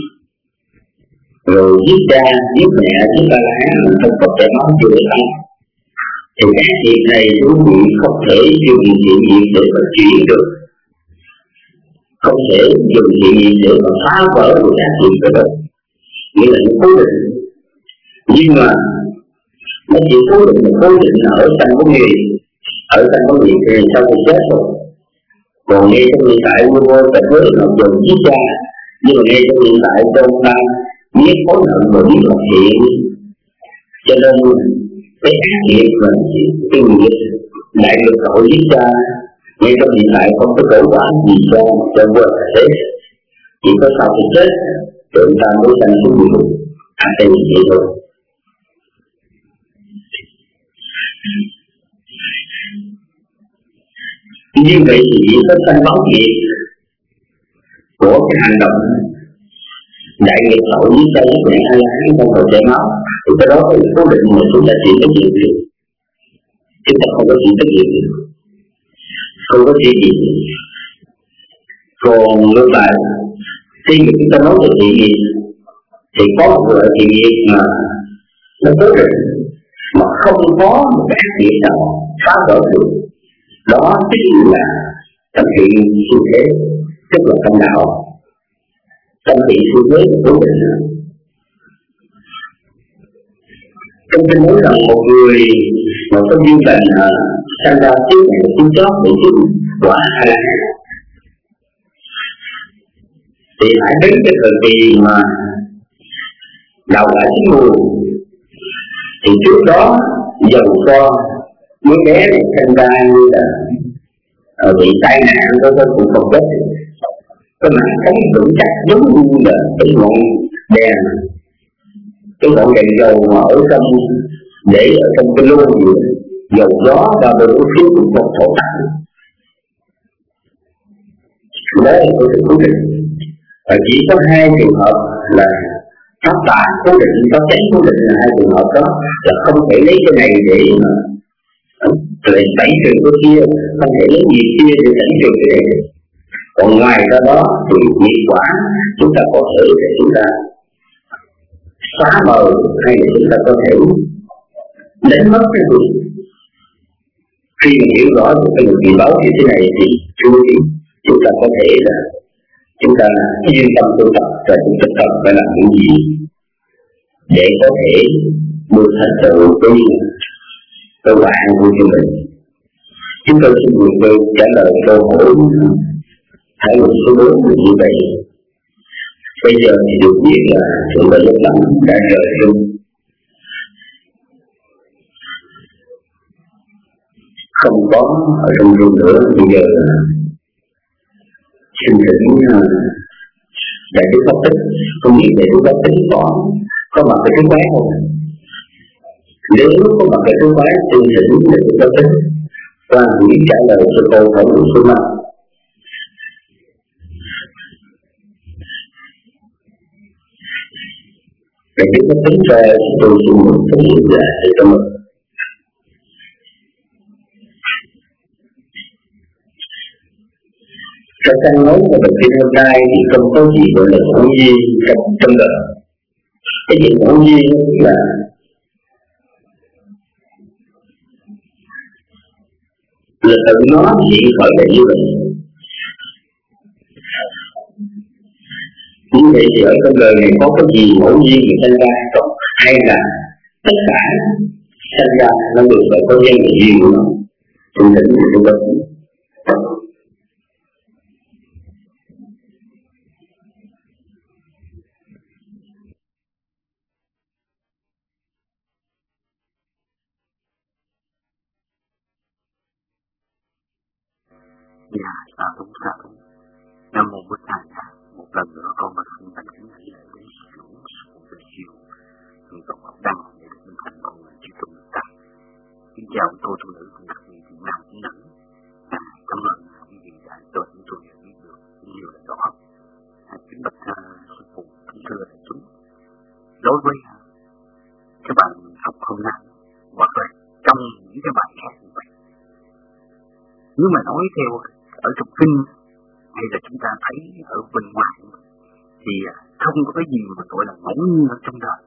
rồi giết cha, giết mẹ, giết ba lá, không có thể máu chưa được ăn, thì các việc này quý vị không thể dùng thiện nghiệp để mà chuyển được, không thể dùng thiện nghiệp để mà phá vỡ được các việc đó đâu. Nghĩa là nó cố định, nhưng mà nó chỉ cố định ở sanh có nghiệp, ở sanh có nghiệp thì sau khi chết rồi. Còn ngay trong hiện tại vô cảnh giới là dùng giết cha, nhưng mà ngay trong hiện tại trong ta biết khối hận và biết lập thiện, cho nên cái ác nghiệp và cái nghiệp đại lực tội giết cha ngay trong hiện tại không có kết quả gì cho vợ thế, chỉ có sau khi chết tự ta mới sanh xuống địa ngục. Đây là vậy thôi. Như vậy thì chỉ có sanh báo nghiệp của cái hành động đại nghiệp tội với cha với mẹ hay là không phải chảy máu, thì cái đó là cố định mà chúng ta chịu trách nhiệm được. Chúng ta không có chịu trách nhiệm được, không có chịu gì. Còn ngược lại, khi mà chúng ta nói về thiện nghiệp thì có một loại thiện nghiệp mà nó cố định mà không có một cái ác nghiệp nào phá vỡ được. Đó chính là tâm thiện siêu thế, tức là tâm đạo. Tâm thiện siêu thế là cố định. Trong kinh nói rằng một người mà có duyên lành sanh ra trước này trước chót để chứng quả A thì hãy đến cái thời kỳ mà đào quả chín mùi thì trước đó dầu cho đứa bé này sinh ra như là bị tai nạn cũng không chết, cái mạng sống vững chắc giống như là cái ngọn đèn, cái ngọn đèn dầu mà ở trong để ở trong cái lô gì dầu gió ra rồi nó khiến một thổ tạng. Đó là cái sự cố định. Và chỉ có hai trường hợp là pháp tà cố định, có chánh cố định là hai trường hợp đó, là không thể lấy cái này để để tẩy trừ cái kia, không thể lấy gì kia để tẩy trừ cái này. Còn ngoài ra đó thì nghiệp quả chúng ta có thể để chúng ta xóa mờ, hay là chúng ta có thể đánh mất cái gì. Khi mà hiểu rõ được cái nghiệp báo như thế này thì chúng ta có thể là chúng ta yên tâm tu tập, và chúng ta cần phải làm những gì để có thể được thành tựu cái bạn của chúng mình. Chúng tôi xin gửi câu trả lời câu hỏi Thái Luật số 4 như vậy. Bây giờ thì được biết là Thượng Tọa Giác Lâm đã rời rung, không có ở trong rung nữa. Bây giờ xin thỉnh Đại Đức Pháp Tích, không biết Đại Đức Pháp Tích có mặt ở cái quán không? Nếu có mặt ở cái quán, xin thỉnh Đại Đức Pháp Tích qua buổi trả lời cho câu hỏi của số 5. Đại Đức Pháp Tích ra tôi xin một cái hiện là để cho mình. Các anh nói về bệnh viện hôm nay thì không có gì gọi là ngẫu nhiên trong đời. Cái gì ngẫu nhiên là tự nó hiện khởi là như vậy. Như vậy thì ở trong đời này có cái gì ngẫu nhiên thì sinh ra không? Hay là tất cả sinh ra nó được phải có nhân và duyên của nó. Chúng ta chúng ta Dạ, đúng. Nam mô Bụt Thầy. Một lần nữa con bạch xin thành kính thỉnh lễ với sự siêu thượng tọa Ngọc Đăng để được minh thành con người chư tôn đức tài. Kính chào cô tu nữ cùng đặc biệt Việt Nam cũng nữ. Cảm ơn quý vị đã cho chúng tôi biết được nhiều là rõ. Kính bạch sư phụ, kính thưa đại chúng. Đối với các bạn học hôm nay hoặc là trong những cái bài khác như vậy, nếu mà nói theo ở trong kinh hay là chúng ta thấy ở bên ngoài thì không có cái gì mà gọi là ngẫu nhiên ở trong đời.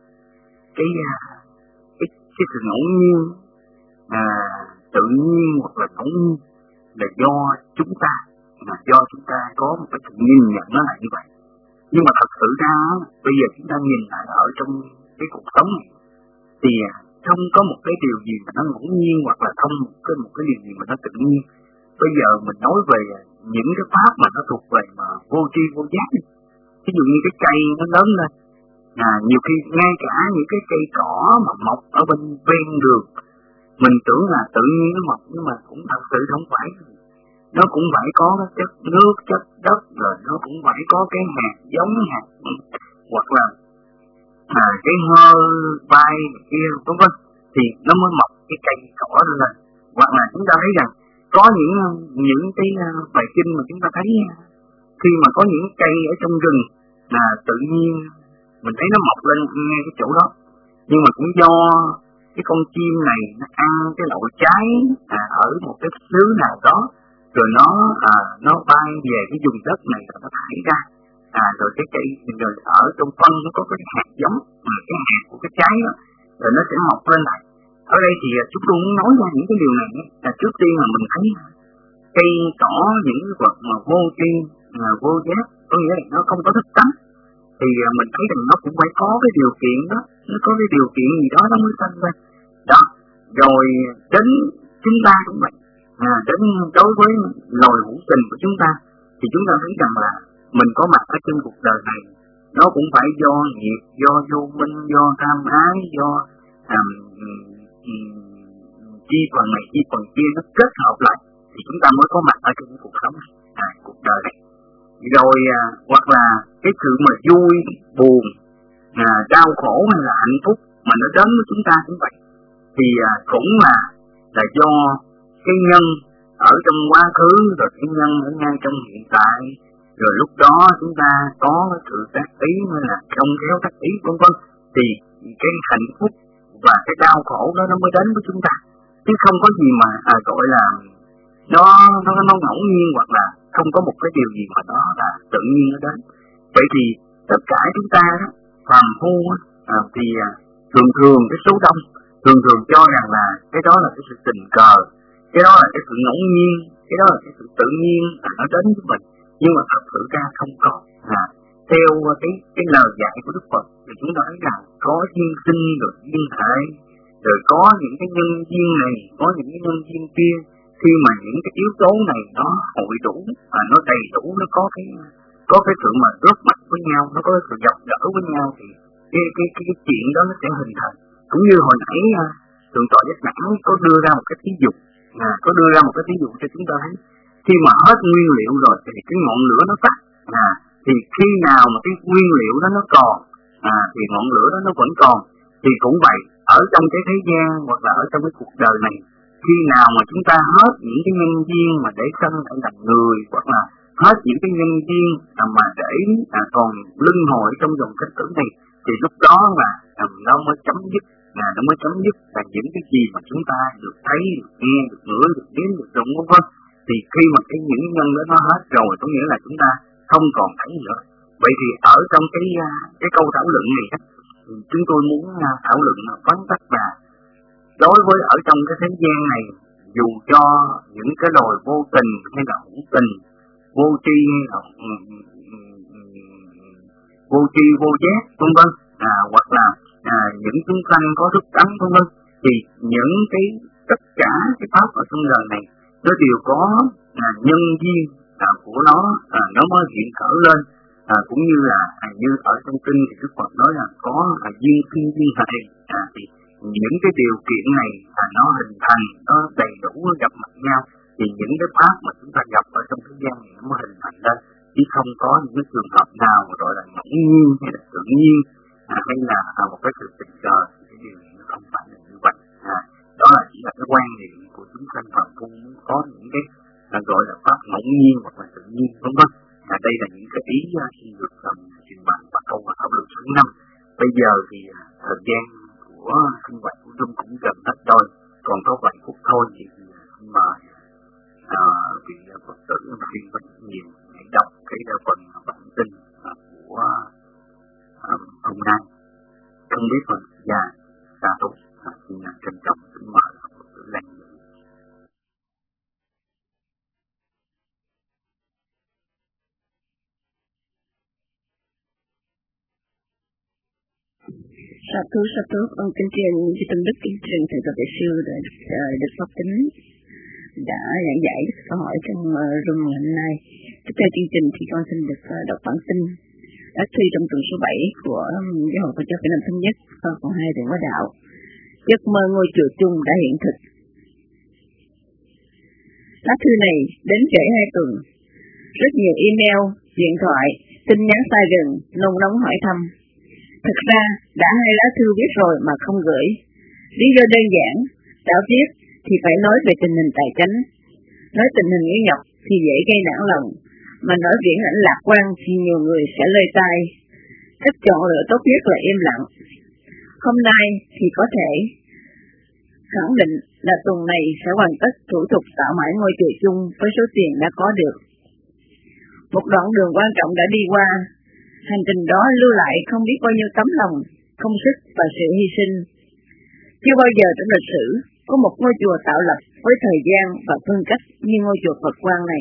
Cái sự ngẫu nhiên tự nhiên hoặc là ngẫu nhiên là do chúng ta có một cái sự nhìn nhận nó là như vậy. Nhưng mà thật sự ra bây giờ chúng ta nhìn lại ở trong cái cuộc sống này thì không có một cái điều gì mà nó ngẫu nhiên hoặc là không một cái điều gì mà nó tự nhiên. Bây giờ mình nói về những cái pháp mà nó thuộc về mà vô tri vô giác. Ví dụ như cái cây nó lớn lên, nhiều khi ngay cả những cái cây cỏ mà mọc ở bên ven đường, mình tưởng là tự nhiên nó mọc nhưng mà cũng thật sự không phải. Nó cũng phải có cái chất nước, chất đất, rồi nó cũng phải có cái hạt giống hạt hoặc là cái hơi bay kia vân vân thì nó mới mọc cái cây cỏ lên. Hoặc là chúng ta thấy rằng có những cái bài kinh mà chúng ta thấy khi mà có những cây ở trong rừng là tự nhiên mình thấy nó mọc lên ngay cái chỗ đó, nhưng mà cũng do cái con chim này nó ăn cái loại trái ở một cái xứ nào đó, rồi nó bay về cái vùng đất này rồi nó thải ra, rồi cái cây rồi ở trong phân nó có cái hạt giống mà cái hạt của cái trái đó rồi nó sẽ mọc lên lại. Ở đây thì chúng tôi muốn nói ra những cái điều này là trước tiên là mình thấy cây cỏ, những cái vật mà vô tri, vô giác, có nghĩa là nó không có thức tánh, thì mình thấy rằng nó cũng phải có cái điều kiện đó nó có cái điều kiện gì đó nó mới sanh ra. Đó, rồi đến chúng ta cũng vậy, đến đối với loài hữu tình của chúng ta thì chúng ta thấy rằng là mình có mặt ở trên cuộc đời này nó cũng phải do nghiệp, do vô minh, do tham ái, do chi phần này chi phần kia nó kết hợp lại thì chúng ta mới có mặt ở trong cuộc sống này, cuộc đời này. Rồi hoặc là cái sự mà vui, buồn, đau khổ hay là hạnh phúc mà nó đến với chúng ta cũng vậy, thì cũng là do cái nhân ở trong quá khứ, rồi cái nhân ở ngay trong hiện tại, rồi lúc đó chúng ta có cái sự tác ý hay là không khéo tác ý vân vân, thì cái hạnh phúc và cái đau khổ đó nó mới đến với chúng ta, chứ không có gì mà gọi là nó ngẫu nhiên, hoặc là không có một cái điều gì mà nó là tự nhiên nó đến. Vậy thì tất cả chúng ta đó, phàm phu thì thường cái số đông thường cho rằng là cái đó là cái sự tình cờ, cái đó là cái sự ngẫu nhiên, cái đó là cái sự tự nhiên nó đến với mình, nhưng mà thật sự ra không có. Theo cái lời dạy của Đức Phật thì chúng ta thấy rằng có duyên sinh rồi duyên hại, rồi có những cái nhân duyên này, có những cái nhân duyên kia. Khi mà những cái yếu tố này nó hội đủ, nó đầy đủ, nó có cái sự mà góp mặt với nhau, nó có cái sự gặp gỡ với nhau, thì cái chuyện đó nó sẽ hình thành. Cũng như hồi nãy Thượng tọa Giác Đẳng có đưa ra một cái thí dụ, cho chúng ta thấy khi mà hết nguyên liệu rồi thì cái ngọn lửa nó tắt, thì khi nào mà cái nguyên liệu đó nó còn, thì ngọn lửa đó nó vẫn còn. Thì cũng vậy, ở trong cái thế gian hoặc là ở trong cái cuộc đời này, khi nào mà chúng ta hết những cái nhân duyên mà để sanh thành làm người, hoặc là hết những cái nhân duyên mà để còn luân hồi trong dòng sinh tử này, thì lúc đó là nó mới chấm dứt, là những cái gì mà chúng ta được thấy, được nghe, được ngửi, được nếm, được đụng vân vân. Thì khi mà những nhân đó nó hết rồi, có nghĩa là chúng ta không còn thấy nữa. Vậy thì ở trong cái câu thảo luận này, chúng tôi muốn thảo luận vắn tắt là đối với ở trong cái thế gian này, dù cho những cái loài vô tình hay là hữu tình, vô tri vô giác vân vân, hoặc là những chúng sanh có thức tánh vân vân, thì những cái tất cả cái pháp ở trong đời này nó đều có nhân duyên của nó mới hiện khởi lên, cũng như là như ở trong kinh thì Đức Phật nói là có duyên thiên duyên hại, thì những cái điều kiện này nó hình thành, nó đầy đủ gặp mặt nhau, thì những cái pháp mà chúng ta gặp ở trong thế gian này nó mới hình thành lên, chứ không có những cái trường hợp nào mà gọi là ngẫu nhiên hay là tự nhiên, hay là một cái sự tình cờ. Cái điều này nó không phải là như vậy. Đó là chỉ là cái quan niệm của chúng sanh phàm phu muốn có những cái gọi là pháp ngẫu nhiên hoặc là tự nhiên vân vân. Đây là những cái ý xin được trình bày và câu thảo luận số 5. Bây giờ thì thời gian của sinh hoạt của Trung cũng gần hết rồi, còn có vài phút thôi, thì xin mời vị Phật tử Phiên Vinh Nhiều để đọc cái phần bản tin của hôm nay. Không biết phần gia ta tốt, xin trân trọng xin mời Phật tử Lan. Sa thú, ông kính truyền chư Tôn Đức, kính truyền thầy Phật Đại sư Đức Pháp Tính đã giảng giải câu hỏi trong room ngày hôm nay. Tiếp theo chương trình thì con xin được đọc bản tin đã thi trong tuần số 7 của Giáo hội Phật giáo Việt Nam Thống Nhất phần 2 Đường Hóa Đạo. Giấc mơ ngôi chùa chung đã hiện thực. Lá thư này đến trễ 2 tuần. Rất nhiều email, điện thoại, tin nhắn xa gần, nôn nóng hỏi thăm. Thực ra đã 2 lá thư viết rồi mà không gửi. Lý do đơn giản, đã viết thì phải nói về tình hình tài chánh. Nói tình hình nghĩa nhọc thì dễ gây nản lòng, mà nói viễn ảnh lạc quan thì nhiều người sẽ lơi tai. Cách chọn lựa tốt nhất là im lặng. Hôm nay thì có thể khẳng định là tuần này sẽ hoàn tất thủ tục tạo mãi ngôi chùa chung với số tiền đã có được. Một đoạn đường quan trọng đã đi qua. Hành trình đó lưu lại không biết bao nhiêu tấm lòng, công sức và sự hy sinh. Chưa bao giờ trong lịch sử có một ngôi chùa tạo lập với thời gian và phương cách như ngôi chùa Phật Quang này.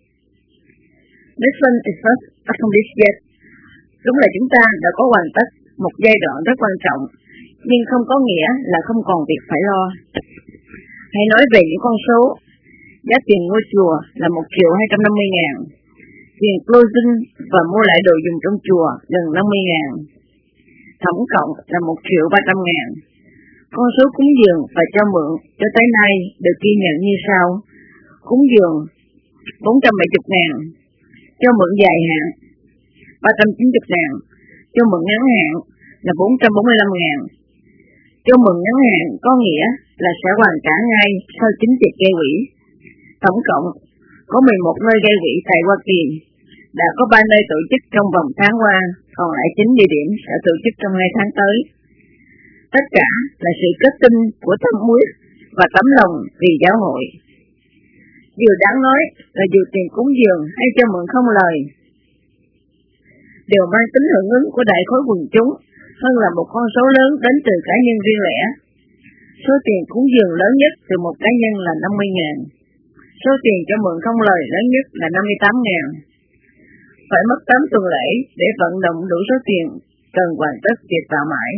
Mission is not accomplished yet. Đúng là chúng ta đã có hoàn tất một giai đoạn rất quan trọng, nhưng không có nghĩa là không còn việc phải lo. Hãy nói về những con số. Giá tiền ngôi chùa là 1.250.000, tiền closing và mua lại đồ dùng trong chùa gần 50.000, tổng cộng là 1.300.000. Con số cúng dường và cho mượn cho tới nay được ghi nhận như sau: cúng dường 470.000, cho mượn dài hạn 390.000, cho mượn ngắn hạn là 445.000. Cho mượn ngắn hạn có nghĩa là sẽ hoàn trả ngay sau chính tiệc gây quỹ. Tổng cộng có 11 nơi gây quỹ tại Hoa Kỳ, đã có 3 nơi tổ chức trong vòng tháng qua, còn lại 9 địa điểm sẽ tổ chức trong 2 tháng tới. Tất cả là sự kết tinh của tâm huyết và tấm lòng vì giáo hội. Điều đáng nói là dù tiền cúng dường hay cho mượn không lời đều mang tính hưởng ứng của đại khối quần chúng hơn là một con số lớn đến từ cá nhân riêng lẻ. Số tiền cúng dường lớn nhất từ một cá nhân là 50.000. Số tiền cho mượn không lời lớn nhất là 58.000. Phải mất 8 tuần lễ để vận động đủ số tiền cần hoàn tất việc tạo mãi.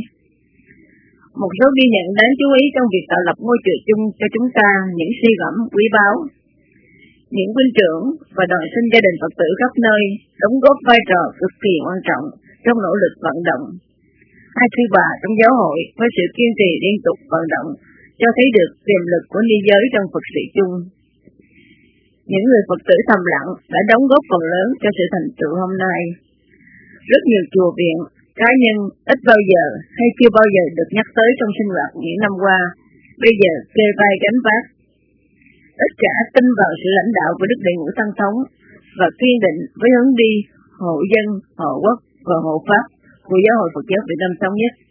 Một số ghi nhận đáng chú ý trong việc tạo lập ngôi chùa chung cho chúng ta những suy gẫm quý báu. Những huynh trưởng và đoàn sinh gia đình Phật tử khắp nơi đóng góp vai trò cực kỳ quan trọng trong nỗ lực vận động. Hai sư bà trong giáo hội với sự kiên trì liên tục vận động cho thấy được tiềm lực của ni giới trong Phật sự chung. Những người Phật tử thầm lặng đã đóng góp phần lớn cho sự thành tựu hôm nay. Rất nhiều chùa viện, cá nhân ít bao giờ hay chưa bao giờ được nhắc tới trong sinh hoạt những năm qua, bây giờ kê vai gánh vác. Tất cả tin vào sự lãnh đạo của Đức Đệ Ngũ Tăng Thống và kiên định với hướng đi hộ dân, hộ quốc và hộ pháp của Giáo hội Phật giáo Việt Nam thống nhất.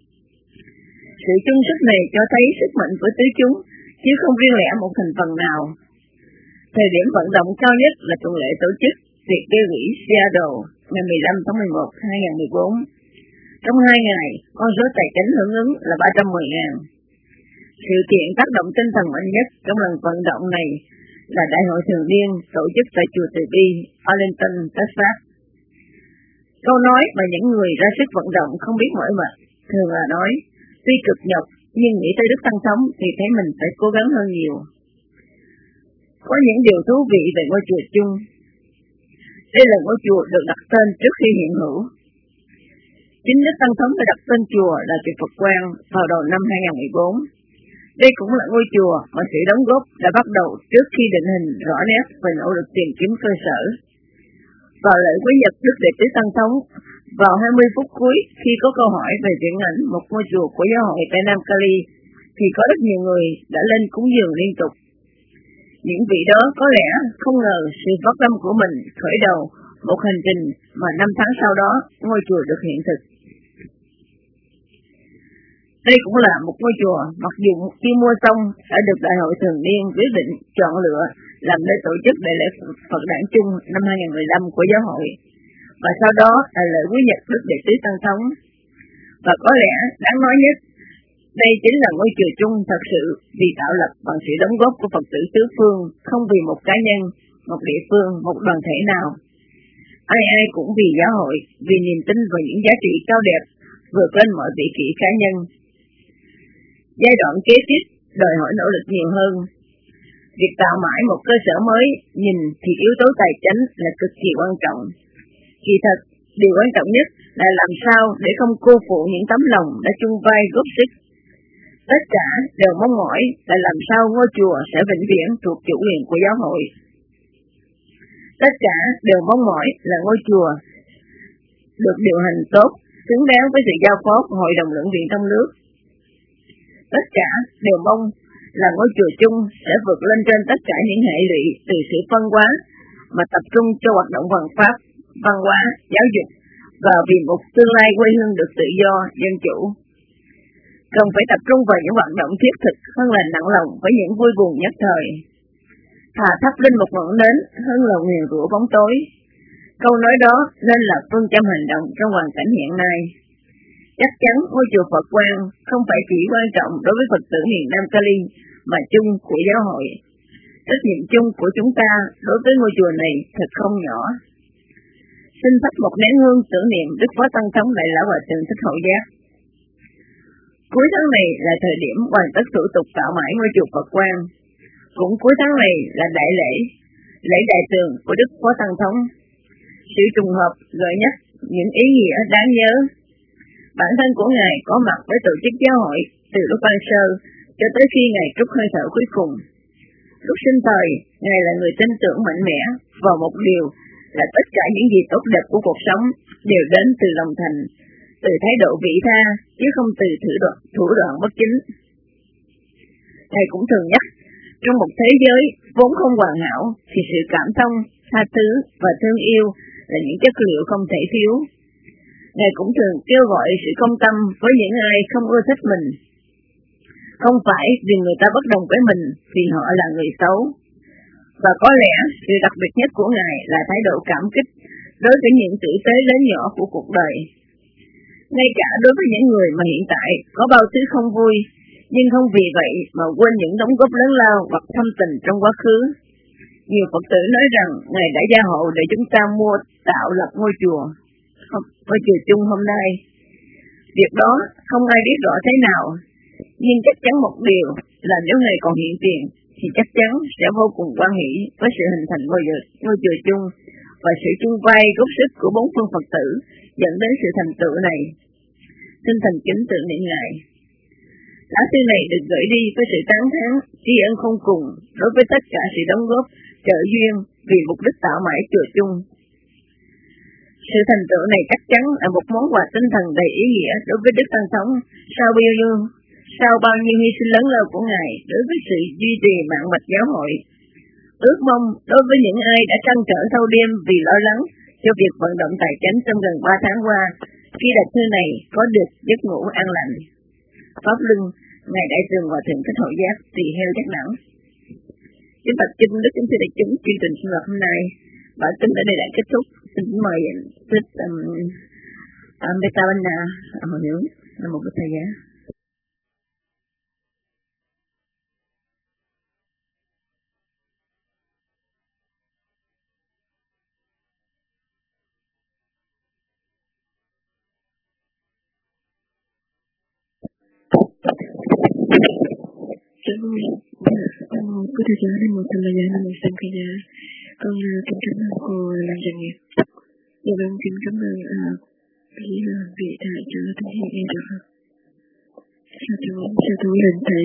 Sự chung sức này cho thấy sức mạnh của tứ chúng, chứ không riêng lẻ một thành phần nào. Thời điểm vận động cao nhất là tuần lễ tổ chức tiệc gây quỹ Seattle ngày 15 tháng 11 2014. Trong 2 ngày, con số tài chính hưởng ứng là 310.000. Sự kiện tác động tinh thần mạnh nhất trong lần vận động này là Đại hội thường niên tổ chức tại chùa Từ Bi, Arlington, Texas. Câu nói mà những người ra sức vận động không biết mỏi mệt thường là nói: tuy cực nhọc nhưng nghĩ tới Đức Tăng Thống thì thấy mình phải cố gắng hơn nhiều. Có những điều thú vị về ngôi chùa chung. Đây là ngôi chùa được đặt tên trước khi hiện hữu. Chính Đức Tăng Thống đã đặt tên chùa là chùa Phật Quang vào đầu năm 2014. Đây cũng là ngôi chùa mà sự đóng góp đã bắt đầu trước khi định hình rõ nét về nỗ lực tìm kiếm cơ sở. Vào lễ quý nhật Đức Đệ Tứ Tăng Thống, vào 20 phút cuối khi có câu hỏi về viễn ảnh một ngôi chùa của giáo hội tại Nam Cali, thì có rất nhiều người đã lên cúng dường liên tục. Những vị đó có lẽ không ngờ sự phát tâm của mình khởi đầu một hành trình mà 5 tháng sau đó ngôi chùa được hiện thực. Đây cũng là một ngôi chùa mặc dù khi mua xong đã được Đại hội thường niên quyết định chọn lựa làm nơi tổ chức đại lễ Phật đản chung năm 2015 của giáo hội, và sau đó là lễ quý nhật Đức Đệ Tứ Tăng Thống. Và có lẽ đáng nói nhất, đây chính là ngôi chùa chung thật sự vì tạo lập bằng sự đóng góp của Phật tử tứ phương, không vì một cá nhân, một địa phương, một đoàn thể nào. Ai ai cũng vì giáo hội, vì niềm tin vào những giá trị cao đẹp vượt lên mọi vị kỷ cá nhân. Giai đoạn kế tiếp đòi hỏi nỗ lực nhiều hơn. Việc tạo mãi một cơ sở mới nhìn thì yếu tố tài chính là cực kỳ quan trọng. Kỳ thật, điều quan trọng nhất là làm sao để không cô phụ những tấm lòng đã chung vai góp sức. Tất cả đều mong mỏi là làm sao ngôi chùa sẽ vĩnh viễn thuộc chủ quyền của giáo hội. Tất cả đều mong mỏi là ngôi chùa được điều hành tốt, xứng đáng với sự giao phó của Hội đồng Luận viện trong nước. Tất cả đều mong là ngôi chùa chung sẽ vượt lên trên tất cả những hệ lụy từ sự phân hóa mà tập trung cho hoạt động văn pháp, văn hóa, giáo dục và vì một tương lai quê hương được tự do, dân chủ. Cần phải tập trung vào những hoạt động thiết thực hơn là nặng lòng với những vui buồn nhất thời. Thà thắp lên một ngọn nến hơn là nguyền rủa bóng tối. Câu nói đó nên là phương châm hành động trong hoàn cảnh hiện nay. Chắc chắn ngôi chùa Phật Quang không phải chỉ quan trọng đối với Phật tử miền Nam Cali mà chung của giáo hội. Trách nhiệm chung của chúng ta đối với ngôi chùa này thật không nhỏ. xin thắp một nén hương tưởng niệm Đức Phó Tăng Thống Đại Lão Hòa Thượng Thích Hậu Giác. Cuối tháng này là thời điểm hoàn tất thủ tục tạo mãi ngôi chùa Phật Quang. Cũng cuối tháng này là đại lễ đại tường của Đức Phó Tăng Thống. Sự trùng hợp gợi nhắc những ý nghĩa đáng nhớ. Bản thân của Ngài có mặt với tổ chức giáo hội từ lúc ban sơ cho tới khi Ngài trút hơi thở cuối cùng. Lúc sinh thời, Ngài là người tin tưởng mạnh mẽ vào một điều là tất cả những gì tốt đẹp của cuộc sống đều đến từ lòng thành, từ thái độ vị tha, chứ không từ thủ đoạn bất chính. Ngài cũng thường nhắc, trong một thế giới vốn không hoàn hảo, thì sự cảm thông, tha thứ và thương yêu là những chất liệu không thể thiếu. Ngài cũng thường kêu gọi sự công tâm với những ai không ưa thích mình. Không phải vì người ta bất đồng với mình vì họ là người xấu. Và có lẽ sự đặc biệt nhất của Ngài là thái độ cảm kích đối với những tử tế lớn nhỏ của cuộc đời. Ngay cả đối với những người mà hiện tại có bao thứ không vui, nhưng không vì vậy mà quên những đóng góp lớn lao hoặc thâm tình trong quá khứ. Nhiều Phật tử nói rằng Ngài đã gia hộ để chúng ta mua tạo lập ngôi chùa chung hôm nay. Việc đó không ai biết rõ thế nào, nhưng chắc chắn một điều là nếu Ngài còn hiện tiền thì chắc chắn sẽ vô cùng hoan hỷ với sự hình thành ngôi chùa chung và sự chung vai góp sức của bốn phương Phật tử dẫn đến sự thành tựu này. Xin thành kính tưởng niệm Ngài. Lá thư này được gửi đi với sự tán thán, tri ân không cùng đối với tất cả sự đóng góp, trợ duyên vì mục đích tạo mãi chùa chung. Sự thành tựu này chắc chắn là một món quà tinh thần đầy ý nghĩa đối với Đức Tăng Thống sau bao nhiêu hy sinh lớn lao của Ngài đối với sự duy trì mạng mạch giáo hội. Ước mong đối với những ai đã trăn trở thâu đêm vì lo lắng cho việc vận động tài chính trong gần 3 tháng qua, khi đọc thư này có được giấc ngủ an lành. Pháp Luân, Ngài Đại Tường Hòa Thượng Thích Hậu Giác, Tỳ Heo Giác Đẳng. Kính bạch kính đức kính thưa đại chúng, chương trình sinh hoạt hôm nay bản tin ở đây đã kết thúc. Xin mời Thích Metabana Hồi Hướng là một cái thầy giá. Quý thầy giáo Nam Mô Tham La Giá, Nam Mô Sam Kha Giá. Con kính cảm ơn cô Lan Trần Nghiệp. Dạ vâng, kính cảm ơn vị đại cho thực hiện nghe được. Sa thú lên thầy.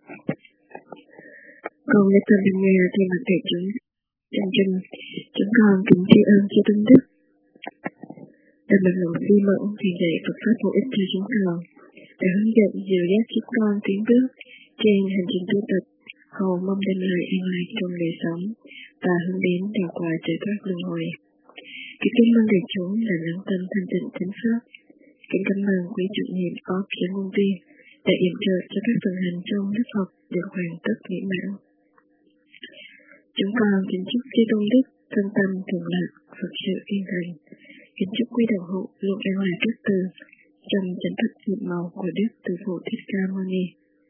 Con đã tên đừng nghe thì mặt đại chúng chân chân. Chúng con kính tri ân cho Tôn Đức đã mặc lòng vi mẫn truyền dạy Phật pháp hữu ích cho chúng con, đã hướng dẫn dìu dắt chúng con tiến bước trên hành trình tu tập, hầu mong đem lại an lạc trong đời sống và hướng đến đạo quả giải thoát luân hồi. Kính cảm ơn đại chúng là lắng tâm thanh tịnh chánh pháp. Kính cảm ơn quý chủ nhiệm Óc Giảng Ngôn Viên đã yểm trợ cho các phần hành trong lớp học được hoàn tất mỹ mãn. Chúng con kính chúc chư Tôn Đức thân tâm thuận lợi, Phật sự yên lành. Kính chúc quý đạo hữu luôn an lạc các từ trong chánh pháp nhiệm màu của Đức Từ Phụ Thích Ca Mâu Ni.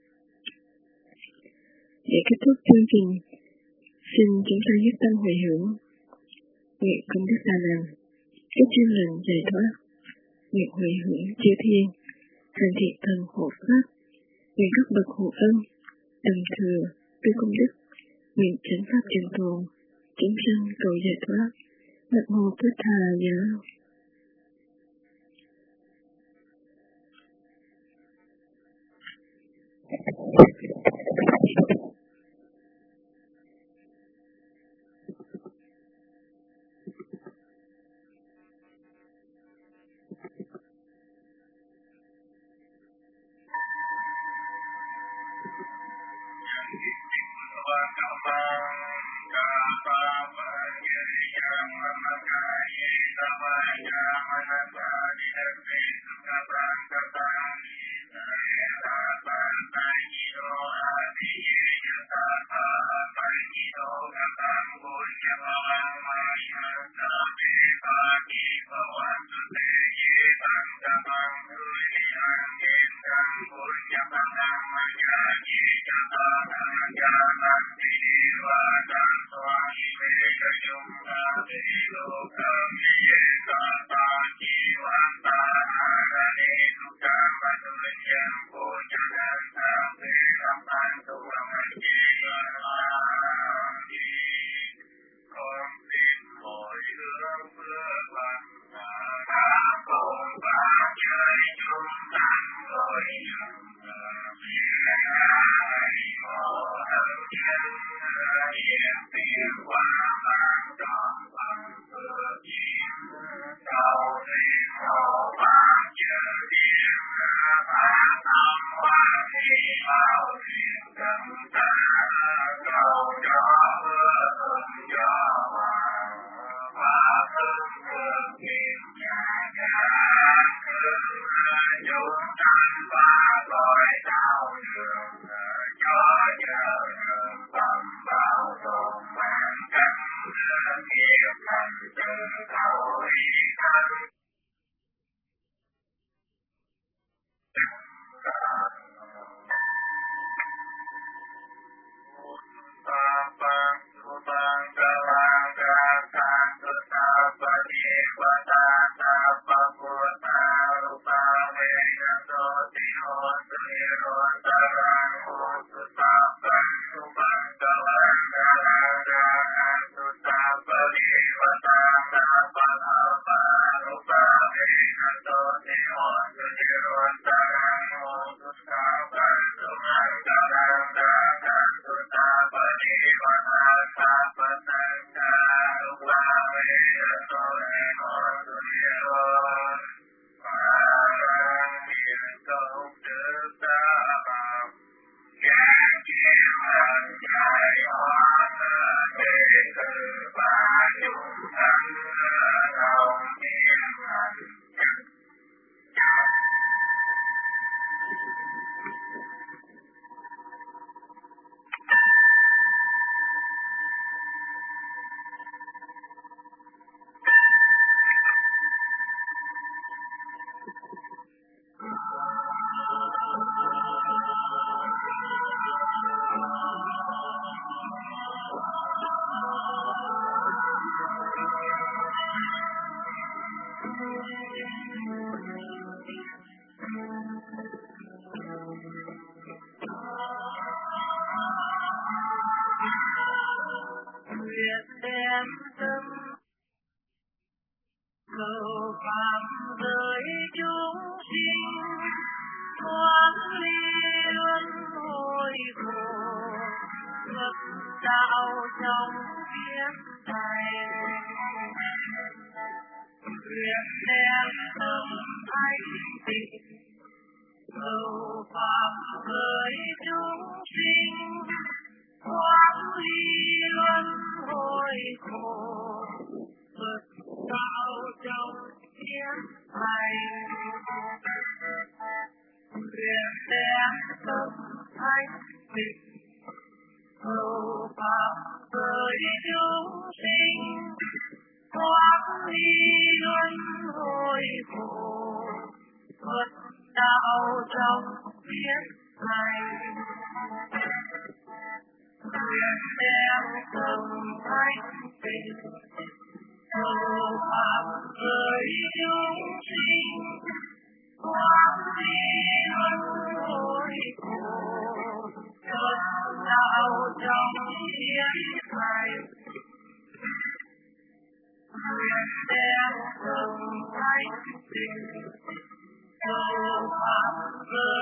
Để kết thúc chương trình, xin chúng ta nhất tâm hồi hướng, nguyện công đức đa lành, kết duyên lành giải thoát, nguyện hồi hướng chư thiên, thành thị thần hộ pháp, nguyện các bậc hộ ân, đầm thừa, tư công đức, nguyện chánh pháp trường tồn, chúng sanh cầu giải thoát. Nam mô Phật Thà Giá. Hãy subscribe cho kênh Ghiền Mì Gõ để không bỏ lỡ những video hấp dẫn. Pháp với